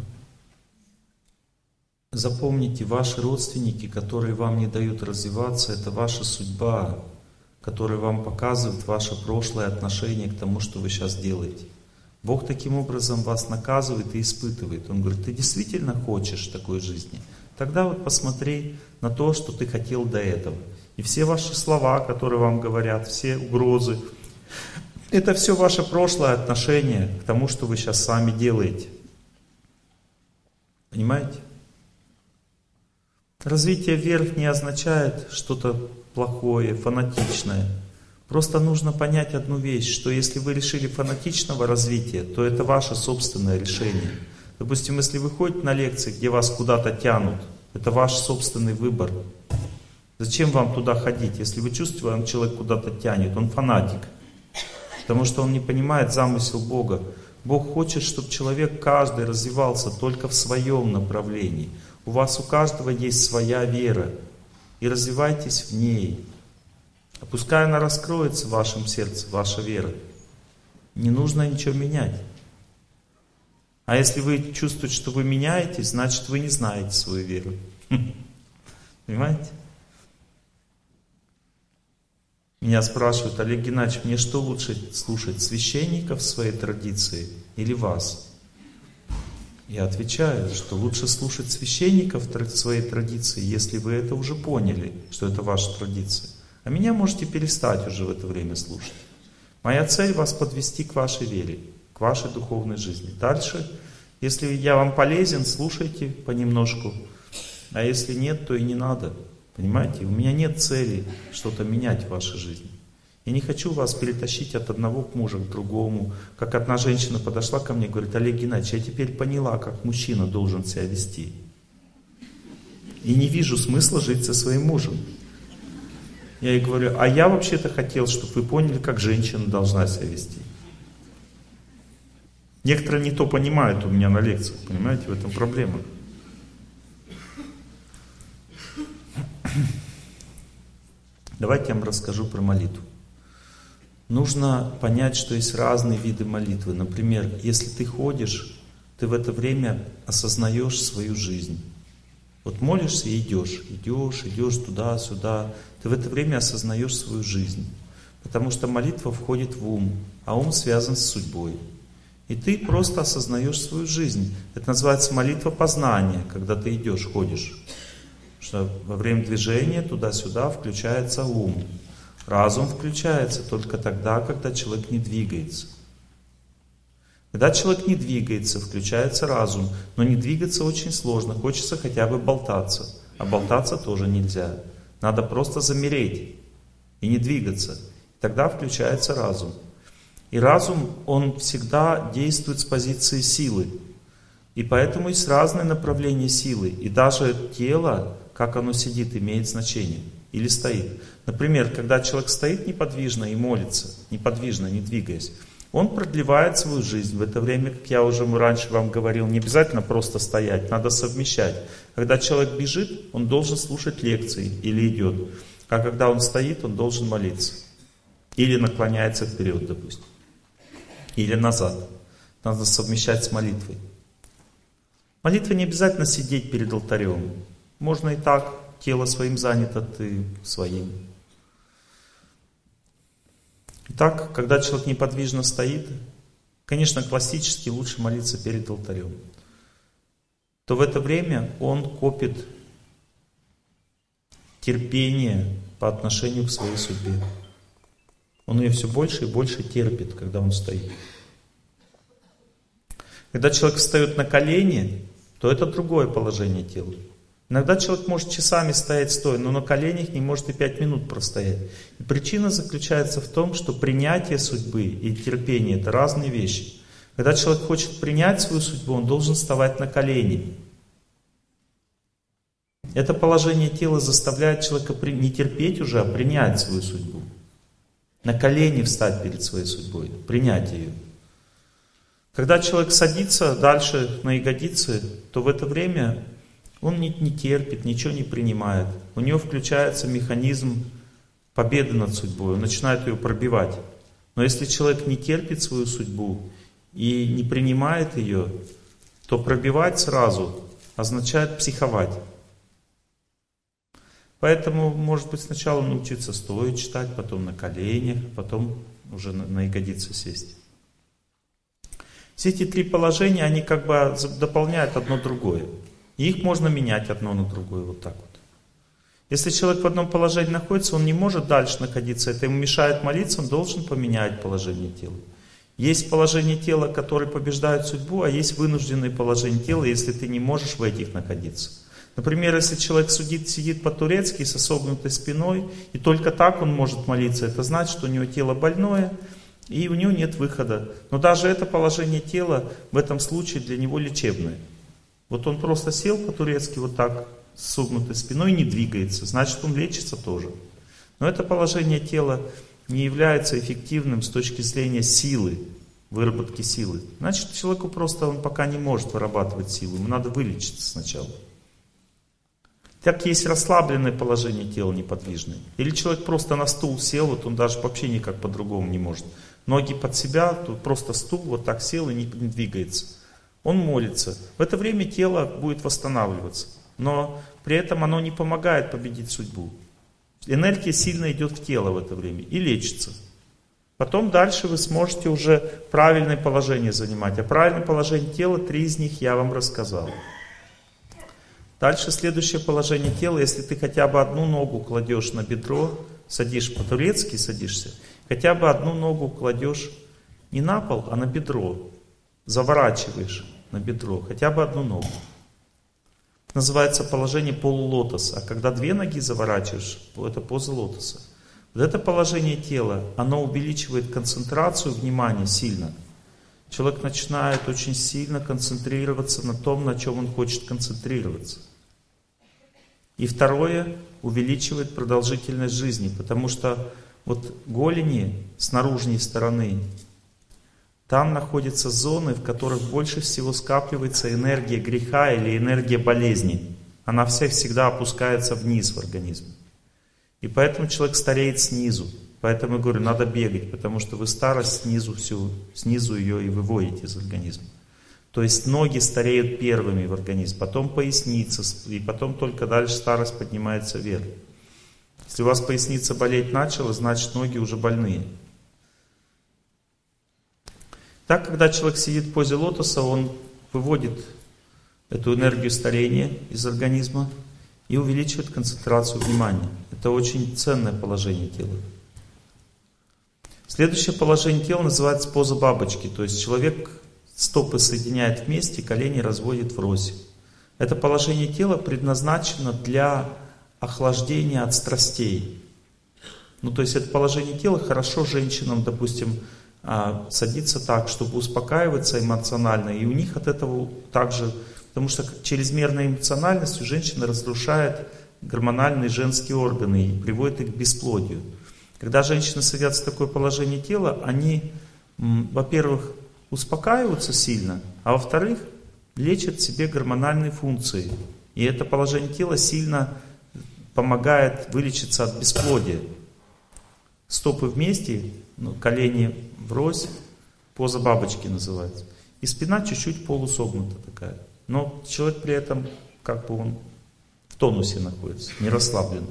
Запомните, ваши родственники, которые вам не дают развиваться, это ваша судьба, которая вам показывает ваше прошлое отношение к тому, что вы сейчас делаете. Бог таким образом вас наказывает и испытывает. Он говорит, ты действительно хочешь такой жизни? Тогда вот посмотри на то, что ты хотел до этого. И все ваши слова, которые вам говорят, все угрозы, это все ваше прошлое отношение к тому, что вы сейчас сами делаете. Понимаете? Развитие вверх не означает что-то плохое, фанатичное. Просто нужно понять одну вещь, что если вы решили фанатичного развития, то это ваше собственное решение. Допустим, если вы ходите на лекции, где вас куда-то тянут, это ваш собственный выбор. Зачем вам туда ходить? Если вы чувствуете, вам человек куда-то тянет, он фанатик. Потому что он не понимает замысел Бога. Бог хочет, чтобы человек каждый развивался только в своем направлении. У вас у каждого есть своя вера. и развивайтесь в ней. А пускай она раскроется в вашем сердце, ваша вера. Не нужно ничего менять. А если вы чувствуете, что вы меняетесь, значит вы не знаете свою веру. Понимаете? Меня спрашивают: Олег Геннадьевич, мне что лучше слушать, священников своей традиции или вас? Я отвечаю, что лучше слушать священников своей традиции, если вы это уже поняли, что это ваша традиция. А меня можете перестать уже в это время слушать. Моя цель вас подвести к вашей вере, к вашей духовной жизни. Дальше, если я вам полезен, слушайте понемножку. А если нет, то и не надо. Понимаете? У меня нет цели что-то менять в вашей жизни. Я не хочу вас перетащить от одного мужа к другому. Как одна женщина подошла ко мне и говорит: Олег Геннадьевич, я теперь поняла, как мужчина должен себя вести. И не вижу смысла жить со своим мужем. Я ей говорю: а я вообще-то хотел, чтобы вы поняли, как женщина должна себя вести. Некоторые не то понимают у меня на лекциях, понимаете, в этом проблема. Давайте я вам расскажу про молитву. Нужно понять, что есть разные виды молитвы. Например, если ты ходишь, ты в это время осознаешь свою жизнь. Вот молишься и идешь туда-сюда. Ты в это время осознаешь свою жизнь. Потому что молитва входит в ум, а ум связан с судьбой. И ты просто осознаешь свою жизнь. Это называется молитва познания, когда ты идешь, ходишь. Что во время движения туда-сюда включается ум. Разум включается только тогда, когда человек не двигается. Когда человек не двигается, включается разум. Но не двигаться очень сложно. Хочется хотя бы болтаться. А болтаться тоже нельзя. Надо просто замереть и не двигаться. Тогда включается разум. И разум, он всегда действует с позиции силы. И поэтому есть разные направления силы. И даже тело, как оно сидит, имеет значение. Или стоит. Например, когда человек стоит неподвижно и молится, неподвижно, не двигаясь, он продлевает свою жизнь. В это время, как я уже раньше вам говорил, не обязательно просто стоять, надо совмещать. Когда человек бежит, он должен слушать лекции или идет. А когда он стоит, он должен молиться. Или наклоняется вперед, допустим. Или назад. Надо совмещать с молитвой. Молитва не обязательно сидеть перед алтарем. Можно и так. Тело своим занято, ты своим. Итак, когда человек неподвижно стоит, конечно, классически лучше молиться перед алтарем, то в это время он копит терпение по отношению к своей судьбе. Он ее все больше и больше терпит, когда он стоит. Когда человек встает на колени, то это другое положение тела. Иногда человек может часами стоять стоя, но на коленях не может и 5 минут простоять. И причина заключается в том, что принятие судьбы и терпение — это разные вещи. Когда человек хочет принять свою судьбу, он должен вставать на колени. Это положение тела заставляет человека не терпеть уже, а принять свою судьбу. На колени встать перед своей судьбой, принять ее. Когда человек садится дальше на ягодицы, то в это время он не терпит, ничего не принимает. У него включается механизм победы над судьбой, он начинает ее пробивать. Но если человек не терпит свою судьбу и не принимает ее, то пробивать сразу означает психовать. Поэтому, может быть, сначала научиться стоя читать, потом на коленях, потом уже на ягодицы сесть. Все эти 3 положения, они как бы дополняют одно другое. И их можно менять одно на другое, вот так вот. Если человек в одном положении находится, он не может дальше находиться, это ему мешает молиться, он должен поменять положение тела. Есть положение тела, которые побеждают судьбу, а есть вынужденные положения тела, если ты не можешь в этих находиться. Например, если человек сидит по-турецки с согнутой спиной, и только так он может молиться, это значит, что у него тело больное, и у него нет выхода. Но даже это положение тела в этом случае для него лечебное. Вот он просто сел по-турецки вот так, с согнутой спиной, и не двигается. Значит, он лечится тоже. Но это положение тела не является эффективным с точки зрения силы, выработки силы. Значит, человеку просто он пока не может вырабатывать силу. Ему надо вылечиться сначала. Так есть расслабленное положение тела неподвижное. Или человек просто на стул сел, вот он даже вообще никак по-другому не может. Ноги под себя, тут просто стул вот так сел и не двигается. Он молится. В это время тело будет восстанавливаться. Но при этом оно не помогает победить судьбу. Энергия сильно идет в тело в это время и лечится. Потом дальше вы сможете уже правильное положение занимать. А правильное положение тела, 3 из них я вам рассказал. Дальше следующее положение тела, если ты хотя бы одну ногу кладешь на бедро, садишь по-турецки, садишься, хотя бы одну ногу кладешь не на пол, а на бедро, заворачиваешь на бедро, хотя бы одну ногу. Называется положение полулотоса, а когда 2 ноги заворачиваешь, это поза лотоса. Вот это положение тела, оно увеличивает концентрацию внимания сильно. Человек начинает очень сильно концентрироваться на том, на чем он хочет концентрироваться. И второе, увеличивает продолжительность жизни, потому что вот голени с наружной стороны, там находятся зоны, в которых больше всего скапливается энергия греха или энергия болезни. Она всегда опускается вниз в организм. И поэтому человек стареет снизу. Поэтому я говорю, надо бегать, потому что вы старость снизу ее и выводите из организма. То есть ноги стареют первыми в организме, потом поясница, и потом только дальше старость поднимается вверх. Если у вас поясница болеть начала, значит ноги уже больные. Так, когда человек сидит в позе лотоса, он выводит эту энергию старения из организма и увеличивает концентрацию внимания. Это очень ценное положение тела. Следующее положение тела называется поза бабочки. То есть человек стопы соединяет вместе, колени разводит врозь. Это положение тела предназначено для охлаждения от страстей. Ну, то есть это положение тела хорошо женщинам, допустим, садиться так, чтобы успокаиваться эмоционально. И у них от этого также, потому что чрезмерная эмоциональность у женщины разрушает гормональные женские органы и приводит их к бесплодию. Когда женщины садятся в такое положение тела, они, во-первых, успокаиваются сильно, а во-вторых, лечат себе гормональные функции. И это положение тела сильно помогает вылечиться от бесплодия. Стопы вместе, колени врозь, поза бабочки называется. И спина чуть-чуть полусогнута такая. Но человек при этом, как бы он в тонусе находится, не расслаблен.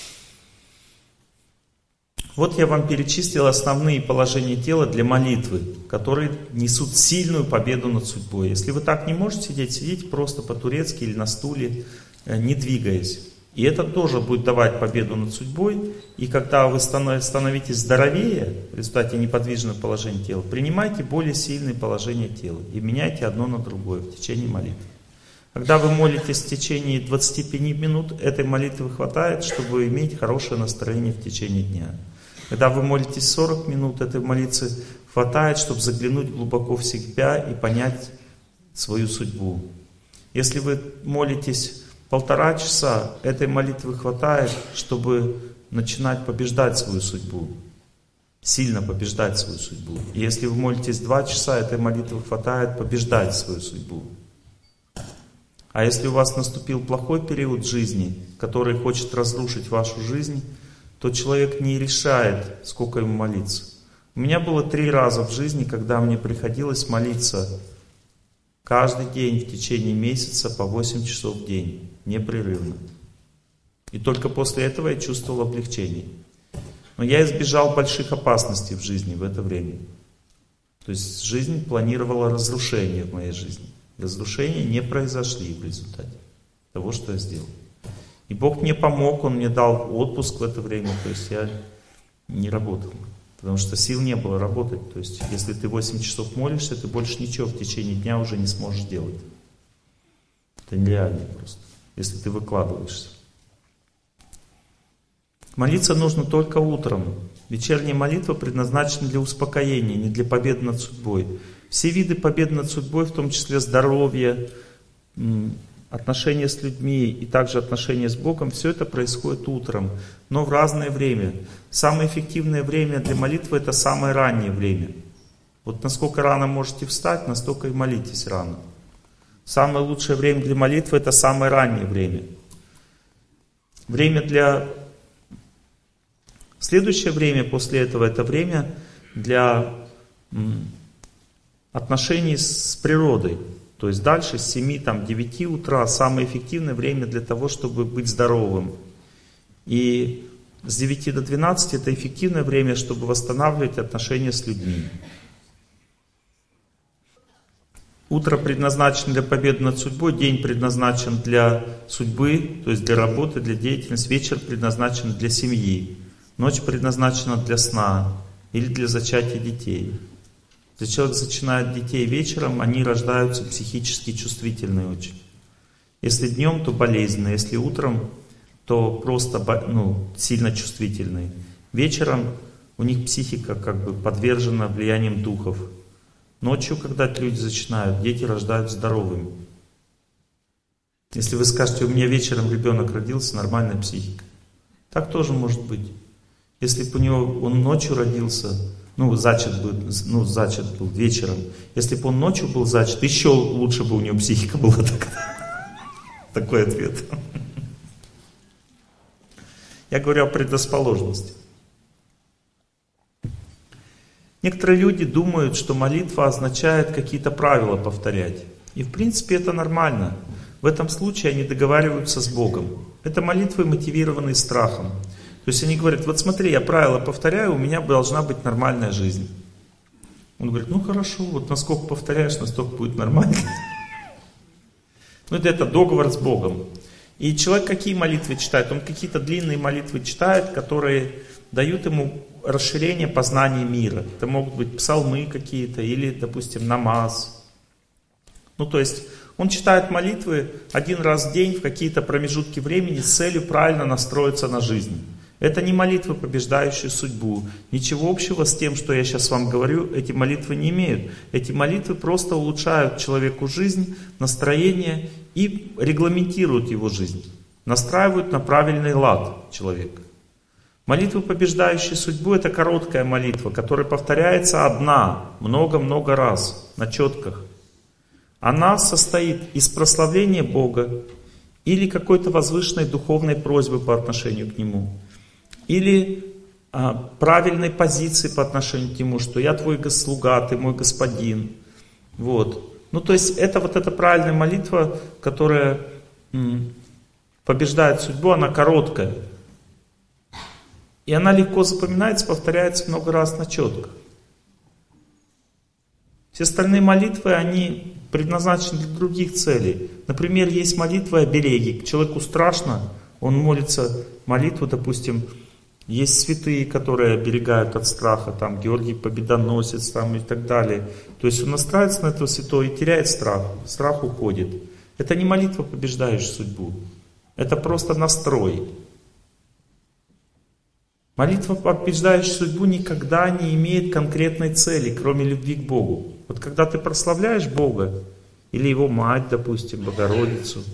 Вот я вам перечислил основные положения тела для молитвы, которые несут сильную победу над судьбой. Если вы так не можете сидеть, сидите просто по-турецки или на стуле, не двигаясь. И это тоже будет давать победу над судьбой. И когда вы становитесь здоровее в результате неподвижного положения тела, принимайте более сильные положения тела и меняйте одно на другое в течение молитвы. Когда вы молитесь в течение 25 минут, этой молитвы хватает, чтобы иметь хорошее настроение в течение дня. Когда вы молитесь 40 минут, этой молитвы хватает, чтобы заглянуть глубоко в себя и понять свою судьбу. Если вы молитесь 1,5 часа, этой молитвы хватает, чтобы начинать побеждать свою судьбу. Сильно побеждать свою судьбу. И если вы молитесь 2 часа, этой молитвы хватает побеждать свою судьбу. А если у вас наступил плохой период жизни, который хочет разрушить вашу жизнь, то человек не решает, сколько ему молиться. У меня было 3 раза в жизни, когда мне приходилось молиться каждый день в течение месяца по 8 часов в день, непрерывно. И только после этого я чувствовал облегчение. Но я избежал больших опасностей в жизни в это время. То есть жизнь планировала разрушение в моей жизни. Разрушения не произошли в результате того, что я сделал. И Бог мне помог, Он мне дал отпуск в это время, то есть я не работал, потому что сил не было работать. То есть если ты 8 часов молишься, ты больше ничего в течение дня уже не сможешь делать. Это нереально просто, если ты выкладываешься. Молиться нужно только утром. Вечерняя молитва предназначена для успокоения, не для победы над судьбой. Все виды победы над судьбой, в том числе здоровье, отношения с людьми и также отношения с Богом, все это происходит утром, но в разное время. Самое эффективное время для молитвы — это самое раннее время. Вот насколько рано можете встать, настолько и молитесь рано. Самое лучшее время для молитвы — это самое раннее время. Следующее время после этого — это время для отношений с природой. То есть дальше с 7-9 утра самое эффективное время для того, чтобы быть здоровым. И с 9 до 12 это эффективное время, чтобы восстанавливать отношения с людьми. Утро предназначено для победы над судьбой, день предназначен для судьбы, то есть для работы, для деятельности, вечер предназначен для семьи, ночь предназначена для сна или для зачатия детей. Если человек зачинает детей вечером, они рождаются психически чувствительные очень. Если днем, то болезненные, если утром, то просто сильно чувствительные. Вечером у них психика как бы подвержена влиянием духов. Ночью, когда люди зачинают, дети рождаются здоровыми. Если вы скажете, у меня вечером ребенок родился, нормальная психика. Так тоже может быть. Если бы он ночью родился, зачат был вечером. Если бы он ночью был зачат, еще лучше бы у него психика была тогда. Такой ответ. Я говорю о предрасположенности. Некоторые люди думают, что молитва означает какие-то правила повторять. И в принципе это нормально. В этом случае они договариваются с Богом. Это молитвы, мотивированные страхом. То есть они говорят, вот смотри, я правила повторяю, у меня должна быть нормальная жизнь. Он говорит, хорошо, вот насколько повторяешь, настолько будет нормально. Это договор с Богом. И человек какие молитвы читает? Он какие-то длинные молитвы читает, которые дают ему расширение познания мира. Это могут быть псалмы какие-то или, допустим, намаз. То есть он читает молитвы один раз в день в какие-то промежутки времени с целью правильно настроиться на жизнь. Это не молитвы, побеждающие судьбу. Ничего общего с тем, что я сейчас вам говорю, эти молитвы не имеют. Эти молитвы просто улучшают человеку жизнь, настроение и регламентируют его жизнь. Настраивают на правильный лад человека. Молитва, побеждающая судьбу, это короткая молитва, которая повторяется одна, много-много раз, на четках. Она состоит из прославления Бога или какой-то возвышенной духовной просьбы по отношению к Нему, или правильной позиции по отношению к Нему, что я твой слуга, ты мой господин. То есть это эта правильная молитва, которая побеждает судьбу, она короткая. И она легко запоминается, повторяется много раз на четках. Все остальные молитвы, они предназначены для других целей. Например, есть молитвы обереги. Человеку страшно, он молится молитву, допустим, есть святые, которые оберегают от страха, там Георгий Победоносец там, и так далее. То есть он настраивается на этого святого и теряет страх. Страх уходит. Это не молитва, побеждающая судьбу. Это просто настрой. Молитва, побеждающая судьбу, никогда не имеет конкретной цели, кроме любви к Богу. Вот когда ты прославляешь Бога, или Его мать, допустим, Богородицу,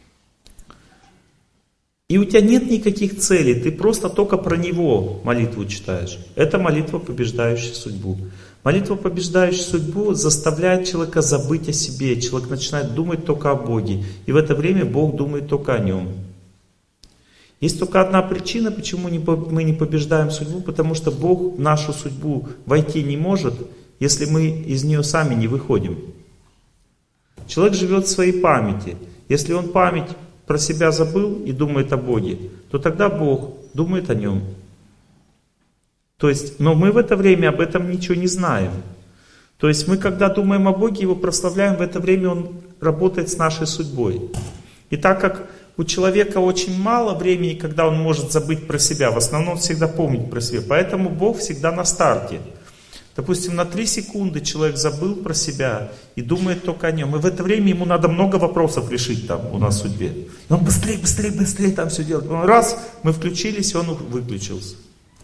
и у тебя нет никаких целей, ты просто только про Него молитву читаешь. Это молитва, побеждающая судьбу. Молитва, побеждающая судьбу, заставляет человека забыть о себе. Человек начинает думать только о Боге. И в это время Бог думает только о Нем. Есть только одна причина, почему мы не побеждаем судьбу, потому что Бог в нашу судьбу войти не может, если мы из нее сами не выходим. Человек живет в своей памяти. Если он память про себя забыл и думает о Боге, то тогда Бог думает о нем. То есть, но мы в это время об этом ничего не знаем. То есть мы, когда думаем о Боге, Его прославляем, в это время Он работает с нашей судьбой. И так как у человека очень мало времени, когда он может забыть про себя, в основном всегда помнить про себя, поэтому Бог всегда на старте. Допустим, на 3 секунды человек забыл про себя и думает только о нем. И в это время ему надо много вопросов решить там у нас в судьбе. Но он быстрее там все делает. Раз, мы включились, и он выключился.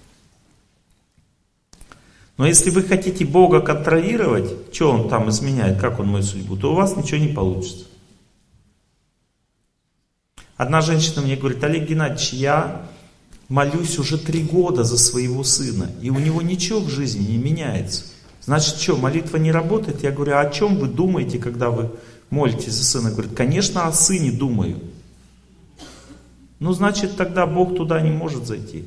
Но если вы хотите Бога контролировать, что Он там изменяет, как Он мою судьбу, то у вас ничего не получится. Одна женщина мне говорит: Олег Геннадьевич, я молюсь уже 3 года за своего сына, и у него ничего в жизни не меняется. Значит, что, молитва не работает? Я говорю: а о чем вы думаете, когда вы молитесь за сына? Говорит: конечно, о сыне думаю. ну значит тогда Бог туда не может зайти.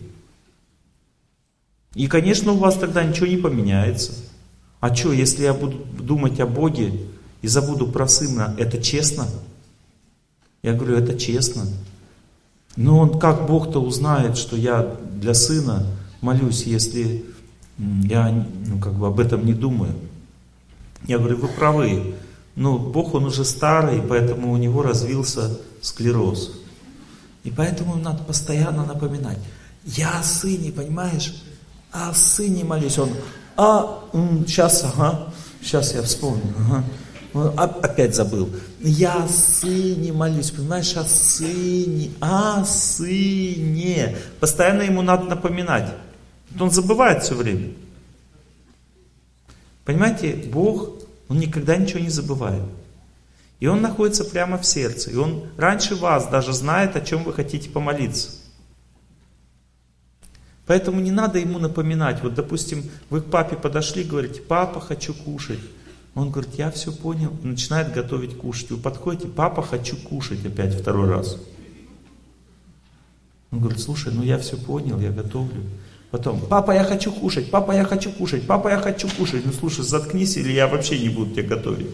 И, конечно, у вас тогда ничего не поменяется. А что, если я буду думать о Боге и забуду про Сына, это честно? Я говорю, это честно. Но он как Бог-то узнает, что я для Сына молюсь, если я об этом не думаю? Я говорю, вы правы. Но Бог, он уже старый, поэтому у него развился склероз. И поэтому надо постоянно напоминать. Я о Сыне, понимаешь? О Сыне молюсь. Он, сейчас я вспомню. Опять забыл. Я о Сыне молюсь, понимаешь? О Сыне. Постоянно ему надо напоминать. Он забывает все время. Понимаете, Бог, Он никогда ничего не забывает. И Он находится прямо в сердце. И Он раньше вас даже знает, о чем вы хотите помолиться. Поэтому не надо Ему напоминать. Вот, допустим, вы к папе подошли, говорите, папа, хочу кушать. Он говорит, я все понял. И начинает готовить кушать. Вы подходите, папа, хочу кушать опять второй раз. Он говорит, слушай, я все понял, я готовлю. Потом, папа, я хочу кушать, папа, я хочу кушать, папа, я хочу кушать. Ну слушай, заткнись, или я вообще не буду тебе готовить.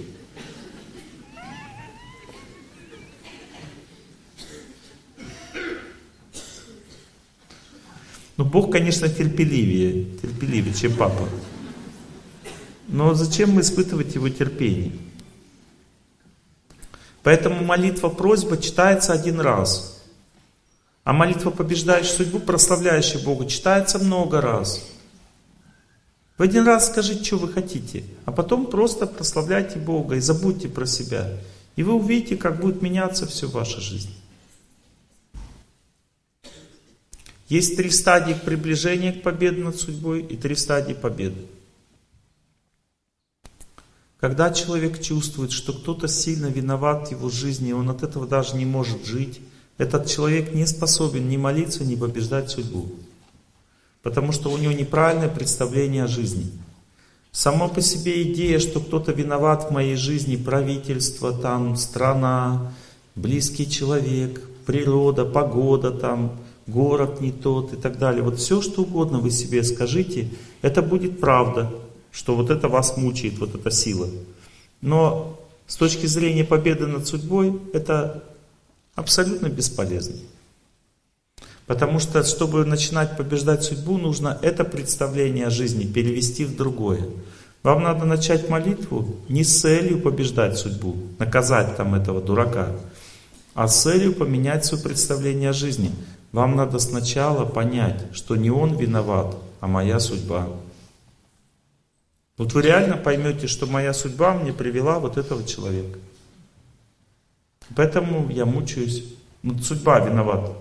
Ну Бог, конечно, терпеливее, чем папа. Но зачем мы испытывать Его терпение? Поэтому молитва просьба читается один раз. А молитва побеждающая судьбу, прославляющая Бога, читается много раз. В один раз скажите, что вы хотите, а потом просто прославляйте Бога и забудьте про себя. И вы увидите, как будет меняться все в вашей жизни. Есть 3 стадии приближения к победе над судьбой и 3 стадии победы. Когда человек чувствует, что кто-то сильно виноват в его жизни, и он от этого даже не может жить, этот человек не способен ни молиться, ни побеждать судьбу. Потому что у него неправильное представление о жизни. Сама по себе идея, что кто-то виноват в моей жизни, правительство, страна, близкий человек, природа, погода, город не тот и так далее. Вот все, что угодно вы себе скажите, это будет правда, что вот это вас мучает, вот эта сила. Но с точки зрения победы над судьбой, это абсолютно бесполезно. Потому что, чтобы начинать побеждать судьбу, нужно это представление о жизни перевести в другое. Вам надо начать молитву не с целью побеждать судьбу, наказать этого дурака, а с целью поменять свое представление о жизни. Вам надо сначала понять, что не он виноват, а моя судьба. Вот вы реально поймете, что моя судьба мне привела вот этого человека. Поэтому я мучаюсь. Судьба виновата.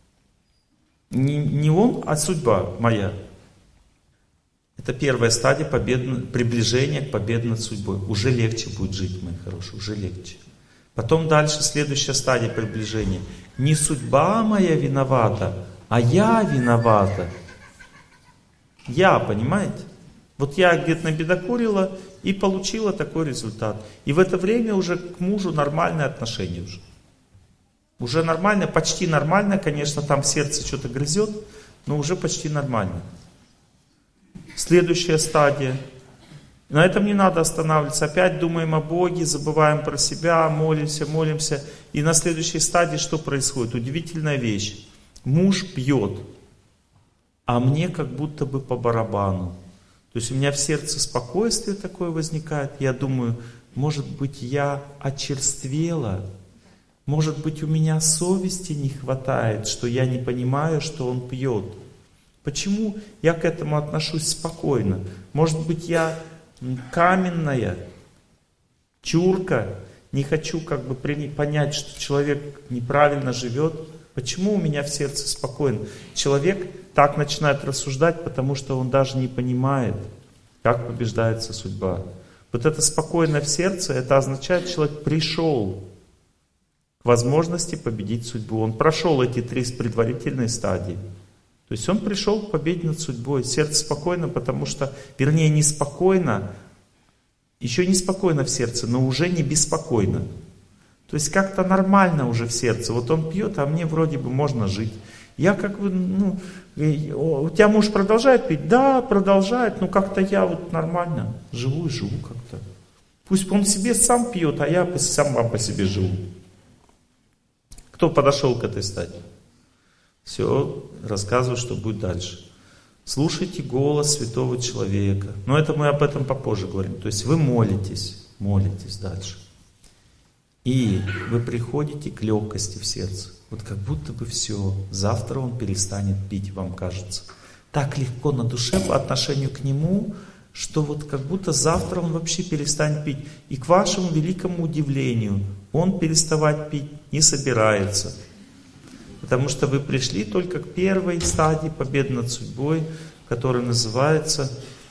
Не он, а судьба моя. Это первая стадия приближения к победе над судьбой. Уже легче будет жить, мои хорошие, уже легче. Потом дальше следующая стадия приближения. Не судьба моя виновата, а я виновата. Я, понимаете? Вот я где-то набедокурила и получила такой результат. И в это время уже к мужу нормальные отношения уже. Уже нормально, почти нормально, конечно, там в сердце что-то грызет, но уже почти нормально. Следующая стадия. На этом не надо останавливаться. Опять думаем о Боге, забываем про себя, молимся. И на следующей стадии что происходит? Удивительная вещь. Муж пьет, а мне как будто бы по барабану. То есть у меня в сердце спокойствие такое возникает. Я думаю, может быть, я очерствела, может быть, у меня совести не хватает, что я не понимаю, что он пьет. Почему я к этому отношусь спокойно? Может быть, я каменная, чурка, не хочу понять, что человек неправильно живет. Почему у меня в сердце спокойно? Человек так начинает рассуждать, потому что он даже не понимает, как побеждается судьба. Вот это спокойное в сердце, это означает, что человек пришел к возможности победить судьбу. Он прошел эти 3 предварительные стадии. То есть он пришел к победе над судьбой. Сердце спокойно, потому что, вернее, не спокойно, еще не спокойно в сердце, но уже не беспокойно. То есть как-то нормально уже в сердце. Вот он пьет, а мне вроде бы можно жить. Я как бы, у тебя муж продолжает пить? Да, продолжает, но как-то я вот нормально живу и живу как-то. Пусть он себе сам пьет, а я сам по себе живу. Кто подошел к этой стадии? Все, рассказываю, что будет дальше. Слушайте голос святого человека. Но это мы об этом попозже говорим. То есть вы молитесь дальше. И вы приходите к легкости в сердце. Вот как будто бы все, завтра он перестанет пить, вам кажется. Так легко на душе по отношению к нему, что вот как будто завтра он вообще перестанет пить. И к вашему великому удивлению, он переставать пить не собирается. Потому что вы пришли только к первой стадии победы над судьбой, которая называется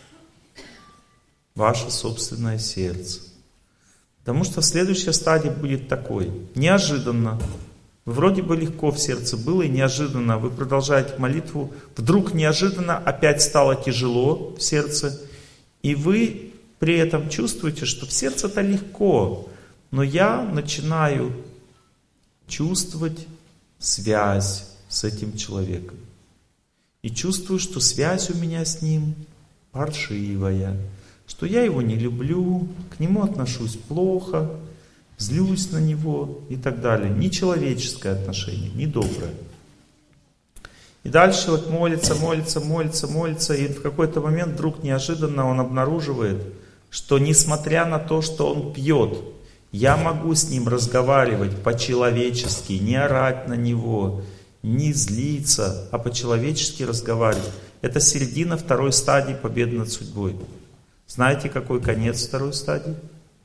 ваше собственное сердце. Потому что следующая стадия будет такой. Неожиданно. Вроде бы легко в сердце было и неожиданно. Вы продолжаете молитву. Вдруг неожиданно опять стало тяжело в сердце. И вы при этом чувствуете, что в сердце-то легко. Но я начинаю чувствовать связь с этим человеком. И чувствую, что связь у меня с ним паршивая. Что я его не люблю, к нему отношусь плохо, злюсь на него и так далее. Нечеловеческое отношение, недоброе. И дальше человек молится, и в какой-то момент вдруг неожиданно он обнаруживает, что несмотря на то, что он пьет, я могу с ним разговаривать по-человечески, не орать на него, не злиться, а по-человечески разговаривать. Это середина второй стадии победы над судьбой. Знаете, какой конец второй стадии?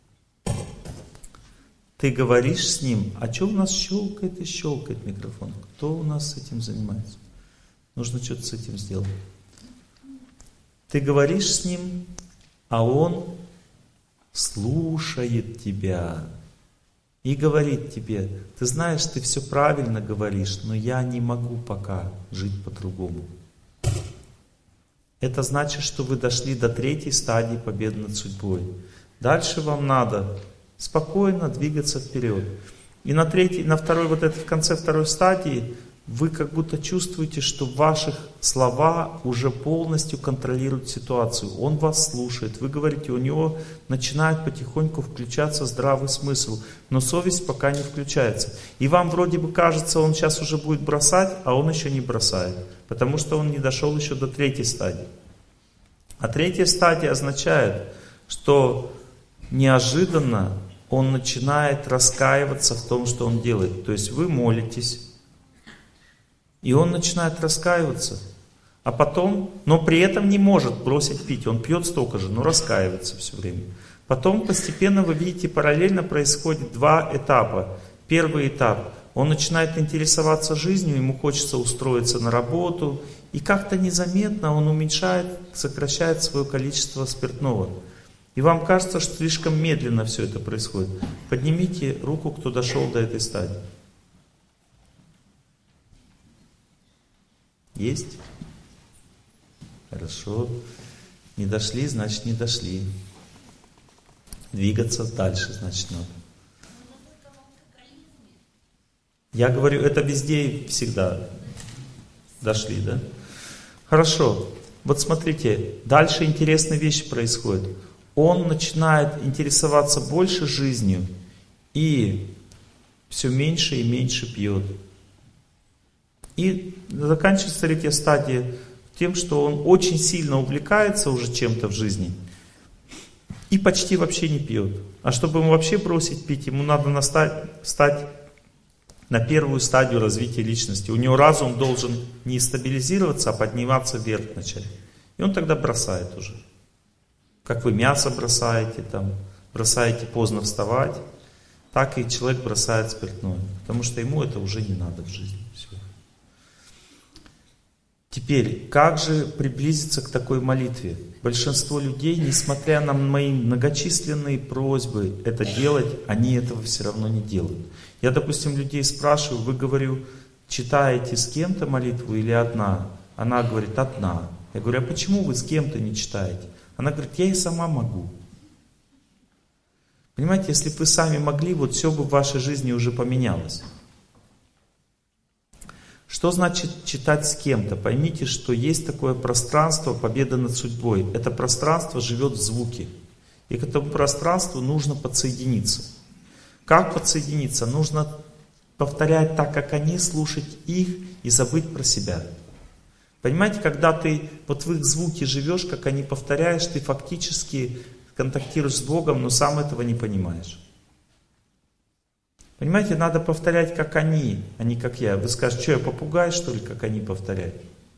Ты говоришь с ним, а что у нас щелкает и щелкает микрофон? Кто у нас с этим занимается? Нужно что-то с этим сделать. Ты говоришь с ним, а он слушает тебя и говорит тебе, ты знаешь, ты все правильно говоришь, но я не могу пока жить по-другому. Это значит, что вы дошли до третьей стадии победы над судьбой. Дальше вам надо спокойно двигаться вперед. И на второй, в конце второй стадии вы как будто чувствуете, что ваши слова уже полностью контролируют ситуацию. Он вас слушает, вы говорите, у него начинает потихоньку включаться здравый смысл, но совесть пока не включается. И вам вроде бы кажется, он сейчас уже будет бросать, а он еще не бросает, потому что он не дошел еще до третьей стадии. А третья стадия означает, что неожиданно он начинает раскаиваться в том, что он делает. То есть вы молитесь, и он начинает раскаиваться. А потом, но при этом не может бросить пить. Он пьет столько же, но раскаивается все время. Потом постепенно вы видите, параллельно происходит два этапа. Первый этап. Он начинает интересоваться жизнью, ему хочется устроиться на работу. И как-то незаметно он уменьшает, сокращает свое количество спиртного. И вам кажется, что слишком медленно все это происходит. Поднимите руку, кто дошел до этой стадии. Есть? Хорошо. Не дошли, значит не дошли. Двигаться дальше, значит надо. Я говорю, это везде и всегда. Дошли, да? Хорошо. Вот смотрите, дальше интересные вещи происходят. Он начинает интересоваться больше жизнью и все меньше и меньше пьет. И заканчивается третья стадия тем, что он очень сильно увлекается уже чем-то в жизни и почти вообще не пьет. А чтобы ему вообще бросить пить, ему надо стать на первую стадию развития личности. У него разум должен не стабилизироваться, а подниматься вверх вначале. И он тогда бросает уже. Как вы мясо бросаете поздно вставать, так и человек бросает спиртное. Потому что ему это уже не надо в жизни. Все. Теперь, как же приблизиться к такой молитве? Большинство людей, несмотря на мои многочисленные просьбы это делать, они этого все равно не делают. Я, допустим, людей спрашиваю, вы, говорю, читаете с кем-то молитву или одна? Она говорит, одна. Я говорю, а почему вы с кем-то не читаете? Она говорит, я и сама могу. Понимаете, если бы вы сами могли, вот все бы в вашей жизни уже поменялось. Что значит читать с кем-то? Поймите, что есть такое пространство победы над судьбой. Это пространство живет в звуке. И к этому пространству нужно подсоединиться. Как подсоединиться? Нужно повторять так, как они, слушать их и забыть про себя. Понимаете, когда ты вот в их звуке живешь, как они повторяешь, ты фактически контактируешь с Богом, но сам этого не понимаешь. Понимаете, надо повторять, как они, а не как я. Вы скажете, что я попугай, что ли, как они повторяют?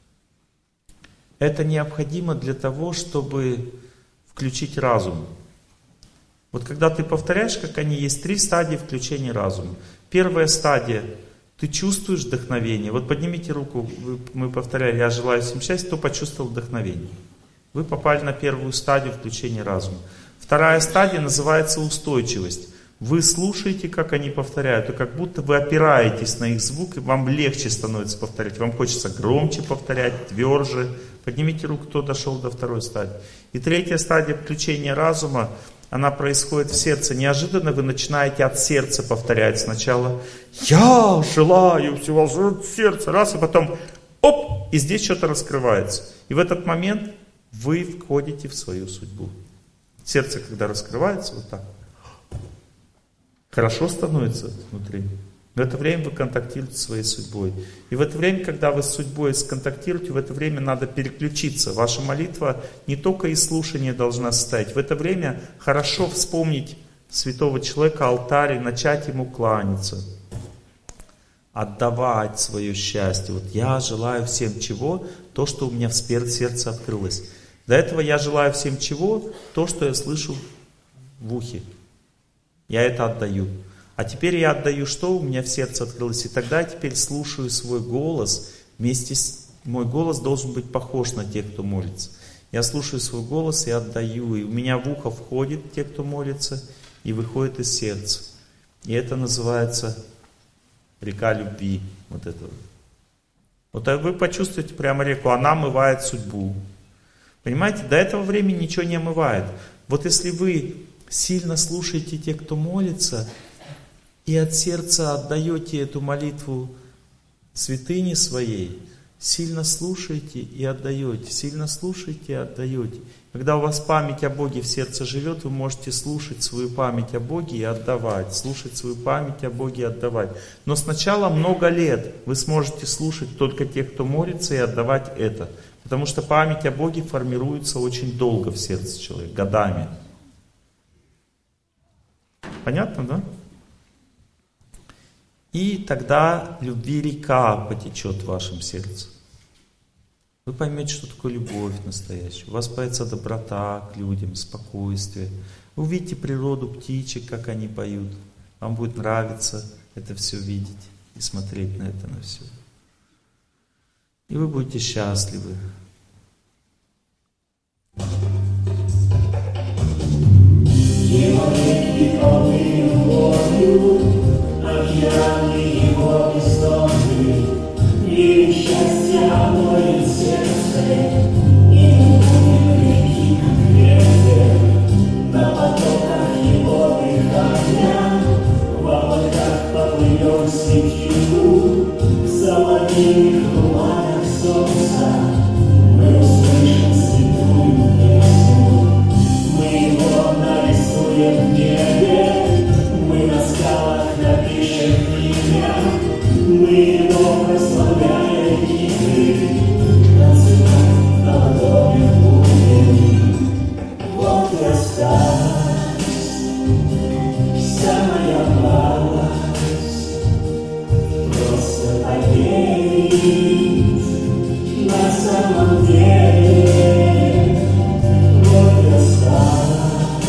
Это необходимо для того, чтобы включить разум. Вот когда ты повторяешь, как они, есть 3 стадии включения разума. Первая стадия, ты чувствуешь вдохновение. Вот поднимите руку, мы повторяли, я желаю всем счастья, кто почувствовал вдохновение. Вы попали на первую стадию включения разума. Вторая стадия называется устойчивость. Вы слушаете, как они повторяют, и как будто вы опираетесь на их звук, и вам легче становится повторять. Вам хочется громче повторять, тверже. Поднимите руку, кто дошел до второй стадии. И третья стадия включения разума, она происходит в сердце. Неожиданно вы начинаете от сердца повторять сначала. Я желаю всего сердца, раз, и потом оп, и здесь что-то раскрывается. И в этот момент вы входите в свою судьбу. Сердце, когда раскрывается, вот так. Хорошо становится внутри. В это время вы контактируете со своей судьбой. И в это время, когда вы с судьбой сконтактируете, в это время надо переключиться. Ваша молитва не только из слушания должна состоять. В это время хорошо вспомнить святого человека, алтарь, и начать ему кланяться. Отдавать свое счастье. Вот я желаю всем чего? То, что у меня в сердце открылось. До этого я желаю всем чего? То, что я слышу в ухе. Я это отдаю. А теперь я отдаю, что у меня в сердце открылось. И тогда я теперь слушаю свой голос. Мой голос должен быть похож на тех, кто молится. Я слушаю свой голос и отдаю. И у меня в ухо входит те, кто молится, и выходит из сердца. И это называется река любви. Вот это. Вот вы почувствуете прямо реку. Она омывает судьбу. Понимаете, до этого времени ничего не омывает. Вот если вы сильно слушаете тех, кто молится, и от сердца отдаете эту молитву святыне своей, сильно слушаете и отдаете, сильно слушаете и отдаете. Когда у вас память о Боге в сердце живет, вы можете слушать свою память о Боге и отдавать, слушать свою память о Боге и отдавать. Но сначала много лет вы сможете слушать только тех, кто молится, и отдавать это. Потому что память о Боге формируется очень долго в сердце человека, годами. Понятно, да? И тогда любви река потечет в вашем сердце. Вы поймете, что такое любовь настоящая. У вас появится доброта к людям, спокойствие. Вы увидите природу птичек, как они поют. Вам будет нравиться это все видеть и смотреть на это, на все. И вы будете счастливы. Его вековые любовью, океаны его бездонные, и счастье омоет сердце, и не будет реки, как ветер, на потоках его дыхания, в облаках поплывет светилу, в соловьиных руманах солнца мы услышим святую песню. Мы его нарисуем в небе, мы на скалах напишем имя, мы его прославляя гимны, танцевать на ладони будем. Вот и осталась вся моя малость, просто поверить на самом деле. Вот и осталась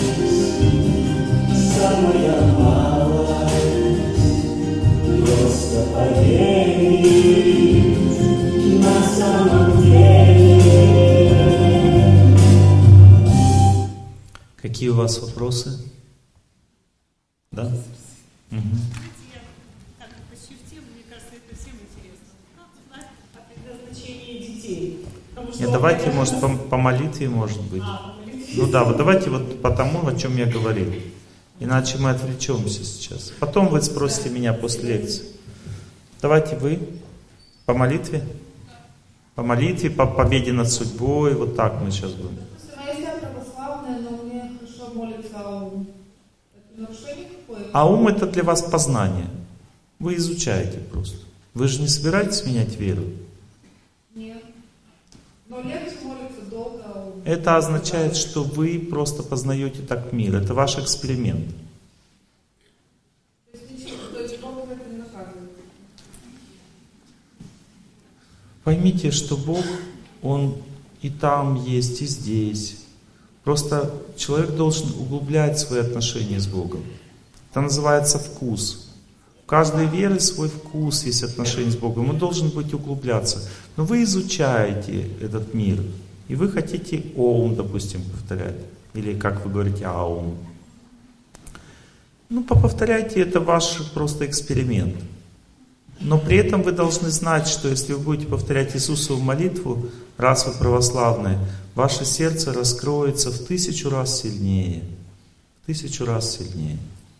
самая малость, просто поверить на самом деле. Какие у вас вопросы? Да? Угу. Как почти в тему, мне кажется, это всем интересно. Как узнать о предназначении детей? Нет, давайте, может, по молитве, может быть. Ну да, вот давайте вот по тому, о чем я говорил. Иначе мы отвлечемся сейчас. Потом вы спросите меня после лекции. Давайте вы по молитве. По молитве, по победе над судьбой. Вот так мы сейчас будем. Если я православная, но мне хорошо молится ум. Это нарушение какое-то? А ум это для вас познание. Вы изучаете просто. Вы же не собираетесь менять веру? Нет. Но легче молиться долго. А ум... Это означает, что вы просто познаете так мир. Это ваш эксперимент. То есть ничего, то есть Бог это не наказывает. Поймите, что Бог, Он и там есть, и здесь. Просто человек должен углублять свои отношения с Богом. Это называется вкус. У каждой веры свой вкус есть отношения с Богом. Он должен быть углубляться. Но вы изучаете этот мир. И вы хотите Ом, допустим, повторять. Или, как вы говорите, Аум. Ну, повторяйте, это ваш просто эксперимент. Но при этом вы должны знать, что если вы будете повторять Иисусову молитву, раз вы православные, ваше сердце раскроется в 1000 раз сильнее. В 1000 раз сильнее.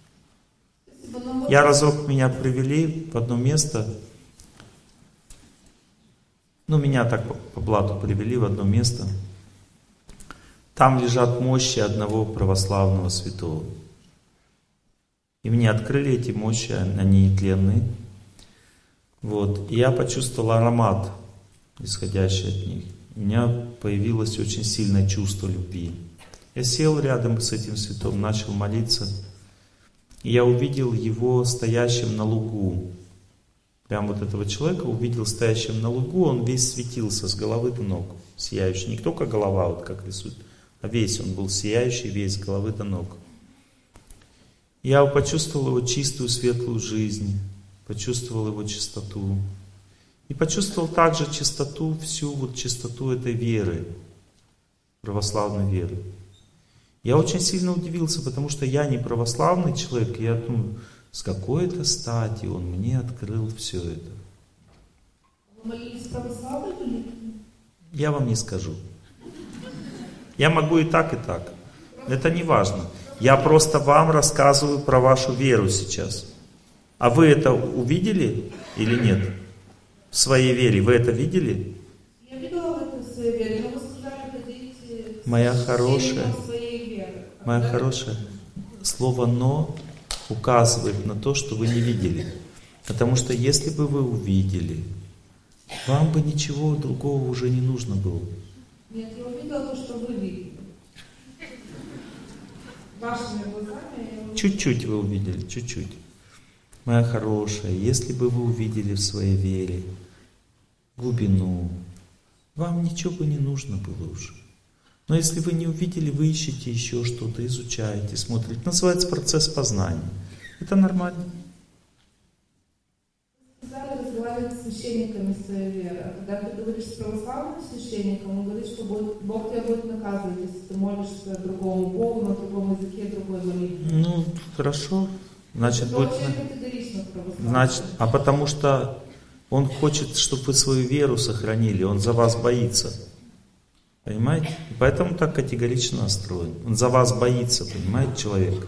Я разок, меня привели в одно место. Ну, меня так по блату привели в одно место. Там лежат мощи одного православного святого. И мне открыли эти мощи, они нетленные. Вот. И я почувствовал аромат, исходящий от них. У меня появилось очень сильное чувство любви. Я сел рядом с этим святым, начал молиться. И я увидел его стоящим на лугу. Прям вот этого человека увидел стоящим на лугу, он весь светился с головы до ног, сияющий. Не только голова, вот как рисуют, а весь он был сияющий, весь с головы до ног. Я почувствовал его чистую, светлую жизнь, почувствовал его чистоту. И почувствовал также чистоту, всю вот чистоту этой веры, православной веры. Я очень сильно удивился, потому что я не православный человек, я думаю, с какой-то стати он мне открыл все это. Вы молились православной или? Я вам не скажу. Я могу и так, и так. Это не важно. Я просто вам рассказываю про вашу веру сейчас. А вы это увидели или нет? В своей вере вы это видели? Я видела в этом в своей вере, но вы сказали, ходите Моя хорошая, своей веры. моя хорошая, слово «но» указывает на то, что вы не видели. Потому что если бы вы увидели, вам бы ничего другого уже не нужно было. Нет, я увидела то, что вы видели. Вашими глазами. Чуть-чуть вы увидели, чуть-чуть. Моя хорошая, если бы вы увидели в своей вере глубину, вам ничего бы не нужно было уже. Но если вы не увидели, вы ищете еще что-то, изучаете, смотрите. Называется процесс познания. Это нормально. Вы сказали разговаривать с священниками своей веры. А когда ты говоришь с православным священником, он говорит, что Бог тебя будет наказывать, если ты молишься другому Богу, на другом языке, другой молитве. Ну, хорошо. Значит, это будет... категорично православный. Значит, а потому что Он хочет, чтобы вы свою веру сохранили. Он за вас боится. Понимаете? И поэтому так категорично настроен. Он за вас боится, понимаете, человек.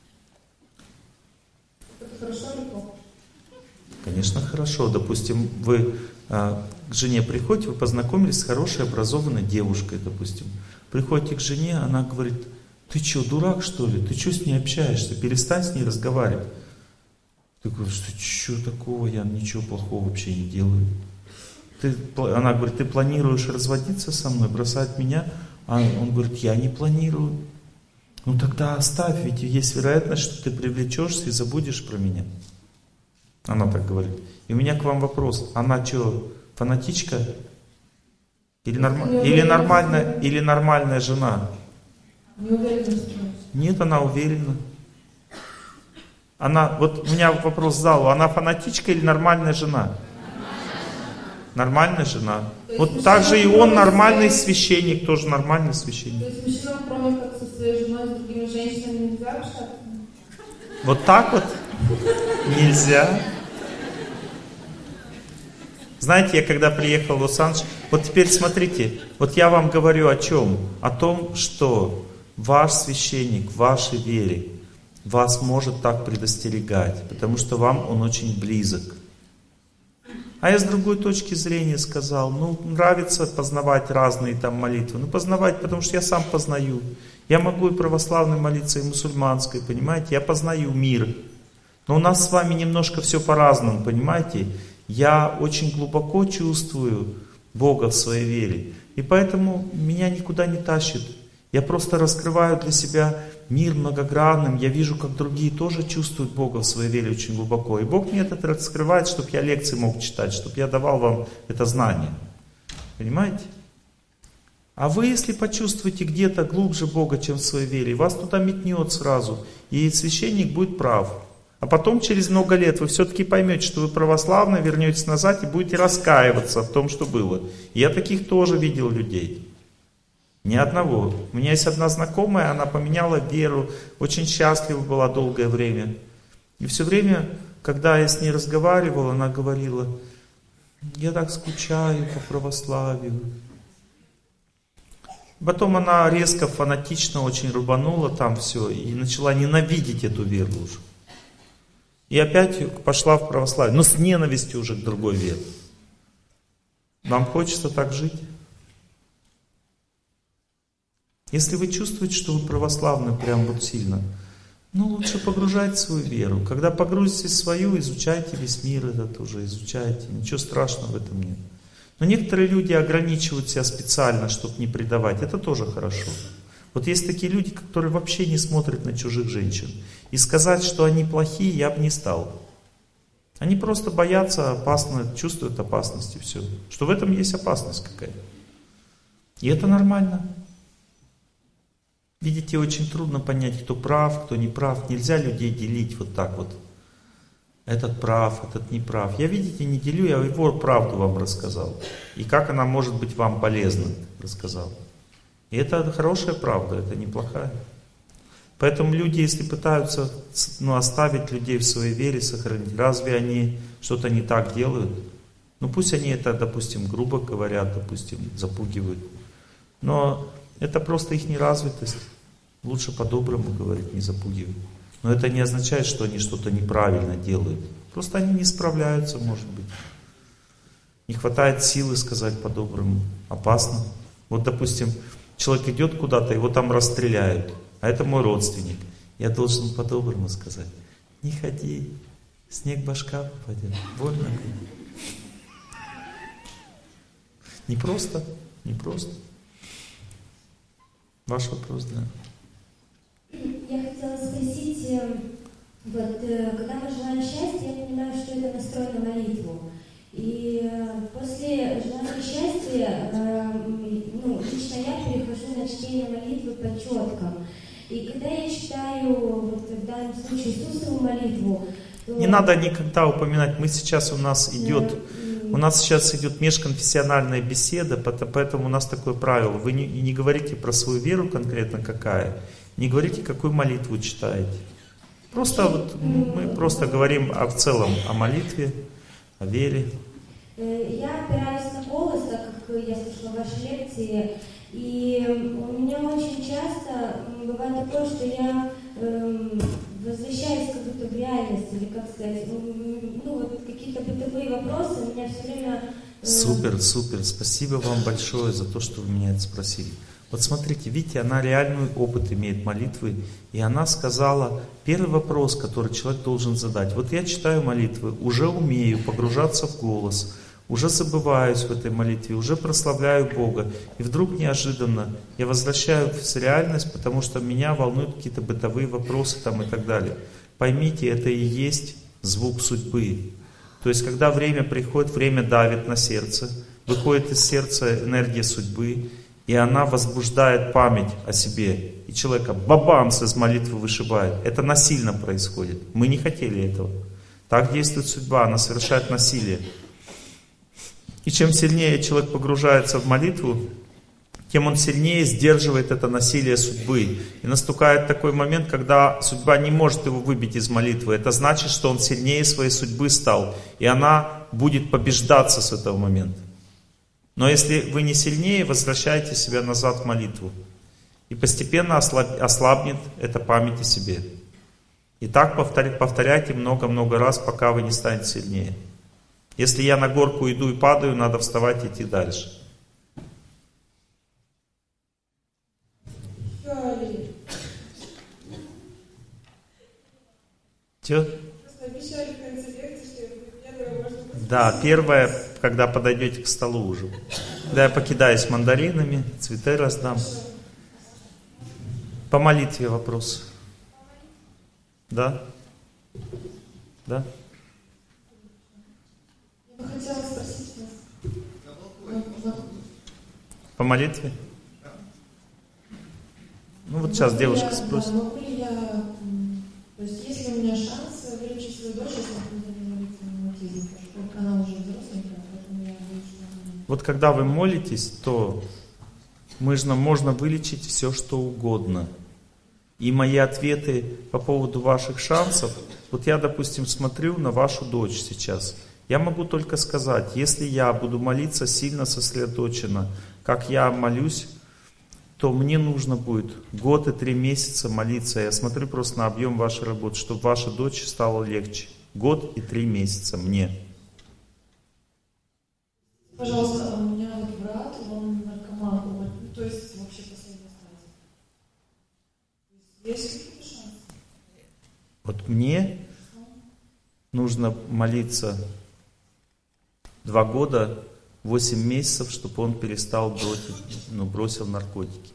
Это хорошо или плохо? Конечно, хорошо. Допустим, вы к жене приходите, вы познакомились с хорошей, образованной девушкой, допустим. Приходите к жене, она говорит: ты что, дурак, что ли? Ты что с ней общаешься? Перестань с ней разговаривать. Ты говоришь: что такого? Я ничего плохого вообще не делаю. Она говорит: ты планируешь разводиться со мной, бросать меня? А он говорит: я не планирую. Ну тогда оставь, ведь есть вероятность, что ты привлечешься и забудешь про меня. Она так говорит. И у меня к вам вопрос: она что, фанатичка? Или нормальная жена? Не уверена, что... Нет, она уверена. Она, вот у меня вопрос к залу: она фанатичка или нормальная жена? Нормальная жена. Вот так же и он нормальный священник, тоже нормальный священник. То есть мужчинам, кроме как со своей женой, с другими женщинами нельзя общаться? Вот так вот нельзя. Знаете, я когда приехал в Лос-Анджелес, вот теперь смотрите, вот я вам говорю о чем? О том, что ваш священник в вашей вере вас может так предостерегать, потому что вам он очень близок. А я с другой точки зрения сказал, нравится познавать разные там молитвы. Познавать, потому что я сам познаю. Я могу и православной молиться, и мусульманской, понимаете? Я познаю мир. Но у нас с вами немножко все по-разному, понимаете? Я очень глубоко чувствую Бога в своей вере. И поэтому меня никуда не тащит. Я просто раскрываю для себя мир многогранным. Я вижу, как другие тоже чувствуют Бога в своей вере очень глубоко. И Бог мне это раскрывает, чтобы я лекции мог читать, чтобы я давал вам это знание. Понимаете? А вы, если почувствуете где-то глубже Бога, чем в своей вере, вас туда метнет сразу. И священник будет прав. А потом, через много лет, вы все-таки поймете, что вы православны, вернетесь назад и будете раскаиваться в том, что было. И я таких тоже видел людей. Ни одного. У меня есть одна знакомая, она поменяла веру, очень счастлива была долгое время. И все время, когда я с ней разговаривал, она говорила: я так скучаю по православию. Потом она резко, фанатично очень рубанула там все и начала ненавидеть эту веру уже. И опять пошла в православие, но с ненавистью уже к другой вере. Вам хочется так жить? Если вы чувствуете, что вы православны прям вот сильно, лучше погружать свою веру. Когда погрузите свою, изучайте весь мир этот уже, изучайте. Ничего страшного в этом нет. Но некоторые люди ограничивают себя специально, чтобы не предавать. Это тоже хорошо. Вот есть такие люди, которые вообще не смотрят на чужих женщин. И сказать, что они плохие, я бы не стал. Они просто боятся, опасно, чувствуют опасность и все. Что в этом есть опасность какая-то. И это нормально. Видите, очень трудно понять, кто прав, кто не прав. Нельзя людей делить вот так вот. Этот прав, этот не прав. Я, видите, не делю, я его правду вам рассказал. И как она может быть вам полезна, рассказал. И это хорошая правда, это неплохая. Поэтому люди, если пытаются оставить людей в своей вере, сохранить, разве они что-то не так делают? Пусть они это, допустим, грубо говорят, допустим, запугивают. Но это просто их неразвитость. Лучше по-доброму говорить, не запугивать. Но это не означает, что они что-то неправильно делают. Просто они не справляются, может быть. Не хватает силы сказать по-доброму. Опасно. Вот, допустим, человек идет куда-то, его там расстреляют. А это мой родственник. Я должен по-доброму сказать: не ходи, снег башка попадет. Больно. Не просто, не просто. Ваш вопрос, да. Я хотела спросить, когда мы желаем счастья, я понимаю, что это настрой на молитву. И после желания счастья, лично я перехожу на чтение молитвы по четкам. И когда я читаю, в данном случае, Иисусову молитву, то... Не надо никогда упоминать, у нас сейчас идет межконфессиональная беседа, поэтому у нас такое правило. Вы не говорите про свою веру конкретно какая, не говорите, какую молитву читаете. Мы просто говорим в целом о молитве, о вере. Я опираюсь на голос, так как я слушала ваши лекции, и у меня очень часто бывает такое, что я возвращаюсь как будто в реальность, или как сказать, какие-то бытовые вопросы у меня все время... Супер, спасибо вам большое за то, что вы меня это спросили. Вот смотрите, видите, она реальный опыт имеет молитвы, и она сказала, первый вопрос, который человек должен задать. Вот я читаю молитвы, уже умею погружаться в голос, уже забываюсь в этой молитве, уже прославляю Бога. И вдруг неожиданно я возвращаюсь в реальность, потому что меня волнуют какие-то бытовые вопросы там и так далее. Поймите, это и есть звук судьбы. То есть, когда время приходит, время давит на сердце, выходит из сердца энергия судьбы, и она возбуждает память о себе. И человека бабамс из молитвы вышибает. Это насильно происходит. Мы не хотели этого. Так действует судьба, она совершает насилие. И чем сильнее человек погружается в молитву, тем он сильнее сдерживает это насилие судьбы. И наступает такой момент, когда судьба не может его выбить из молитвы. Это значит, что он сильнее своей судьбы стал. И она будет побеждаться с этого момента. Но если вы не сильнее, возвращайте себя назад в молитву. И постепенно ослабнет эта память о себе. И так повторяйте много-много раз, пока вы не станете сильнее. Если я на горку иду и падаю, надо вставать и идти дальше. Че? Да, первое, когда подойдете к столу уже. Да, я покидаюсь мандаринами, цветы раздам. По молитве вопрос. Да? Да? Я бы хотела спросить вас. По молитве? Ну вот сейчас девушка спросит. Могу ли я, то есть есть ли у меня шанс вылечить свою дочь, если она молиться на аутизм? Она уже взросленькая, поэтому я боюсь, что она... Вот когда вы молитесь, то можно вылечить все, что угодно. И мои ответы по поводу ваших шансов, вот я, допустим, смотрю на вашу дочь сейчас. Я могу только сказать, если я буду молиться сильно сосредоточенно, как я молюсь, то мне нужно будет год и 3 месяца молиться. Я смотрю просто на объем вашей работы, чтобы ваша дочь стала легче. Год и 3 месяца мне. Пожалуйста, у меня вот брат, он наркоман, то есть вообще последняя стадия. Есть какие-то шансы? Вот мне нужно молиться 2 года, 8 месяцев, чтобы он перестал бросил наркотики.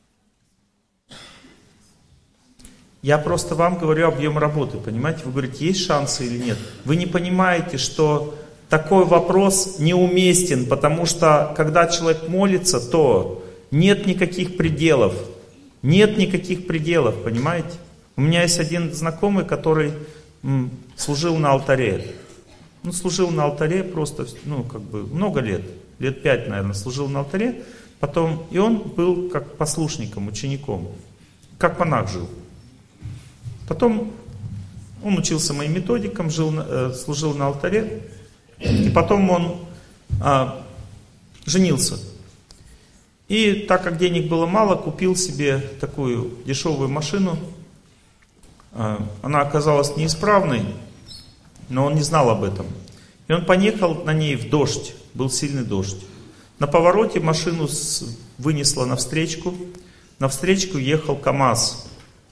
Я просто вам говорю объем работы, понимаете? Вы говорите, есть шансы или нет? Вы не понимаете, что такой вопрос неуместен, потому что когда человек молится, то нет никаких пределов. Нет никаких пределов, понимаете? У меня есть один знакомый, который служил на алтаре. Служил на алтаре просто, много лет. Лет 5, наверное, служил на алтаре. Потом, и он был как послушником, учеником. Как монах жил. Потом он учился моим методикам, служил на алтаре. И потом он женился. И так как денег было мало, купил себе такую дешевую машину. Она оказалась неисправной, но он не знал об этом. И он поехал на ней в дождь, был сильный дождь. На повороте машину вынесло навстречку. Навстречку ехал КамАЗ.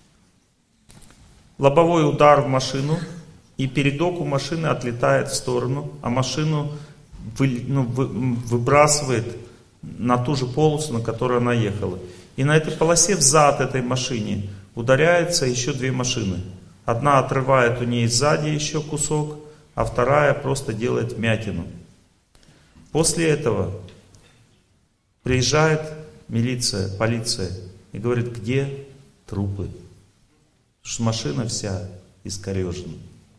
Лобовой удар в машину, и передок у машины отлетает в сторону, а машину выбрасывает на ту же полосу, на которую она ехала. И на этой полосе взад этой машине ударяются еще 2 машины. Одна отрывает у ней сзади еще кусок, а вторая просто делает вмятину. После этого приезжает милиция, полиция и говорит, где трупы? Потому что машина вся искорежена.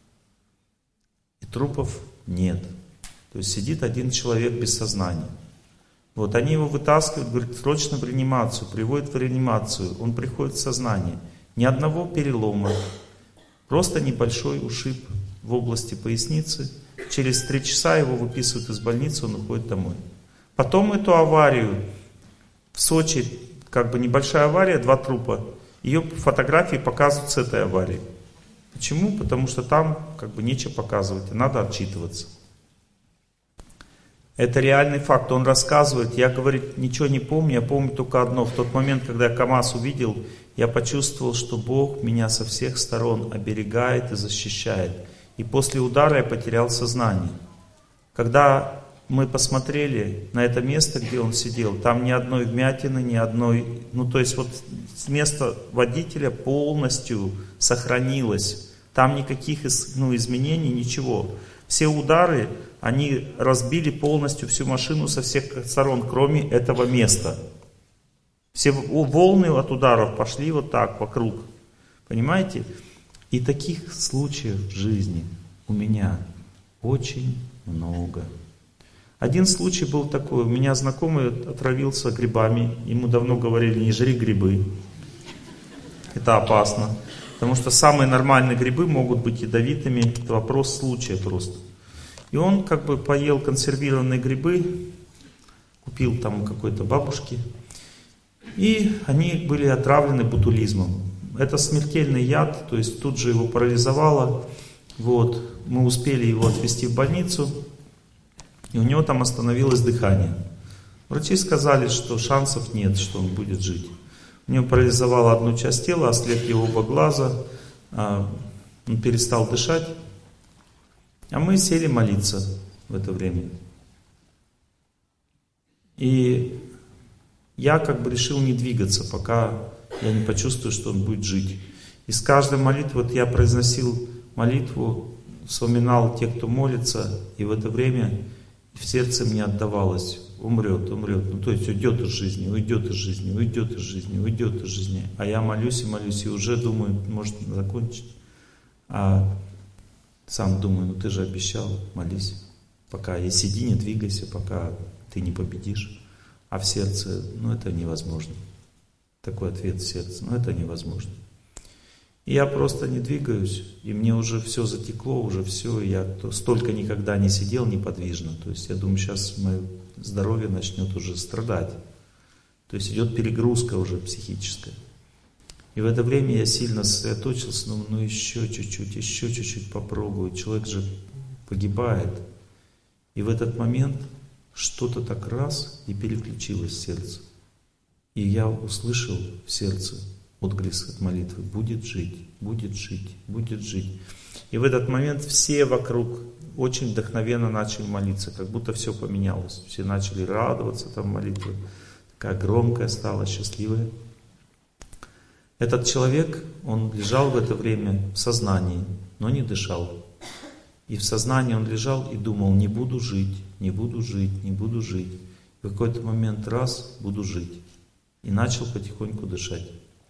И трупов нет. То есть сидит один человек без сознания. Вот они его вытаскивают, говорят, срочно в реанимацию, приводят в реанимацию. Он приходит в сознание. Ни одного перелома. Просто небольшой ушиб в области поясницы. Через 3 часа его выписывают из больницы, он уходит домой. Потом эту аварию в Сочи, небольшая авария, 2 трупа. Ее фотографии показывают с этой аварии. Почему? Потому что там нечего показывать, и надо отчитываться. Это реальный факт. Он рассказывает, я, говорит, ничего не помню, я помню только одно. В тот момент, когда я КамАЗ увидел, я почувствовал, что Бог меня со всех сторон оберегает и защищает. И после удара я потерял сознание. Когда мы посмотрели на это место, где он сидел, там ни одной вмятины, ни одной... то есть место водителя полностью сохранилось. Там никаких изменений, ничего. Все удары, они разбили полностью всю машину со всех сторон, кроме этого места. Все волны от ударов пошли вот так вокруг. Понимаете? И таких случаев в жизни у меня очень много. Один случай был такой. У меня знакомый отравился грибами. Ему давно говорили, не жри грибы. Это опасно. Потому что самые нормальные грибы могут быть ядовитыми. Это вопрос случая просто. И он поел консервированные грибы. Купил там какой-то бабушки. И они были отравлены ботулизмом. Это смертельный яд, то есть тут же его парализовало. Вот. Мы успели его отвезти в больницу, и у него там остановилось дыхание. Врачи сказали, что шансов нет, что он будет жить. У него парализовало одну часть тела, ослепли оба глаза, он перестал дышать. А мы сели молиться в это время. И я как бы решил не двигаться, пока я не почувствую, что он будет жить. И с каждой молитвой, вот я произносил молитву, вспоминал тех, кто молится, и в это время в сердце мне отдавалось: умрет, умрет. Ну, то есть уйдет из жизни, уйдет из жизни, уйдет из жизни, уйдет из жизни. А я молюсь, и уже думаю, может закончить. А сам думаю, ну ты же обещал, молись. Пока и сиди, не двигайся, пока ты не победишь. А в сердце, ну это невозможно. Такой ответ в сердце, ну это невозможно. И я просто не двигаюсь, и мне уже все затекло, уже все, я столько никогда не сидел неподвижно. То есть я думаю, сейчас мое здоровье начнет уже страдать. То есть идет перегрузка уже психическая. И в это время я сильно сосредоточился, ну еще чуть-чуть попробую. Человек же погибает. И в этот момент что-то так раз и переключилось в сердце. И я услышал в сердце отклик от молитвы: будет жить, будет жить, будет жить. И в этот момент все вокруг очень вдохновенно начали молиться, как будто все поменялось. Все начали радоваться там молитве, такая громкая стала, счастливая. Этот человек, он лежал в это время в сознании, но не дышал. И в сознании он лежал и думал: не буду жить, не буду жить, не буду жить. В какой-то момент раз, буду жить. И начал потихоньку дышать.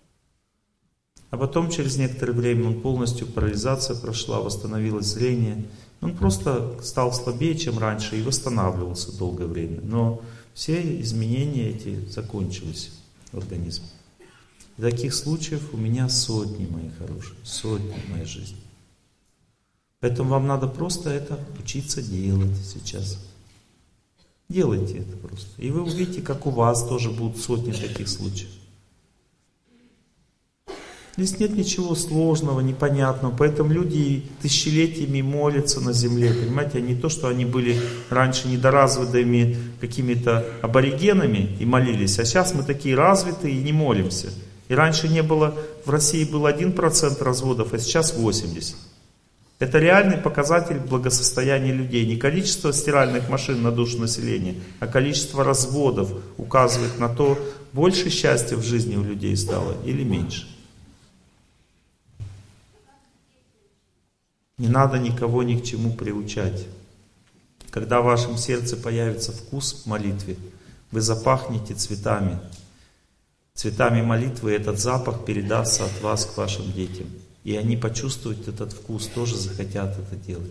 А потом, через некоторое время, он полностью, парализация прошла, восстановилось зрение. Он просто стал слабее, чем раньше, и восстанавливался долгое время. Но все изменения эти закончились в организме. И таких случаев у меня сотни, мои хорошие, сотни в моей жизни. Поэтому вам надо просто это учиться делать сейчас. Делайте это просто. И вы увидите, как у вас тоже будут сотни таких случаев. Здесь нет ничего сложного, непонятного. Поэтому люди тысячелетиями молятся на земле. Понимаете, не то, что они были раньше недоразвитыми какими-то аборигенами и молились, а сейчас мы такие развитые и не молимся. И раньше не было, в России был 1% разводов, а сейчас 80%. Это реальный показатель благосостояния людей. Не количество стиральных машин на душу населения, а количество разводов указывает на то, больше счастья в жизни у людей стало или меньше. Не надо никого ни к чему приучать. Когда в вашем сердце появится вкус в молитве, вы запахнете цветами. Цветами молитвы, и этот запах передастся от вас к вашим детям. И они почувствуют этот вкус, тоже захотят это делать.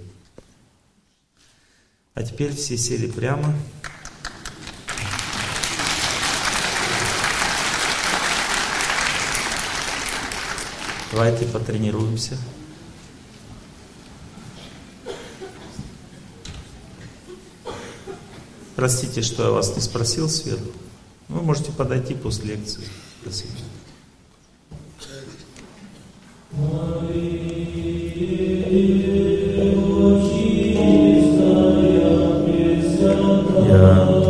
А теперь все сели прямо. Давайте потренируемся. Простите, что я вас не спросил, Свет. Вы можете подойти после лекции. Спасибо. Я